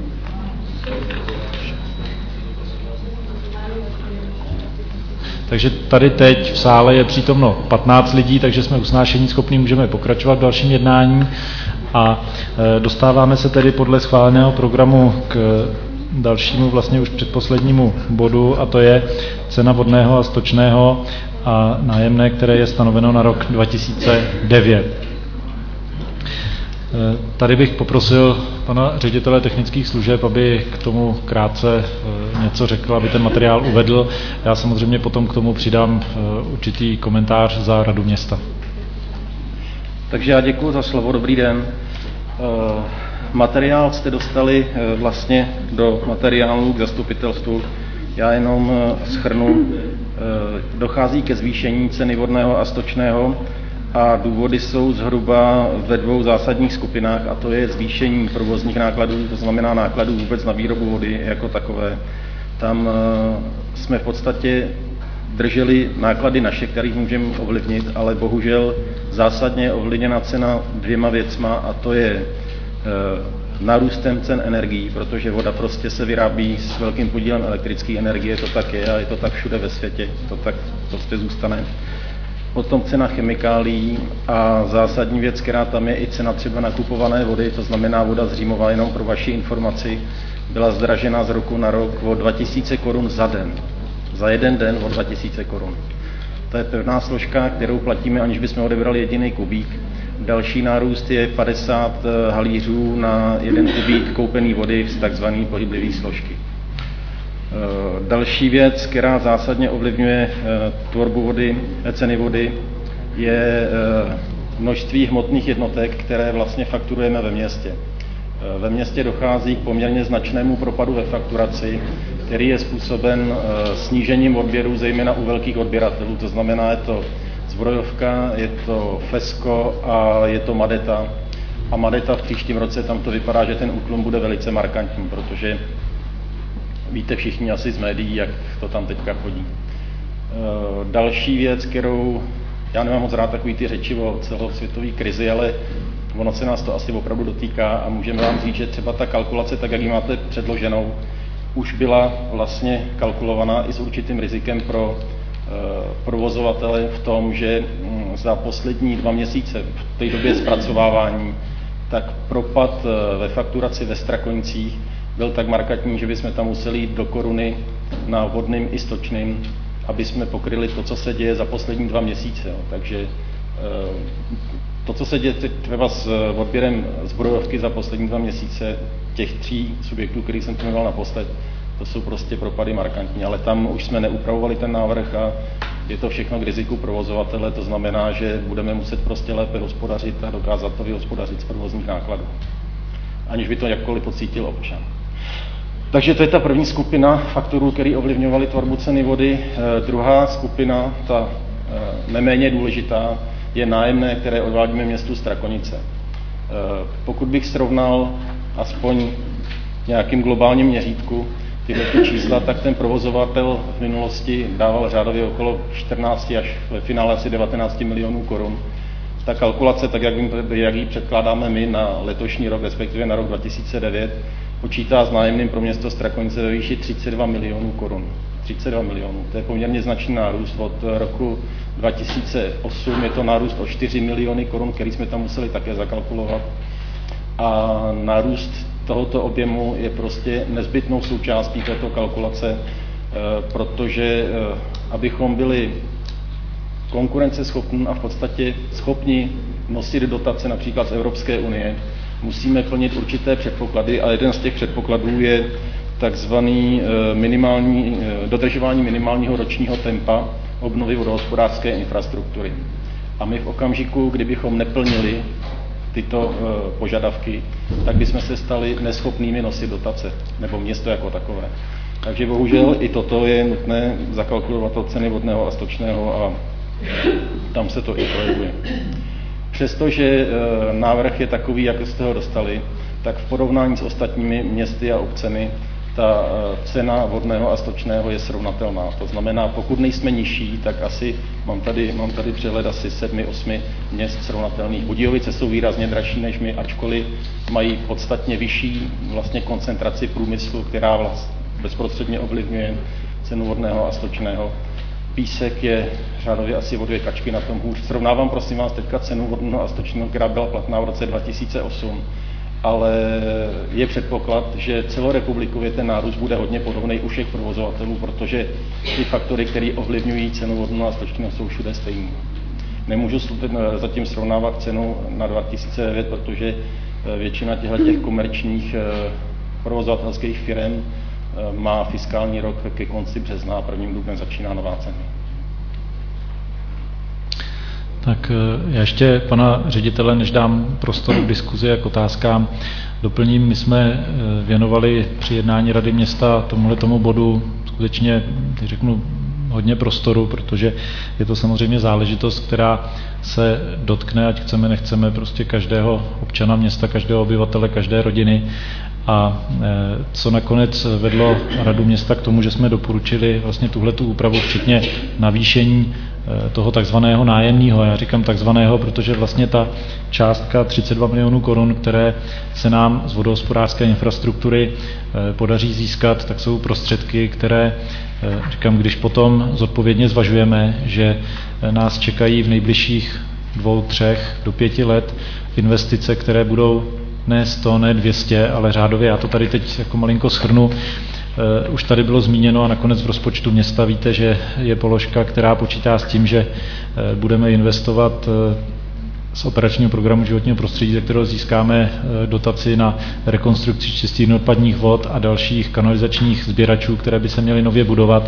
Takže tady teď v sále je přítomno patnáct lidí, takže jsme usnášení schopní, můžeme pokračovat v dalším jednání a dostáváme se tedy podle schváleného programu k dalšímu, vlastně už předposlednímu bodu, a to je cena vodného a stočného a nájemné, které je stanoveno na rok dva tisíce devět. Tady bych poprosil pana ředitele technických služeb, aby k tomu krátce něco řekl, aby ten materiál uvedl. Já samozřejmě potom k tomu přidám určitý komentář za radu města. Takže já děkuji za slovo, dobrý den. Materiál jste dostali vlastně do materiálu k zastupitelstvu. Já jenom shrnu, dochází ke zvýšení ceny vodného a stočného a důvody jsou zhruba ve dvou zásadních skupinách, a to je zvýšení provozních nákladů, to znamená nákladů vůbec na výrobu vody jako takové. Tam jsme v podstatě drželi náklady naše, kterých můžeme ovlivnit, ale bohužel zásadně je ovlivněna cena dvěma věcma, a to je nárůstem cen energií, protože voda prostě se vyrábí s velkým podílem elektrické energie, to tak je a je to tak všude ve světě, to tak prostě zůstane. Potom cena chemikálií a zásadní věc, která tam je, i cena třeba nakupované vody, to znamená voda z Římova, jenom pro vaši informaci, byla zdražena z roku na rok o dva tisíce korun za den. Za jeden den o dva tisíce korun. To je pevná složka, kterou platíme, aniž bychom odebrali jediný kubík. Další nárůst je padesát halířů na jeden kubík koupený vody z takzvané pohyblivé složky. Další věc, která zásadně ovlivňuje tvorbu vody, ceny vody, je množství hmotných jednotek, které vlastně fakturujeme ve městě. Ve městě dochází k poměrně značnému propadu ve fakturaci, který je způsoben snížením odběru, zejména u velkých odběratelů. To znamená, je to Zbrojovka, je to Fesko a je to Madeta. A Madeta v příštím roce, tam to vypadá, že ten útlum bude velice markantní, protože víte všichni asi z médií, jak to tam teďka chodí. Další věc, kterou já nemám moc rád takový ty řeči o celosvětové krizi, ale ono se nás to asi opravdu dotýká a můžeme vám říct, že třeba ta kalkulace, tak jak ji máte předloženou, už byla vlastně kalkulovaná i s určitým rizikem pro provozovatele v tom, že za poslední dva měsíce v té době zpracovávání, tak propad ve fakturaci ve Strakonicích byl tak markantní, že bychom tam museli jít do koruny na vodným i stočným, aby jsme pokryli to, co se děje za poslední dva měsíce. Jo. Takže to, co se děje třeba s odběrem Zbrojovky za poslední dva měsíce, těch tří subjektů, který jsem tu jmenoval naposled, to jsou prostě propady markantní, ale tam už jsme neupravovali ten návrh a je to všechno k riziku provozovatele, to znamená, že budeme muset prostě lépe hospodařit a dokázat to vyhospodařit z provozních nákladů, aniž by to jakkoliv pocítil občan. Takže to je ta první skupina faktorů, které ovlivňovaly tvorbu ceny vody. E, druhá skupina, ta e, neméně důležitá, je nájemné, které odvádíme městu Strakonice. E, pokud bych srovnal aspoň nějakým globálním měřítku tyhle ty čísla, tak ten provozovatel v minulosti dával řádově okolo čtrnáct až ve finále asi devatenáct milionů korun. Ta kalkulace, tak jak, jak ji předkládáme my na letošní rok, respektive na rok dva tisíce devět, počítá s nájemným pro město Strakonice ve výši třicet dva milionů korun. třicet dva milionů. To je poměrně značný nárůst. Od roku dva tisíce osm je to nárůst o čtyři miliony korun, který jsme tam museli také zakalkulovat. A nárůst tohoto objemu je prostě nezbytnou součástí této kalkulace, protože abychom byli konkurenceschopní a v podstatě schopni nosit dotace například z Evropské unie, musíme plnit určité předpoklady a jeden z těch předpokladů je takzvaný minimální, dodržování minimálního ročního tempa obnovy vodohospodářské infrastruktury. A my v okamžiku, kdybychom neplnili tyto požadavky, tak bychom se stali neschopnými nosit dotace, nebo město jako takové. Takže bohužel i toto je nutné zakalkulovat od ceny vodného a stočného a tam se to i projevuje. Přestože návrh je takový, jak jste ho dostali, tak v porovnání s ostatními městy a obcemi ta cena vodného a stočného je srovnatelná. To znamená, pokud nejsme nižší, tak asi, mám tady, mám tady přehled asi sedmi, osmi měst srovnatelných. Budějovice jsou výrazně dražší než my, ačkoliv mají podstatně vyšší vlastně koncentraci průmyslu, která vlastně bezprostředně ovlivňuje cenu vodného a stočného. Písek je řádově asi o dvě kačky na tom hůř. Srovnávám prosím vás teďka cenu vodného a stočného, která byla platná v roce dva tisíce osm, ale je předpoklad, že celorepublikově ten nárůst bude hodně podobný u všech provozovatelů, protože ty faktory, které ovlivňují cenu vodného a stočného, jsou všude stejné. Nemůžu zatím srovnávat cenu na dva tisíce devět, protože většina těch komerčních provozovatelských firm má fiskální rok ke konci března a prvním dubnem začíná nová cena. Tak já ještě pana ředitele, než dám prostor k diskuzi a k otázkám, doplním. My jsme věnovali při jednání Rady města tomuhle tomu bodu skutečně, teď řeknu, hodně prostoru, protože je to samozřejmě záležitost, která se dotkne, ať chceme, nechceme, prostě každého občana města, každého obyvatele, každé rodiny. A co nakonec vedlo Radu města k tomu, že jsme doporučili vlastně tuhletu úpravu, včetně navýšení toho takzvaného nájemního. Já říkám takzvaného, protože vlastně ta částka třicet dva milionů korun, které se nám z vodohospodářské infrastruktury podaří získat, tak jsou prostředky, které, říkám, když potom zodpovědně zvažujeme, že nás čekají v nejbližších dvou, třech do pěti let investice, které budou ne sto, ne dvě stě, ale řádově, já to tady teď jako malinko shrnu, uh, už tady bylo zmíněno a nakonec v rozpočtu města víte, že je položka, která počítá s tím, že uh, budeme investovat uh, z operačního programu životního prostředí, ze kterého získáme uh, dotaci na rekonstrukci čistírny odpadních vod a dalších kanalizačních sběračů, které by se měly nově budovat.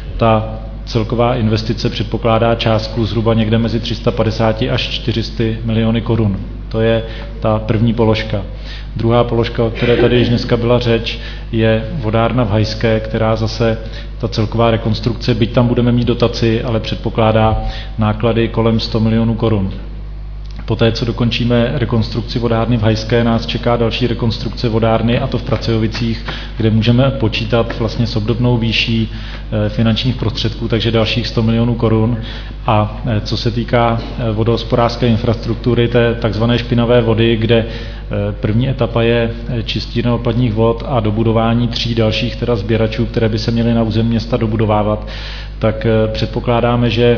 Ta celková investice předpokládá částku zhruba někde mezi tři sta padesát až čtyři sta miliony korun. To je ta první položka. Druhá položka, o které tady již dneska byla řeč, je vodárna v Hajské, která zase ta celková rekonstrukce, byť tam budeme mít dotaci, ale předpokládá náklady kolem sto milionů korun. Poté, co dokončíme rekonstrukci vodárny v Hajské, nás čeká další rekonstrukce vodárny, a to v Pracejovicích, kde můžeme počítat vlastně s obdobnou výší finančních prostředků, takže dalších sto milionů korun. A co se týká vodohospodářské infrastruktury, té takzvané špinavé vody, kde první etapa je čistírna odpadních vod a dobudování tří dalších teda sběračů, které by se měly na území města dobudovávat, tak předpokládáme, že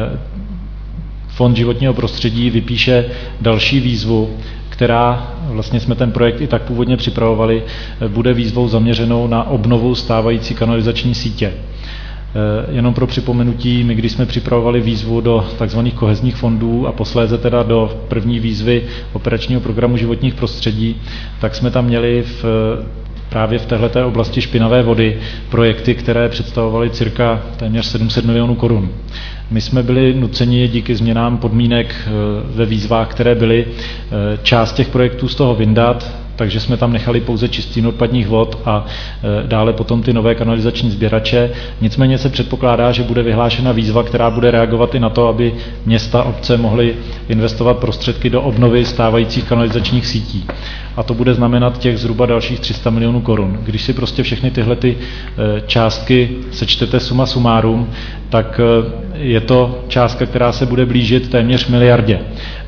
Fond životního prostředí vypíše další výzvu, která, vlastně jsme ten projekt i tak původně připravovali, bude výzvou zaměřenou na obnovu stávající kanalizační sítě. Jenom pro připomenutí, my když jsme připravovali výzvu do tzv. Kohezních fondů a posléze teda do první výzvy operačního programu životních prostředí, tak jsme tam měli v právě v téhleté oblasti špinavé vody projekty, které představovaly cirka téměř sedm set milionů korun. My jsme byli nuceni díky změnám podmínek ve výzvách, které byly, část těch projektů z toho vyndat, takže jsme tam nechali pouze čistírnu odpadních vod a dále potom ty nové kanalizační sběrače. Nicméně se předpokládá, že bude vyhlášena výzva, která bude reagovat i na to, aby města, obce mohly investovat prostředky do obnovy stávajících kanalizačních sítí. A to bude znamenat těch zhruba dalších tři sta milionů korun. Když si prostě všechny tyhle ty částky sečtete suma sumárum, tak je to částka, která se bude blížit téměř miliardě.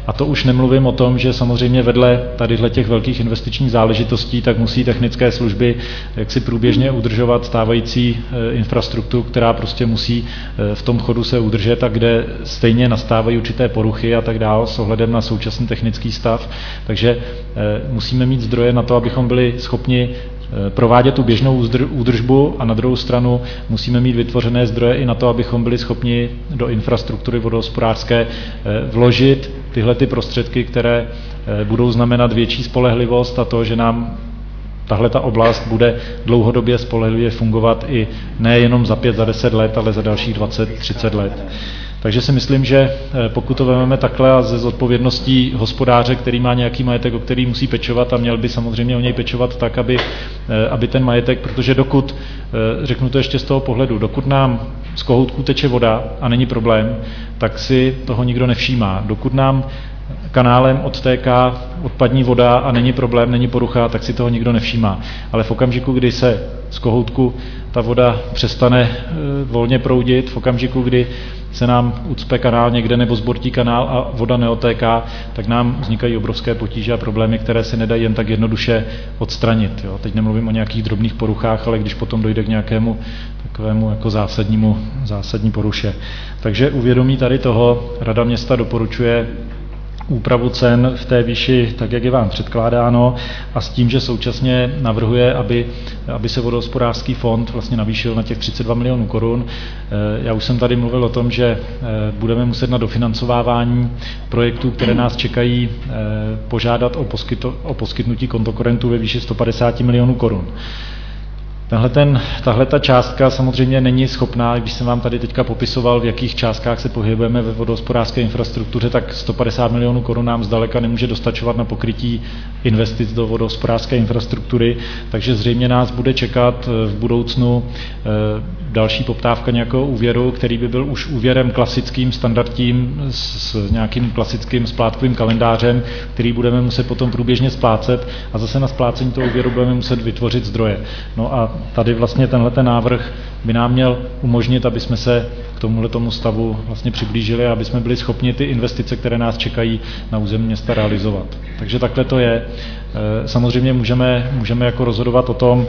A to už nemluvím o tom, že samozřejmě vedle tadyhle těch velkých investičních záležitostí, tak musí technické služby jaksi průběžně udržovat stávající infrastrukturu, která prostě musí v tom chodu se udržet a kde stejně nastávají určité poruchy a tak dále s ohledem na současný technický stav. Takže musíme mít zdroje na to, abychom byli schopni provádět tu běžnou údržbu a na druhou stranu musíme mít vytvořené zdroje i na to, abychom byli schopni do infrastruktury vodohospodářské vložit tyhle ty prostředky, které budou znamenat větší spolehlivost a to, že nám tahle ta oblast bude dlouhodobě spolehlivě fungovat i nejenom za pět, za deset let, ale za dalších dvacet, třicet let. Takže si myslím, že pokud to vezmeme takhle a ze zodpovědností hospodáře, který má nějaký majetek, o který musí pečovat a měl by samozřejmě o něj pečovat tak, aby, aby ten majetek, protože dokud, řeknu to ještě z toho pohledu, dokud nám z kohoutků teče voda a není problém, tak si toho nikdo nevšímá. Dokud nám kanálem odtéká odpadní voda a není problém, není porucha, tak si toho nikdo nevšímá. Ale v okamžiku, kdy se z kohoutku ta voda přestane volně proudit, v okamžiku, kdy se nám ucpe kanál někde nebo zbortí kanál a voda neotéká, tak nám vznikají obrovské potíže a problémy, které se nedají jen tak jednoduše odstranit. Jo. Teď nemluvím o nějakých drobných poruchách, ale když potom dojde k nějakému takovému jako zásadnímu, zásadní poruše. Takže uvědomí tady toho, Rada města doporučuje úpravu cen v té výši, tak jak je vám předkládáno, a s tím, že současně navrhuje, aby, aby se vodohospodářský fond vlastně navýšil na těch třicet dva milionů korun. Já už jsem tady mluvil o tom, že budeme muset na dofinancovávání projektů, které nás čekají, požádat o, poskyto, o poskytnutí kontokorentů ve výši sto padesát milionů korun. Tahle ten, tahle ta částka samozřejmě není schopná, když jsem vám tady teďka popisoval, v jakých částkách se pohybujeme ve vodohospodářské infrastruktuře, tak sto padesát milionů korun nám zdaleka nemůže dostačovat na pokrytí investic do vodohospodářské infrastruktury, takže zřejmě nás bude čekat v budoucnu další poptávka nějakého úvěru, který by byl už úvěrem klasickým, standardním, s nějakým klasickým splátkovým kalendářem, který budeme muset potom průběžně splácet a zase na splácení toho úvěru budeme muset vytvořit zdroje. No a tady vlastně tenhle návrh by nám měl umožnit, aby jsme se k tomuhle tomu stavu vlastně přiblížili a aby jsme byli schopni ty investice, které nás čekají na území města, realizovat. Takže takhle to je. Samozřejmě můžeme, můžeme jako rozhodovat o tom,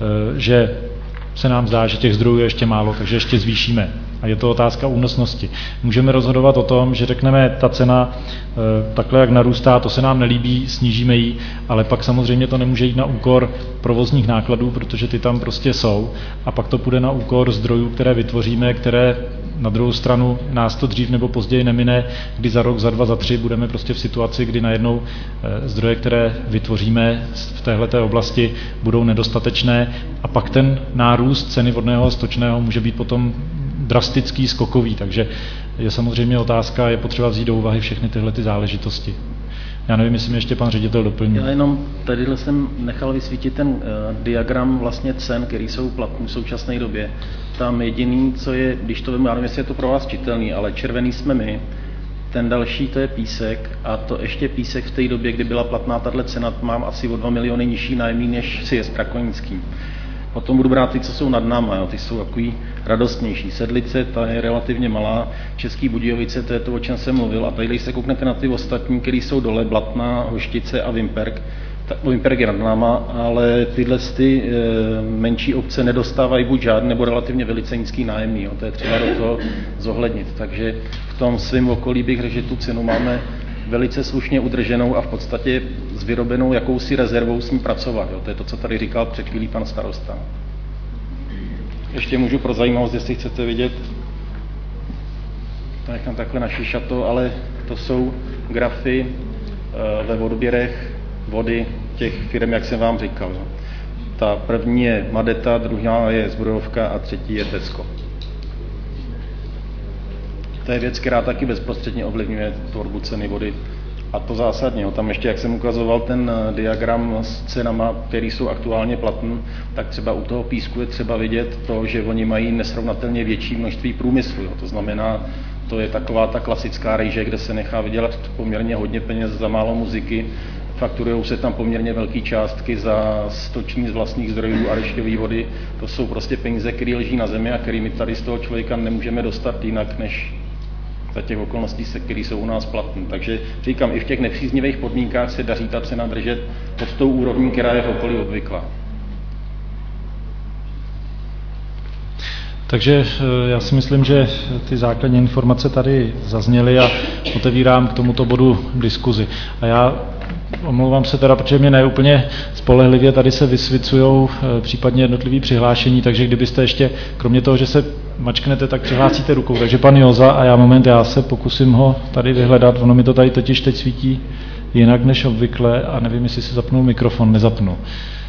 že se nám zdá, že těch zdrojů je ještě málo, takže ještě zvýšíme. A je to otázka únosnosti. Můžeme rozhodovat o tom, že řekneme, ta cena takhle, jak narůstá, to se nám nelíbí, snížíme ji, ale pak samozřejmě to nemůže jít na úkor provozních nákladů, protože ty tam prostě jsou. A pak to půjde na úkor zdrojů, které vytvoříme, které na druhou stranu nás to dřív nebo později nemine, kdy za rok, za dva, za tři budeme prostě v situaci, kdy najednou zdroje, které vytvoříme v téhleté oblasti, budou nedostatečné a pak ten nárůst ceny vodného a stočného může být potom drastický, skokový, takže je samozřejmě otázka, je potřeba vzít do úvahy všechny tyhle ty záležitosti. Já nevím, jestli mě ještě pan ředitel doplní. Já jenom tadyhle jsem nechal vysvítit ten uh, diagram vlastně cen, který jsou platný v současné době. Tam jediný, co je, když to vím, já nevím, jestli je to pro vás čitelný, ale červený jsme my, ten další to je Písek a to ještě Písek v té době, kdy byla platná tahle cena, mám asi o dva miliony nižší nájemný, než si je Strakonický. Potom budu brát ty, co jsou nad náma, jo. Ty jsou takový radostnější. Sedlice, ta je relativně malá, Český Budějovice, to je to, o čem jsem mluvil. A tady, když se kouknete na ty ostatní, které jsou dole, Blatná, Hoštice a Vimperk, tak Vimperk je nad náma, ale tyhle ty e, menší obce nedostávají buď žádný, nebo relativně velice nízký nájemný. Jo. To je třeba do toho zohlednit. Takže v tom svém okolí bych řekl, že tu cenu máme velice slušně udrženou a v podstatě s vyrobenou jakousi rezervou s ní pracovat. Jo. To je to, co tady říkal před chvílí pan starosta. Ještě můžu pro zajímavost, jestli chcete vidět, nechám takhle naši šato, ale to jsou grafy e, ve odběrech vody těch firm, jak jsem vám říkal. Jo. Ta první je Madeta, druhá je Zbrojovka a třetí je Tesco. To je věc, která taky bezprostředně ovlivňuje tvorbu ceny vody. A to zásadně. Jo. Tam ještě, jak jsem ukazoval ten diagram s cenama, které jsou aktuálně platné, tak třeba u toho Písku je třeba vidět to, že oni mají nesrovnatelně větší množství průmyslu. Jo. To znamená, to je taková ta klasická rejže, kde se nechá vydělat poměrně hodně peněz za málo muziky. Fakturujou se tam poměrně velké částky za stočení z vlastních zdrojů a dešťové vody. To jsou prostě peníze, které leží na zemi a které my tady z toho člověka nemůžeme dostat jinak, než za těch okolností, které jsou u nás platné. Takže říkám, i v těch nepříznivých podmínkách se daří ta cena držet pod tou úrovní, která je v okolí obvyklá. Takže já si myslím, že ty základní informace tady zazněly a otevírám k tomuto bodu diskuzi. A já omlouvám se teda, protože mě neúplně spolehlivě tady se vysvicují případně jednotlivý přihlášení, takže kdybyste ještě, kromě toho, že se mačknete, tak přihlásíte rukou. Takže pan Joza a já moment, já se pokusím ho tady vyhledat, ono mi to tady totiž teď svítí jinak než obvykle a nevím, jestli si zapnul mikrofon, nezapnu.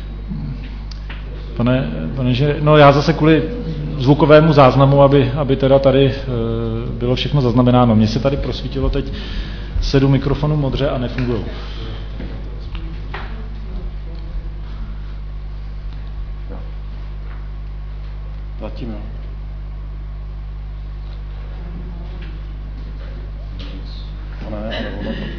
Pane, pane že, no já zase kvůli zvukovému záznamu, aby, aby teda tady e, bylo všechno zaznamenáno. Mně se tady prosvítilo teď sedm mikrofonů modře a nefungují. Zatím, no. Ne, ale ono to...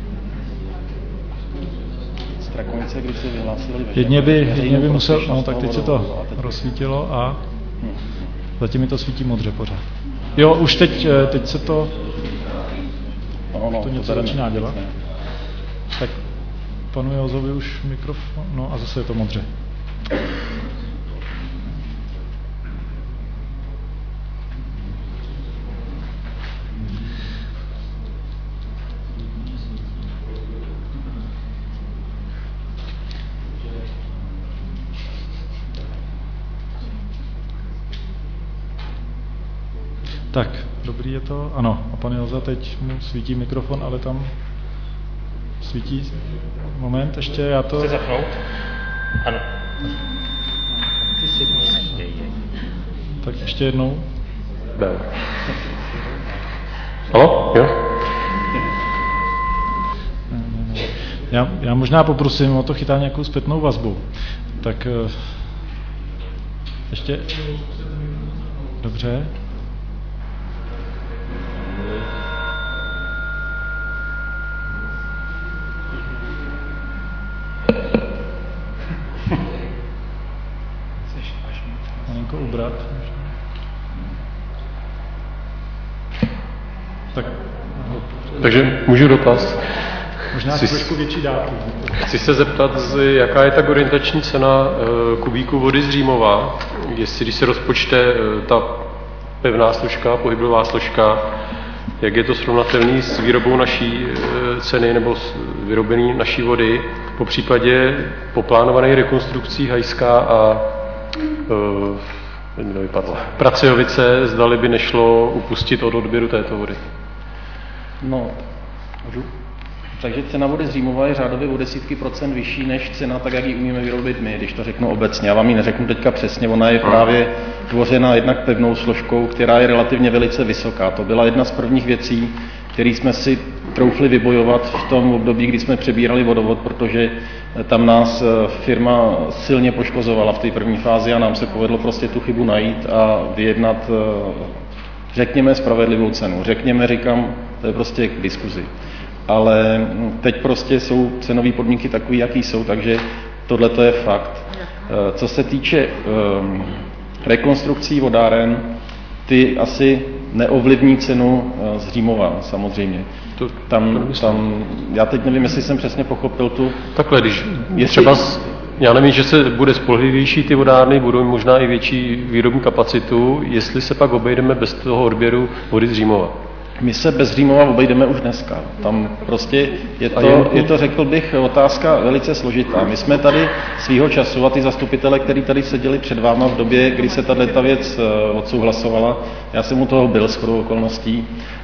Strakonice, když se vyhlásili... Jedně by, jedně by musel... No, tak teď se to rozsvítilo a zatím mi to svítí modře pořád. Jo, už teď, teď se to... No, no, to něco to začíná dělat. Ne. Tak panu Jozovi už mikrofon... No a zase je to modře. Tak, dobrý je to. Ano, a pan Joza teď mu svítí mikrofon, ale tam svítí... Moment, ještě já to... Chci zapnout? Ano. Tak ještě jednou. Halo? Jo? Já, já možná poprosím o to, chytá nějakou zpětnou vazbu. Tak ještě... Dobře. Malinko ubrat. Tak. Takže můžu dotaz? Možná chci, trošku větší dávky. Chci se zeptat, jaká je tak orientační cena kubíku vody z Římova, jestli když se rozpočte ta pevná složka, pohybová složka, jak je to srovnatelné s výrobou naší ceny nebo s vyrobený naší vody, po případě poplánované rekonstrukcí Hajska a uh, vypadlo, Pracejovice, zdali by nešlo upustit od odběru této vody. No, můžu? Takže cena vody z Římova je řádově o desítky procent vyšší než cena, tak jak ji umíme vyrobit my, když to řeknu obecně. Já vám ji neřeknu teďka přesně, ona je právě tvořena jednak pevnou složkou, která je relativně velice vysoká. To byla jedna z prvních věcí, které jsme si troufli vybojovat v tom období, kdy jsme přebírali vodovod, protože tam nás firma silně poškozovala v té první fázi a nám se povedlo prostě tu chybu najít a vyjednat, řekněme, spravedlivou cenu. Řekněme, říkám, to je prostě k diskuzi. Ale teď prostě jsou cenové podmínky takové, jaký jsou, takže tohle to je fakt. Co se týče um, rekonstrukcí vodáren, ty asi neovlivní cenu z Římova, samozřejmě. To, tam, tam, já teď nevím, jestli jsem přesně pochopil tu... Takhle, když jestli... třeba, já nevím, že se bude spolehlivější ty vodárny, budou možná i větší výrobní kapacitu, jestli se pak obejdeme bez toho odběru vody z Římova. My se bez Římova obejdeme už dneska. Tam prostě je to, je to, řekl bych, otázka velice složitá. My jsme tady svýho času a ty zastupitele, kteří tady seděli před váma v době, kdy se tato věc odsouhlasovala, já jsem u toho byl shodou okolností,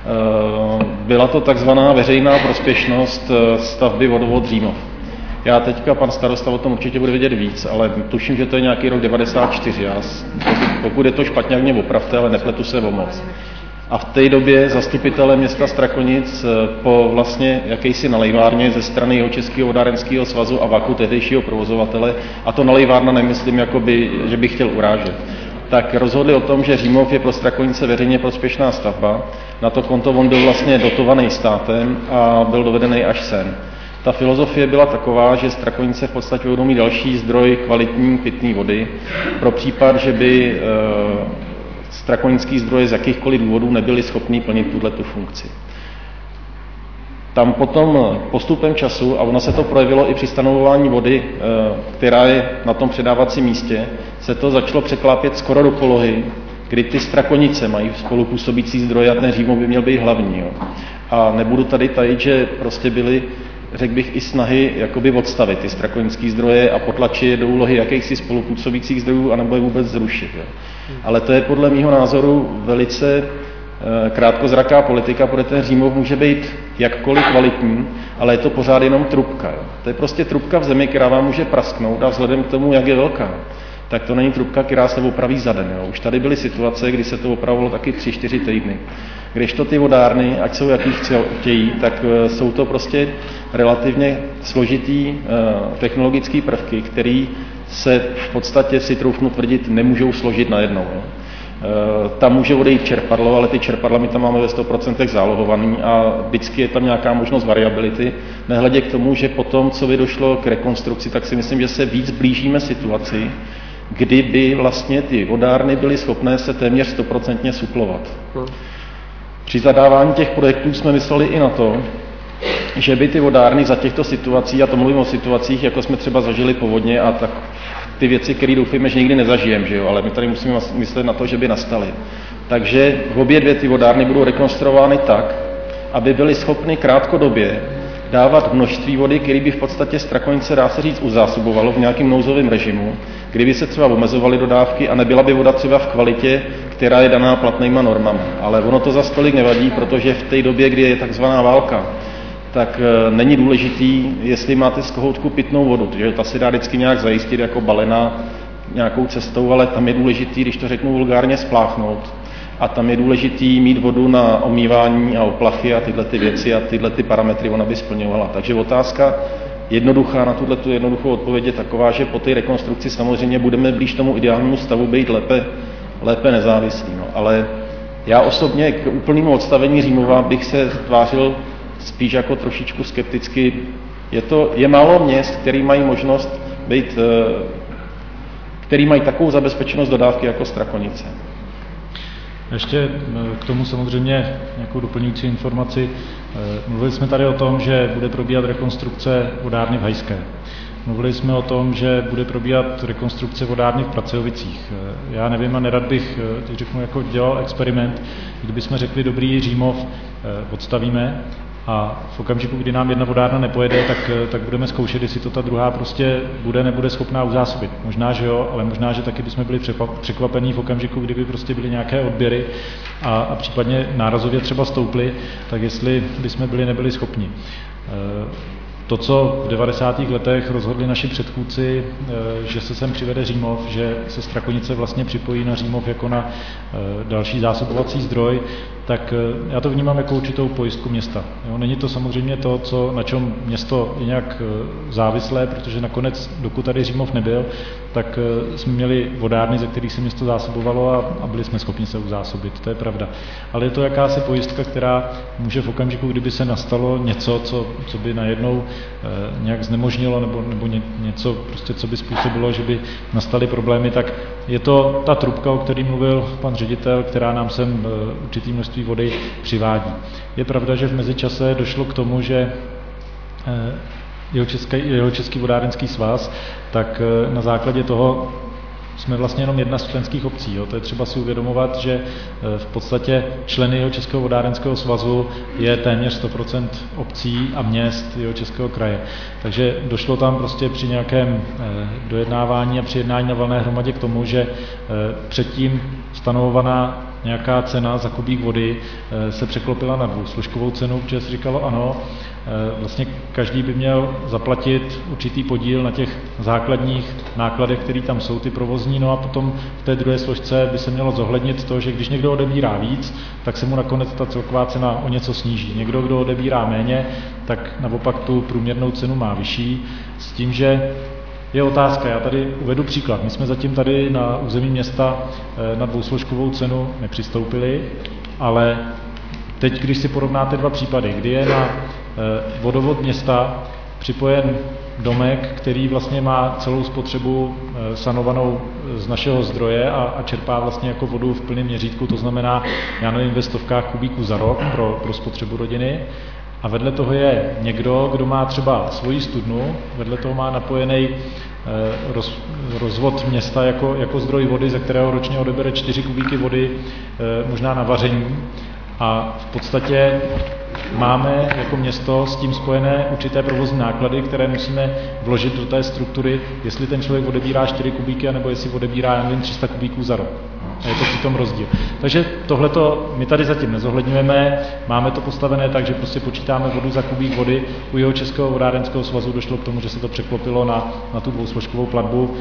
byla to takzvaná veřejná prospěšnost stavby vodovod Římov. Já teďka, pan starosta o tom určitě bude vědět víc, ale tuším, že to je nějaký rok devadesát čtyři. Já, pokud je to špatně, mě opravte, ale nepletu se o moc. A v té době zastupitelé města Strakonic po vlastně jakýsi nalejvárně ze strany Jihočeského vodárenského svazu a vaku tehdejšího provozovatele, a to nalejvárna nemyslím, jakoby, že bych chtěl urážet, tak rozhodli o tom, že Římov je pro Strakonice veřejně prospěšná stavba. Na to konto on byl vlastně dotovaný státem a byl dovedený až sem. Ta filozofie byla taková, že Strakonice v podstatě budou mít další zdroj kvalitní pitné vody pro případ, že by strakonický zdroje z jakýchkoliv důvodů nebyly schopný plnit tuto funkci. Tam potom postupem času, a ono se to projevilo i při stanovování vody, která je na tom předávacím místě, se to začalo překlápět skoro do polohy, kdy ty Strakonice mají spolupůsobící zdroje a ten Římov by měl být hlavní. Jo. A nebudu tady tajit, že prostě byly, řekl bych, i snahy jakoby odstavit ty strakonické zdroje a potlačit je do úlohy jakýchsi spolupůsobících zdrojů, anebo je vůbec zrušit. Jo. Ale to je podle mého názoru velice krátkozraká politika, protože ten Římov může být jakkoliv kvalitní, ale je to pořád jenom trubka. Jo. To je prostě trubka v zemi, která vám může prasknout a vzhledem k tomu, jak je velká, tak to není trubka, která se opraví za den. Jo. Už tady byly situace, kdy se to opravovalo taky tři, čtyři týdny. Kdežto ty vodárny, ať jsou jaký chtějí, tak jsou to prostě relativně složitý technologický prvky, které se v podstatě, si troufnu tvrdit, nemůžou složit najednou. Jo. Tam může odejít čerpadlo, ale ty čerpadla my tam máme ve sto procent zálohovaný a vždycky je tam nějaká možnost variability. Nehledě k tomu, že potom, co by došlo k rekonstrukci, tak si myslím, že se víc blížíme situaci, kdyby vlastně ty vodárny byly schopné se téměř sto procent suplovat. Při zadávání těch projektů jsme mysleli i na to, že by ty vodárny za těchto situací, a to mluvím o situacích, jako jsme třeba zažili povodně a tak ty věci, které doufíme, že nikdy nezažijeme, že jo? Ale my tady musíme myslet na to, že by nastaly. Takže obě dvě ty vodárny budou rekonstruovány tak, aby byly schopny krátkodobě dávat množství vody, který by v podstatě Strakonice, dá se říct, uzásobovalo v nějakém nouzovém režimu, kdyby se třeba omezovaly dodávky a nebyla by voda třeba v kvalitě, která je daná platnýma normami. Ale ono to za stolik nevadí, protože v té době, kdy je takzvaná válka, tak e, není důležitý, jestli máte z kohoutku pitnou vodu, protože ta se dá vždycky nějak zajistit jako balena nějakou cestou, ale tam je důležitý, když to řeknu vulgárně, spláchnout. A tam je důležitý mít vodu na omývání a oplachy a tyhle ty věci a tyhle ty parametry ona by splňovala. Takže otázka jednoduchá na tuto jednoduchou odpověď je taková, že po té rekonstrukci samozřejmě budeme blíž tomu ideálnímu stavu být lépe, lépe nezávislí. No. Ale já osobně k úplnému odstavení Římova bych se tvářil spíš jako trošičku skepticky. Je, to, je málo měst, který mají možnost být, který mají takovou zabezpečenost dodávky jako Strakonice. Ještě k tomu samozřejmě nějakou doplňující informaci. Mluvili jsme tady o tom, že bude probíhat rekonstrukce vodárny v Hajské. Mluvili jsme o tom, že bude probíhat rekonstrukce vodárny v Pracejovicích. Já nevím a nerad bych, teď řeknu, jako dělal experiment, kdybychom řekli dobrý Římov odstavíme a v okamžiku, kdy nám jedna vodárna nepojede, tak, tak budeme zkoušet, jestli to ta druhá prostě bude, nebude schopná uzásobit. Možná, že jo, ale možná, že taky bychom byli překvapení v okamžiku, kdyby prostě byly nějaké odběry a, a případně nárazově třeba stouply, tak jestli bychom byli, nebyli schopni. To, co v devadesátých letech rozhodli naši předchůdci, že se sem přivede Římov, že se Strakonice vlastně připojí na Římov jako na další zásobovací zdroj, tak já to vnímám jako určitou pojistku města. Jo, není to samozřejmě to, co, na čem město je nějak závislé, protože nakonec, dokud tady Římov nebyl, tak jsme měli vodárny, ze kterých se město zásobovalo a, a byli jsme schopni se uzásobit, to je pravda. Ale je to jakási pojistka, která může v okamžiku, kdyby se nastalo něco, co, co by najednou e, nějak znemožnilo, nebo, nebo ně, něco, prostě, co by způsobilo, že by nastaly problémy, tak je to ta trubka, o který mluvil pan ředitel, která nám sem e, určitý množství vody přivádí. Je pravda, že v mezičase došlo k tomu, že e, Jihočeský, Jihočeský vodárenský svaz, tak na základě toho jsme vlastně jenom jedna z členských obcí. Jo. To je třeba si uvědomovat, že v podstatě členy Jihočeského vodárenského svazu je téměř sto procent obcí a měst Jihočeského kraje. Takže došlo tam prostě při nějakém dojednávání a při jednání na valné hromadě k tomu, že předtím stanovovaná nějaká cena za kubík vody se překlopila na dvousložkovou cenu, protože se říkalo ano, vlastně každý by měl zaplatit určitý podíl na těch základních nákladech, které tam jsou, ty provozní, no a potom v té druhé složce by se mělo zohlednit to, že když někdo odebírá víc, tak se mu nakonec ta celková cena o něco sníží. Někdo, kdo odebírá méně, tak naopak tu průměrnou cenu má vyšší, s tím, že je otázka, já tady uvedu příklad. My jsme zatím tady na území města na dvousložkovou cenu nepřistoupili, ale teď, když si porovnáte dva případy, kdy je na vodovod města připojen domek, který vlastně má celou spotřebu sanovanou z našeho zdroje a, a čerpá vlastně jako vodu v plném měřítku, to znamená, já nevím, ve stovkách kubíků za rok pro, pro spotřebu rodiny. A vedle toho je někdo, kdo má třeba svoji studnu, vedle toho má napojený roz, rozvod města jako, jako zdroj vody, ze kterého ročně odebere čtyři kubíky vody možná na vaření. A v podstatě máme jako město s tím spojené určité provozní náklady, které musíme vložit do té struktury, jestli ten člověk odebírá čtyři kubíky, anebo jestli odebírá jen tři sta kubíků za rok. A je to přitom rozdíl. Takže tohleto my tady zatím nezohledňujeme, máme to postavené tak, že prostě počítáme vodu za kubík vody. U jeho Českého vodárenského svazu došlo k tomu, že se to překlopilo na, na tu dvousložkovou platbu,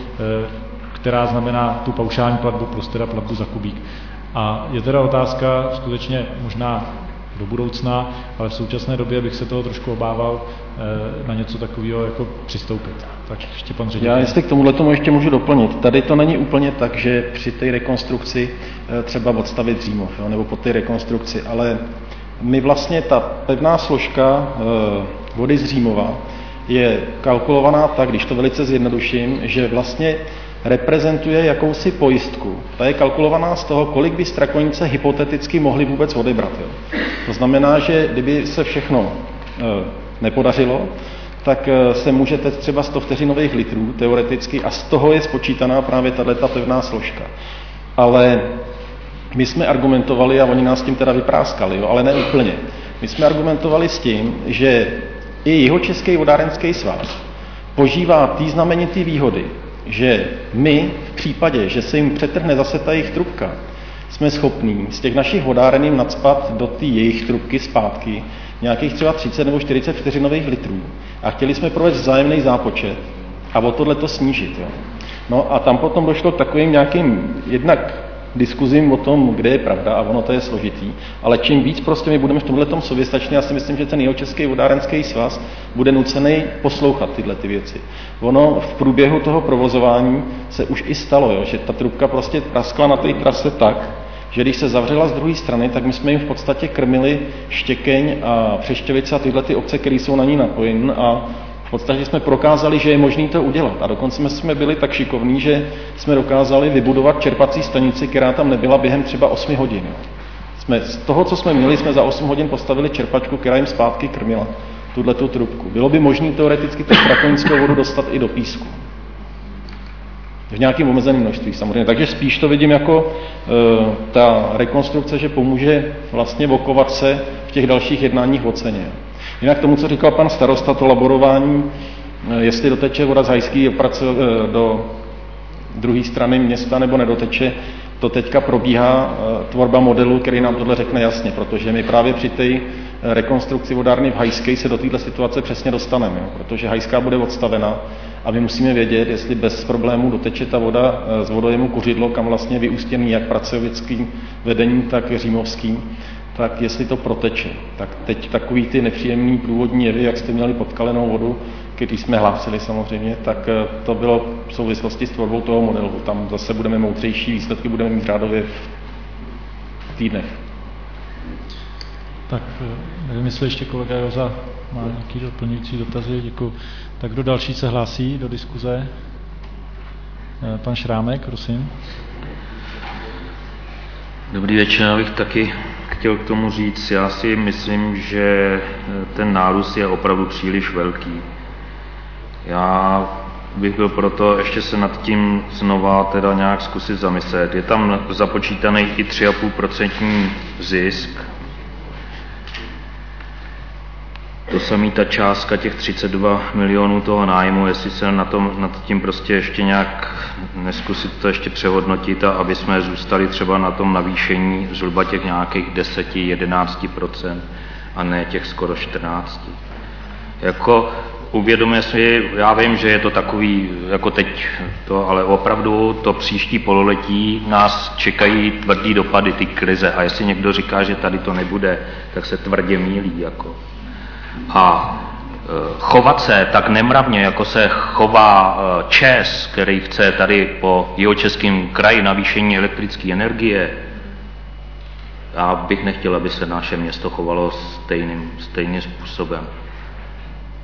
která znamená tu paušální platbu plus teda platbu za kubík. A je teda otázka skutečně možná do budoucna, ale v současné době bych se toho trošku obával na něco takového jako přistoupit. Tak ještě pan ředitel. Já jestli k tomuhle tomu ještě můžu doplnit. Tady to není úplně tak, že při té rekonstrukci třeba odstavit Římov, jo, nebo po té rekonstrukci, ale my vlastně ta pevná složka vody z Římova je kalkulovaná tak, když to velice zjednoduším, že vlastně reprezentuje jakousi pojistku. Ta je kalkulovaná z toho, kolik by Strakonice hypoteticky mohly vůbec odebrat. Jo. To znamená, že kdyby se všechno e, nepodařilo, tak e, se můžete třeba sto vteřinových litrů teoreticky a z toho je spočítaná právě tato pevná složka. Ale my jsme argumentovali, a oni nás tím teda vypráskali, jo, ale ne úplně. My jsme argumentovali s tím, že i Jihočeský vodárenský svaz požívá tý znamenitý výhody, že my v případě, že se jim přetrhne zase ta jejich trubka, jsme schopní z těch našich vodáren jim nacpat do té jejich trubky zpátky nějakých třeba třicet nebo čtyřicet vteřinových litrů. A chtěli jsme provést vzájemný zápočet a o tohle to snížit. Jo. No a tam potom došlo k takovým nějakým jednak diskuzím o tom, kde je pravda, a ono to je složitý. Ale čím víc prostě my budeme v tomhletom soběstační, já si myslím, že ten Jihočeský vodárenský svaz bude nucený poslouchat tyhle ty věci. Ono v průběhu toho provozování se už i stalo, jo, že ta trubka prostě praskla na té trase tak, že když se zavřela z druhé strany, tak my jsme jim v podstatě krmili Štěkeň a Přeštělice a tyhle ty obce, které jsou na ní napojeny, a v podstatě jsme prokázali, že je možné to udělat. A dokonce jsme byli tak šikovní, že jsme dokázali vybudovat čerpací stanici, která tam nebyla během třeba osmi hodin. Jsme z toho, co jsme měli, jsme za osm hodin postavili čerpačku, která jim zpátky krmila tuhletu trubku. Bylo by možné teoreticky tu strakonickou vodu dostat i do písku. V nějakém omezeném množství samozřejmě. Takže spíš to vidím jako e, ta rekonstrukce, že pomůže vlastně vokovat se v těch dalších jednáních o ceně. Jinak tomu, co říkal pan starosta, to laborování, jestli doteče voda z Hajský do druhé strany města nebo nedoteče, to teďka probíhá tvorba modelu, který nám tohle řekne jasně, protože my právě při té rekonstrukci vodárny v Hajské se do této situace přesně dostaneme, jo, protože Hajská bude odstavena a my musíme vědět, jestli bez problémů doteče ta voda z vodojemu Kuřidlo, kam vlastně vyústěný jak pracovickým vedením, tak římovským, tak jestli to proteče. Tak teď takový ty nepříjemný průvodní jevy, jak jste měli podkalenou vodu, který jsme hlásili samozřejmě, tak to bylo v souvislosti s tvorbou toho modelu. Tam zase budeme moudřejší, výsledky budeme mít řádově v týdnech. Tak nevím, jestli ještě kolega Joza má nějaký doplňující dotazy. Děkuji. Tak kdo další se hlásí do diskuze? Pan Šrámek, prosím. Dobrý večer, já bych taky chtěl k tomu říct, já si myslím, že ten nárůst je opravdu příliš velký. Já bych byl proto ještě se nad tím znova teda nějak zkusit zamyslet. Je tam započítaný i tři a půl procenta zisk. To samý ta částka těch třicet dva milionů toho nájmu, jestli se na tom, nad tím prostě ještě nějak neskusit to ještě přehodnotit, a aby jsme zůstali třeba na tom navýšení zhruba těch nějakých deset až jedenáct procent a ne těch skoro čtrnáct. Jako uvědomuje si, já vím, že je to takový, jako teď to, ale opravdu to příští pololetí nás čekají tvrdý dopady, ty krize, a jestli někdo říká, že tady to nebude, tak se tvrdě mýlí, jako. A chovat se tak nemravně, jako se chová ČEZ, který chce tady po Jihočeském kraji navýšení elektrické energie, já bych nechtěl, aby se naše město chovalo stejným, stejným způsobem.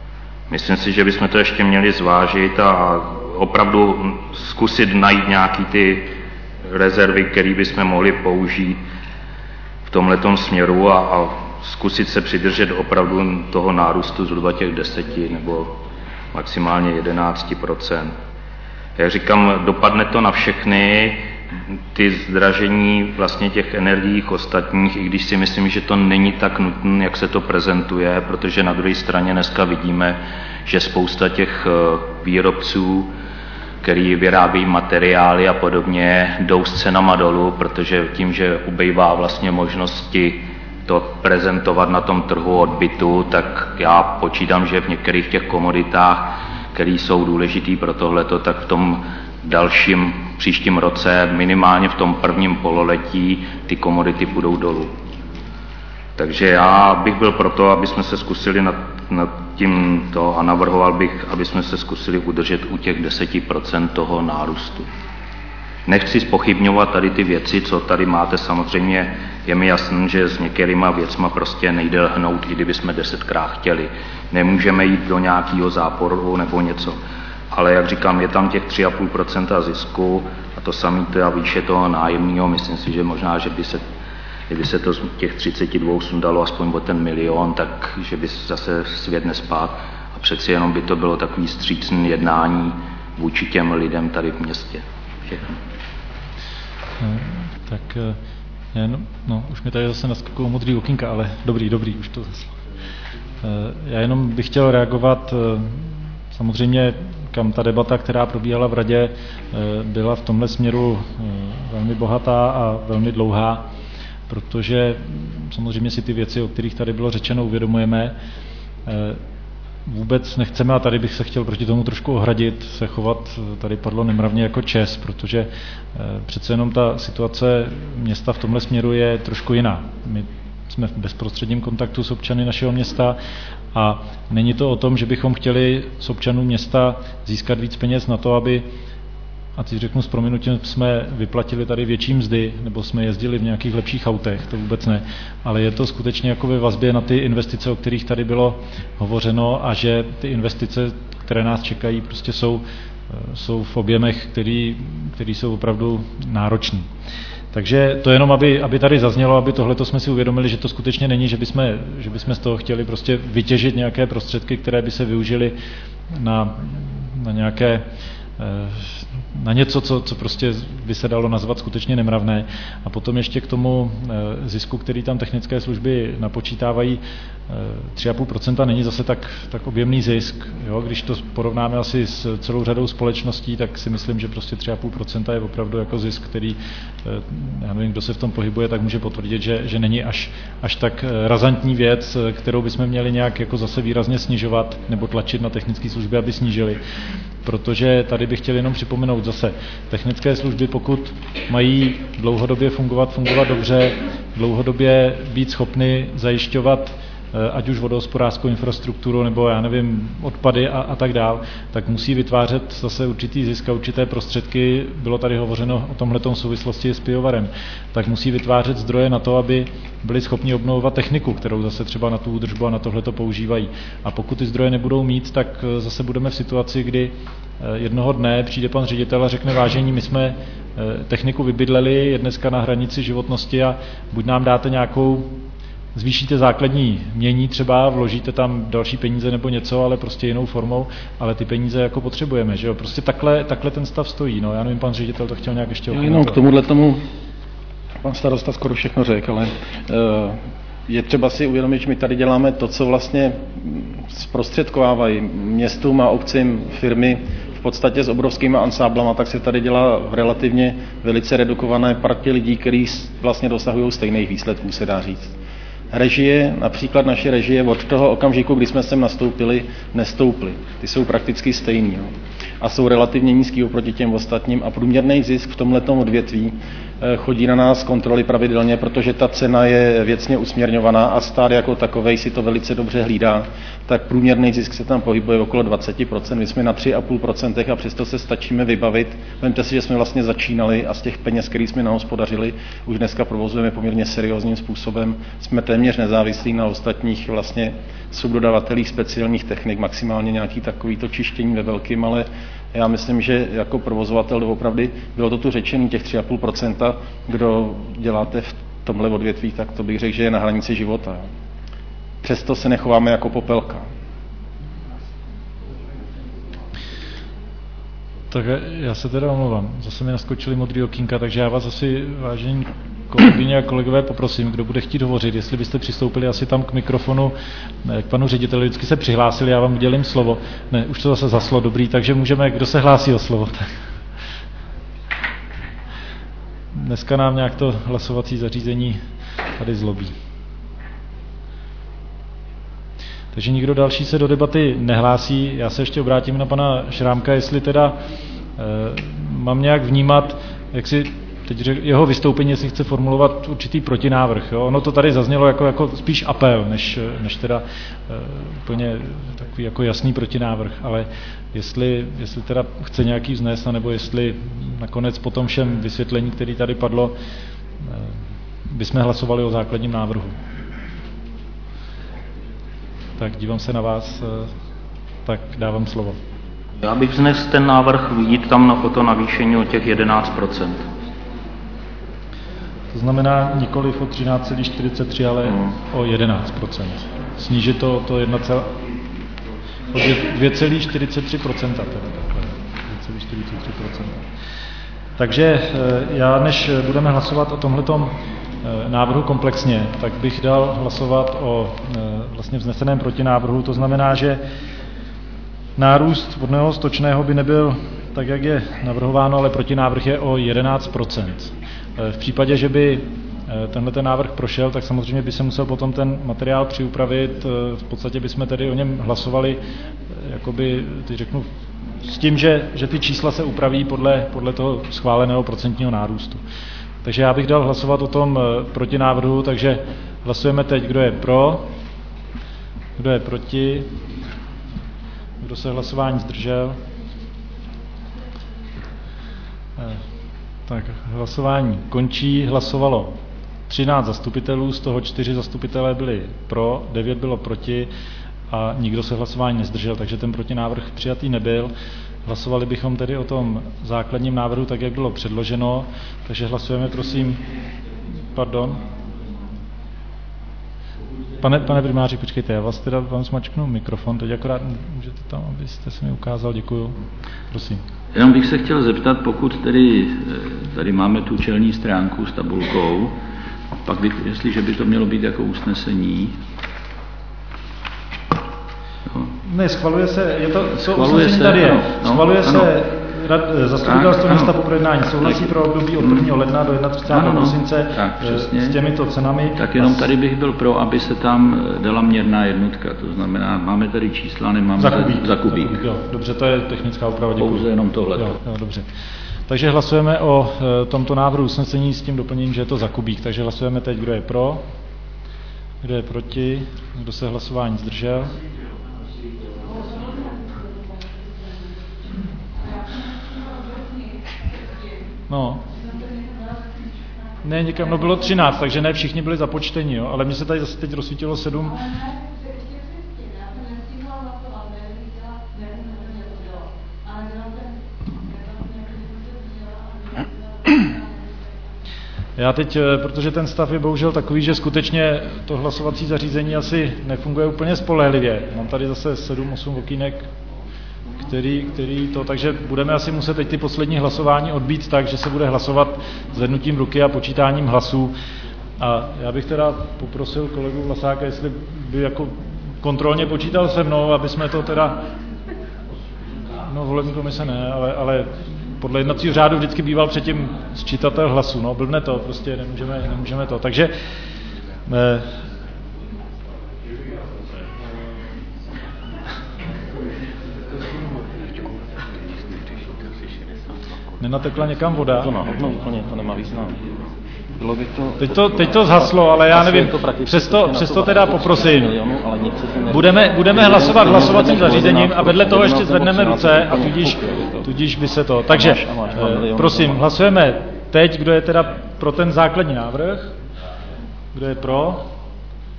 myslím si, že bychom to ještě měli zvážit a opravdu zkusit najít nějaký ty rezervy, které bychom mohli použít v tomhletom směru a, a zkusit se přidržet opravdu toho nárůstu zhruba těch deseti nebo maximálně jedenáct procent. Jak říkám, dopadne to na všechny, ty zdražení vlastně těch energií ostatních, i když si myslím, že to není tak nutné, jak se to prezentuje, protože na druhé straně dneska vidíme, že spousta těch výrobců, který vyrábí materiály a podobně, jdou s cenama dolů, protože tím, že ubejvá vlastně možnosti to prezentovat na tom trhu odbytu, tak já počítám, že v některých těch komoditách, které jsou důležitý pro tohleto, tak v tom dalším příštím roce, minimálně v tom prvním pololetí, ty komodity půjdou dolů. Takže já bych byl proto, aby jsme se zkusili nad, nad tím to a navrhoval bych, aby jsme se zkusili udržet u těch deseti procent toho nárůstu. Nechci zpochybňovat tady ty věci, co tady máte, samozřejmě je mi jasné, že s některýma věcma prostě nejde lhnout, i kdyby jsme desetkrát chtěli. Nemůžeme jít do nějakého záporu nebo něco. Ale jak říkám, je tam těch tři a půl procenta zisku a to samé teda výše toho nájemního, myslím si, že možná, že by se, kdyby se to z těch třicet dva sundalo aspoň o ten milion, tak že by zase svět nespát a přeci jenom by to bylo takový vstřícný jednání vůči těm lidem tady v městě. Všechno. No, tak jen, no, už mi tady zase naskakují modrý okýnka, ale dobrý, dobrý, už to zase. Já jenom bych chtěl reagovat, samozřejmě kam ta debata, která probíhala v radě, byla v tomhle směru velmi bohatá a velmi dlouhá, protože samozřejmě si ty věci, o kterých tady bylo řečeno, uvědomujeme. Vůbec nechceme, a tady bych se chtěl proti tomu trošku ohradit, se chovat, tady padlo nemravně jako čest, protože přece jenom ta situace města v tomhle směru je trošku jiná. My jsme v bezprostředním kontaktu s občany našeho města a není to o tom, že bychom chtěli z občanů města získat víc peněz na to, aby, a teď řeknu s prominutím, jsme vyplatili tady větší mzdy, nebo jsme jezdili v nějakých lepších autech, to vůbec ne, ale je to skutečně jako ve vazbě na ty investice, o kterých tady bylo hovořeno a že ty investice, které nás čekají, prostě jsou, jsou v objemech, který, který jsou opravdu náročný. Takže to jenom, aby, aby tady zaznělo, aby tohleto jsme si uvědomili, že to skutečně není, že bychom, že bychom z toho chtěli prostě vytěžit nějaké prostředky, které by se využily na, na nějaké na něco, co, co prostě by se dalo nazvat skutečně nemravné. A potom ještě k tomu zisku, který tam technické služby napočítávají, tři a půl procenta není zase tak, tak objemný zisk. Jo? Když to porovnáme asi s celou řadou společností, tak si myslím, že prostě tři a půl procenta je opravdu jako zisk, který, já nevím, kdo se v tom pohybuje, tak může potvrdit, že, že není až, až tak razantní věc, kterou bychom měli nějak jako zase výrazně snižovat nebo tlačit na technické služby, aby snížili. Protože tady bych chtěl jenom připomenout zase, technické služby, pokud mají dlouhodobě fungovat, fungovat dobře, dlouhodobě být schopny zajišťovat ať už vodohospodářskou infrastrukturu nebo já nevím, odpady a, a tak dál, tak musí vytvářet zase určitý zisk a určité prostředky, bylo tady hovořeno o tomhletom souvislosti s pivovarem, tak musí vytvářet zdroje na to, aby byli schopni obnovovat techniku, kterou zase třeba na tu údržbu a na tohleto používají. A pokud ty zdroje nebudou mít, tak zase budeme v situaci, kdy jednoho dne přijde pan ředitel a řekne: vážení, my jsme techniku vybydleli, je dneska na hranici životnosti a buď nám dáte nějakou, zvýšíte základní mění třeba, vložíte tam další peníze nebo něco, ale prostě jinou formou, ale ty peníze jako potřebujeme, že jo? Prostě takhle, takhle ten stav stojí. No, já nevím, pan ředitel to chtěl nějak ještě okomentovat. Jenom k tomuhle tomu pan starosta skoro všechno řekl, ale uh, je třeba si uvědomit, že my tady děláme to, co vlastně zprostředkovávají městům a obcím firmy v podstatě s obrovskýma ansáblama, tak se tady dělá v relativně velice redukované partě lidí, kteří vlastně dosahují stejných výsledků, se dá říct. Režie, například naše režie od toho okamžiku, kdy jsme sem nastoupili, nestouply. Ty jsou prakticky stejný, jo. A jsou relativně nízký oproti těm ostatním a průměrný zisk v tomhletom odvětví chodí na nás kontroly pravidelně, protože ta cena je věcně usměrňovaná a stát jako takovej si to velice dobře hlídá, tak průměrný zisk se tam pohybuje okolo dvacet procent, my jsme na tři a půl procenta a přesto se stačíme vybavit. Vemte si, že jsme vlastně začínali a z těch peněz, které jsme nahospodařili, už dneska provozujeme poměrně seriózním způsobem, jsme téměř nezávislý na ostatních vlastně subdodavatelích speciálních technik, maximálně nějaký takovýto čištění ve velkým, ale já myslím, že jako provozovatel doopravdy, bylo to tu řečený, těch tři a půl procenta, kdo děláte v tomhle odvětví, tak to bych řekl, že je na hranici života. Přesto se nechováme jako popelka. Tak já se teda omlouvám, zase mi naskočili modrý okýnka, takže já vás asi, vážení kolegyně a kolegové, poprosím, kdo bude chtít hovořit, jestli byste přistoupili asi tam k mikrofonu, k panu řediteli, vždycky se přihlásili, já vám udělím slovo. Ne, už to zase zaslo, dobrý, takže můžeme, kdo se hlásí o slovo. Dneska nám nějak to hlasovací zařízení tady zlobí. Takže nikdo další se do debaty nehlásí. Já se ještě obrátím na pana Šrámka, jestli teda e, mám nějak vnímat, jak si teď řek, jeho vystoupení, jestli chce formulovat určitý protinávrh. Jo? Ono to tady zaznělo jako, jako spíš apel, než, než teda e, úplně takový jako jasný protinávrh. Ale jestli, jestli teda chce nějaký vznést, nebo jestli nakonec po tom všem vysvětlení, který tady padlo, e, bychom hlasovali o základním návrhu. Tak dívám se na vás, tak dávám slovo. Já bych vznesl ten návrh jít tam na to navýšení o těch jedenáct procent. To znamená nikoliv o třináct celá čtyřicet tři, ale hmm. o jedenáct procent. Snížit to, to jedna celá, o dvě celá čtyřicet tři procenta. dvě celá čtyřicet tři procenta. Takže já, než budeme hlasovat o tomhletom návrhu komplexně, tak bych dal hlasovat o vlastně vzneseném protinávrhu. To znamená, že nárůst vodného stočného by nebyl tak, jak je navrhováno, ale protinávrh je o jedenáct procent. V případě, že by tenhle ten návrh prošel, tak samozřejmě by se musel potom ten materiál přiupravit. V podstatě bychom tedy o něm hlasovali, jakoby, teď řeknu, s tím, že, že ty čísla se upraví podle, podle toho schváleného procentního nárůstu. Takže já bych dal hlasovat o tom protinávrhu, takže hlasujeme teď, kdo je pro, kdo je proti, kdo se hlasování zdržel. Tak hlasování končí, hlasovalo třináct zastupitelů, z toho čtyři zastupitelé byli pro, devět bylo proti a nikdo se hlasování nezdržel, takže ten protinávrh přijatý nebyl. Hlasovali bychom tedy o tom základním návrhu, tak jak bylo předloženo, takže hlasujeme, prosím, pardon. Pane, pane primáři, počkejte, já vás teda vám smačknu mikrofon, teď akorát můžete tam, abyste se mi ukázal, děkuju, prosím. Jenom bych se chtěl zeptat, pokud tedy tady máme tu čelní stránku s tabulkou, pak by, jestliže by to mělo být jako usnesení. Jo. Ne, schvaluje se, je to, to schvaluje se, tady je, ano, schvaluje ano. se rad, zastupitelstvo města po projednání, souhlasí pro období od prvního ledna do třicátého prvního prosince tak, s těmito cenami. Tak jenom tady bych byl pro, aby se tam dala měrná jednotka, to znamená, máme tady čísla, nemáme za kubík. Za kubík. Jo, dobře, to je technická úprava, děkuji. Pouze jenom tohle. Jo, jo, dobře. Takže hlasujeme o e, tomto návrhu usnesení s tím doplněním, že je to za kubík. Takže hlasujeme teď, kdo je pro, kdo je proti, kdo se hlasování zdržel. No. Ne, někam, no bylo třináct, takže ne všichni byli započteni, jo, ale mně se tady zase teď rozsvítilo sedm. Já teď, protože ten stav je bohužel takový, že skutečně to hlasovací zařízení asi nefunguje úplně spolehlivě. Mám tady zase sedm osm okýnek, který, který to, takže budeme asi muset teď ty poslední hlasování odbít tak, že se bude hlasovat zvednutím ruky a počítáním hlasů. A já bych teda poprosil kolegu Vlasáka, jestli by jako kontrolně počítal se mnou, aby jsme to teda, no volební komise ne, ale, ale podle jednacího řádu vždycky býval předtím sčítatel hlasů, no blbne to, prostě nemůžeme, nemůžeme to. Takže eh, nenatekla někam voda? To na no, úplně, to nemá význam. Bylo by to, teď, to, teď to zhaslo, ale já nevím, přesto, přesto teda poprosím. Budeme, budeme hlasovat hlasovacím zařízením a vedle toho ještě zvedneme ruce a tudíž, tudíž by se to. Takže prosím, hlasujeme teď, kdo je teda pro ten základní návrh, kdo je pro,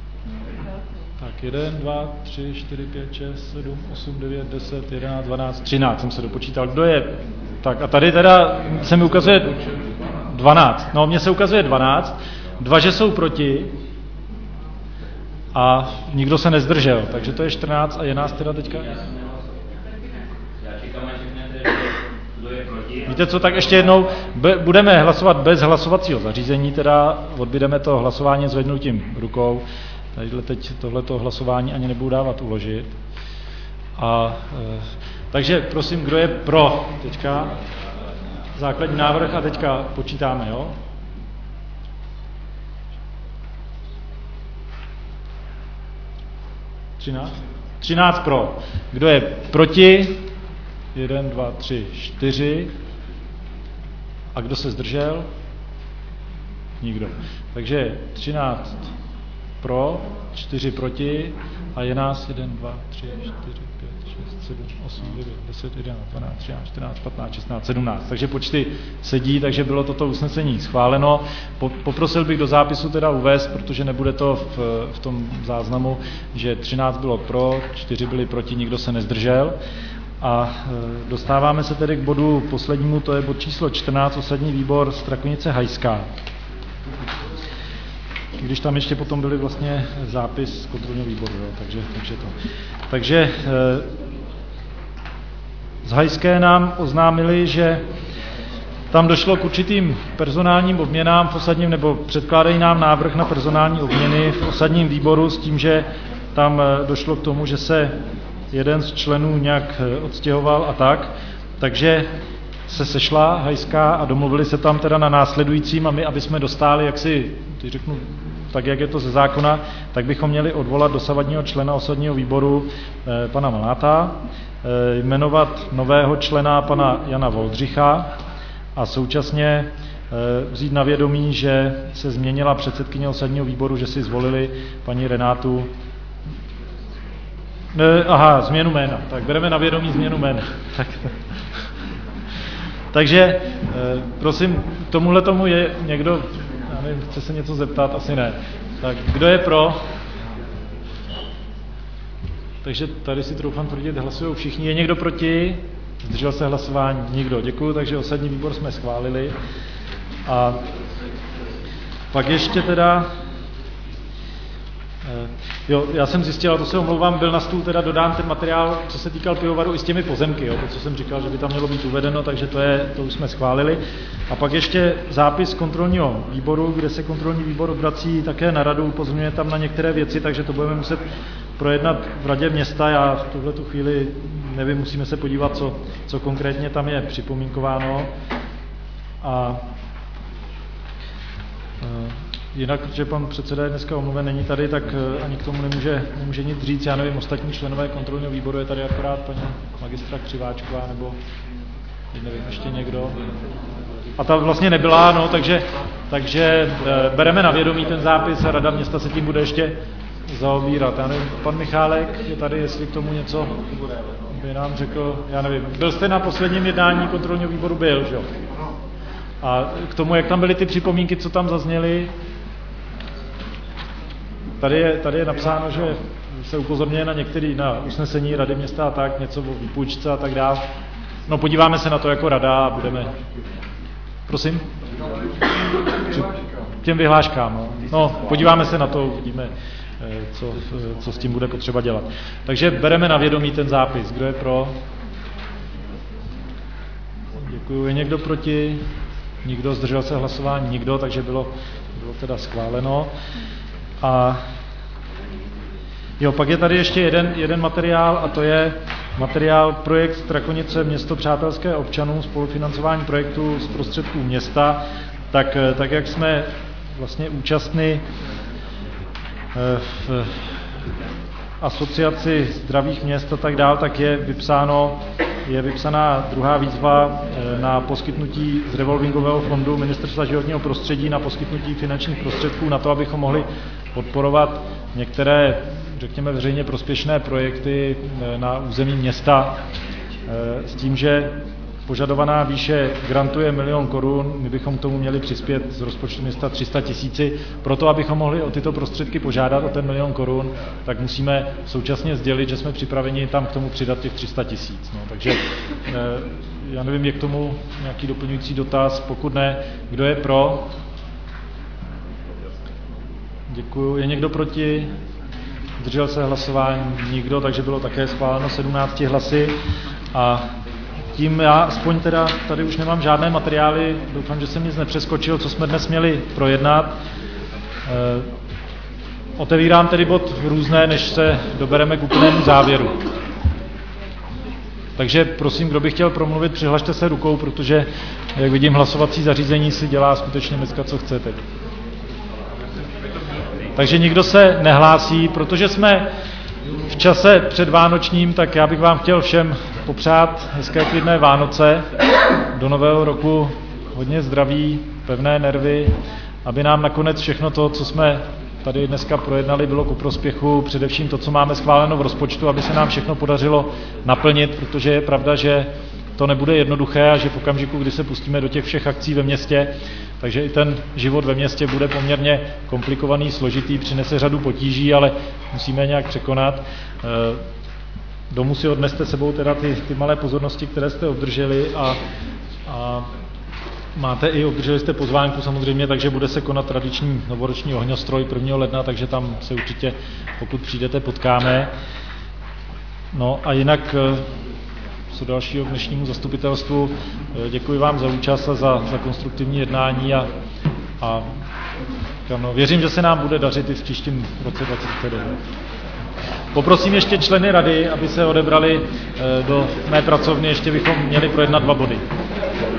jeden, dva, tři, čtyři, pět, šest, sedm, osm, devět, deset, jedenáct, dvanáct, třináct jsem se dopočítal. Kdo je? Tak a tady teda se mi ukazuje dvanáct. No, mně se ukazuje dvanáct. Dva, že jsou proti a nikdo se nezdržel. Takže to je čtrnáct a je nás teda teďka... Víte co, tak ještě jednou, budeme hlasovat bez hlasovacího zařízení, teda odbydeme to hlasování zvednutím rukou. Tadyhle teď tohleto hlasování ani nebudu dávat uložit. A, e, takže prosím, kdo je pro teďka základní návrh a teďka počítáme, jo? třináct? třináct pro. Kdo je proti? jeden, dva, tři, čtyři. A kdo se zdržel? Nikdo. Takže třináct pro, čtyři proti a je nás jedna, dva, tři, čtyři, pět, šest, sedm, osm, devět, deset, jedenáct, dvanáct, třináct, čtrnáct, patnáct, šestnáct, sedmnáct. Takže počty sedí, takže bylo toto usnesení schváleno. Poprosil bych do zápisu teda uvést, protože nebude to v, v tom záznamu, že třináct bylo pro, čtyři byli proti, nikdo se nezdržel. A dostáváme se tedy k bodu poslednímu, to je bod číslo čtrnáct, osadní výbor Strakonice Hajská. Když tam ještě potom byly vlastně zápis z kontrolního výboru, jo, takže, takže to. Takže z Hajské nám oznámili, že tam došlo k určitým personálním obměnám v osadním, nebo předkládají nám návrh na personální obměny v osadním výboru s tím, že tam došlo k tomu, že se jeden z členů nějak odstěhoval a tak, takže se sešla Hajská a domluvili se tam teda na následujícím a my, aby jsme dostali, jak si, teď řeknu, tak jak je to ze zákona, tak bychom měli odvolat dosavadního člena osadního výboru eh, pana Maláta, eh, jmenovat nového člena pana Jana Voldřicha a současně eh, vzít na vědomí, že se změnila předsedkyně osadního výboru, že si zvolili paní Renátu. Eh, aha, změnu jména. Tak bereme na vědomí změnu jména. Tak, takže, eh, prosím, k tomuhle tomu je někdo, já nevím, chce se něco zeptat? Asi ne. Tak kdo je pro? Takže tady si troufám tvrdit, hlasují všichni. Je někdo proti? Zdržel se hlasování? Nikdo. Děkuju, takže osadní výbor jsme schválili. A pak ještě teda... Jo, já jsem zjistil, a to se omlouvám, byl na stůl teda dodán ten materiál, co se týkal pivovaru i s těmi pozemky, jo, to, co jsem říkal, že by tam mělo být uvedeno, takže to, je, to už jsme schválili. A pak ještě zápis kontrolního výboru, kde se kontrolní výbor obrací také na radu, upozorňuje tam na některé věci, takže to budeme muset projednat v radě města. Já v tuhletu chvíli nevím, musíme se podívat, co, co konkrétně tam je připomínkováno. A jinak, protože pan předseda je dneska omluven, není tady, tak ani k tomu nemůže, nemůže nic říct. Já nevím, ostatní členové kontrolního výboru, je tady akorát paní magistra Křiváčková, nebo nevím, ještě někdo. A ta vlastně nebyla, no, takže, takže bereme na vědomí ten zápis a rada města se tím bude ještě zaobírat. Já nevím, pan Michálek je tady, jestli k tomu něco by nám řekl, já nevím. Byl jste na posledním jednání kontrolního výboru? Byl, že jo? A k tomu, jak tam byly ty připomínky, co tam zazněly, tady je, tady je napsáno, že se upozorňuje na některé, na usnesení rady města a tak, něco o výpůjčce a tak dále. No podíváme se na to jako rada a budeme... Prosím? K těm vyhláškám, no. No, podíváme se na to, uvidíme, co, co s tím bude potřeba dělat. Takže bereme na vědomí ten zápis. Kdo je pro? Děkuju. Je někdo proti? Nikdo, zdržel se hlasování? Nikdo, takže bylo, bylo teda schváleno. A jo, pak je tady ještě jeden, jeden materiál a to je materiál projekt Strakonice město přátelské občanů, spolufinancování projektu z prostředků města. Tak, tak jak jsme vlastně účastní v asociaci zdravých měst a tak dál, tak je vypsáno, je vypsaná druhá výzva na poskytnutí z revolvingového fondu Ministerstva životního prostředí na poskytnutí finančních prostředků na to, abychom mohli podporovat některé, řekněme, veřejně prospěšné projekty na území města s tím, že požadovaná výše grantu je milion korun, my bychom k tomu měli přispět z rozpočtu města tři sta tisíci. Proto, abychom mohli o tyto prostředky požádat o ten milion korun, tak musíme současně sdělit, že jsme připraveni tam k tomu přidat těch tři sta tisíc. No, takže já nevím, je k tomu nějaký doplňující dotaz, pokud ne, kdo je pro? Děkuju. Je někdo proti? Zdržel se hlasování? Nikdo, takže bylo také schváleno sedmnácti hlasy a tím já aspoň teda tady už nemám žádné materiály, doufám, že jsem nic nepřeskočil, co jsme dnes měli projednat. E, otevírám tedy bod různé, než se dobereme k úplnému závěru. Takže prosím, kdo by chtěl promluvit, přihlašte se rukou, protože, jak vidím, hlasovací zařízení si dělá skutečně dneska, co chce teď. Takže nikdo se nehlásí, protože jsme v čase předvánočním, tak já bych vám chtěl všem popřát hezké klidné Vánoce, do nového roku hodně zdraví, pevné nervy, aby nám nakonec všechno to, co jsme tady dneska projednali, bylo ku prospěchu, především to, co máme schváleno v rozpočtu, aby se nám všechno podařilo naplnit, protože je pravda, že to nebude jednoduché a že v okamžiku, kdy se pustíme do těch všech akcí ve městě, takže i ten život ve městě bude poměrně komplikovaný, složitý, přinese řadu potíží, ale musíme je nějak překonat. Domů si odneste sebou teda ty, ty malé pozornosti, které jste obdrželi a, a máte i, obdrželi jste pozvánku samozřejmě, takže bude se konat tradiční novoroční ohňostroj prvního ledna, takže tam se určitě, pokud přijdete, potkáme. No a jinak co dalšího k dnešnímu zastupitelstvu. Děkuji vám za účast a za, za konstruktivní jednání a, a no, věřím, že se nám bude dařit i v příštím roce dva tisíce devět. Poprosím ještě členy rady, aby se odebrali do mé pracovny, ještě bychom měli projednat dva body.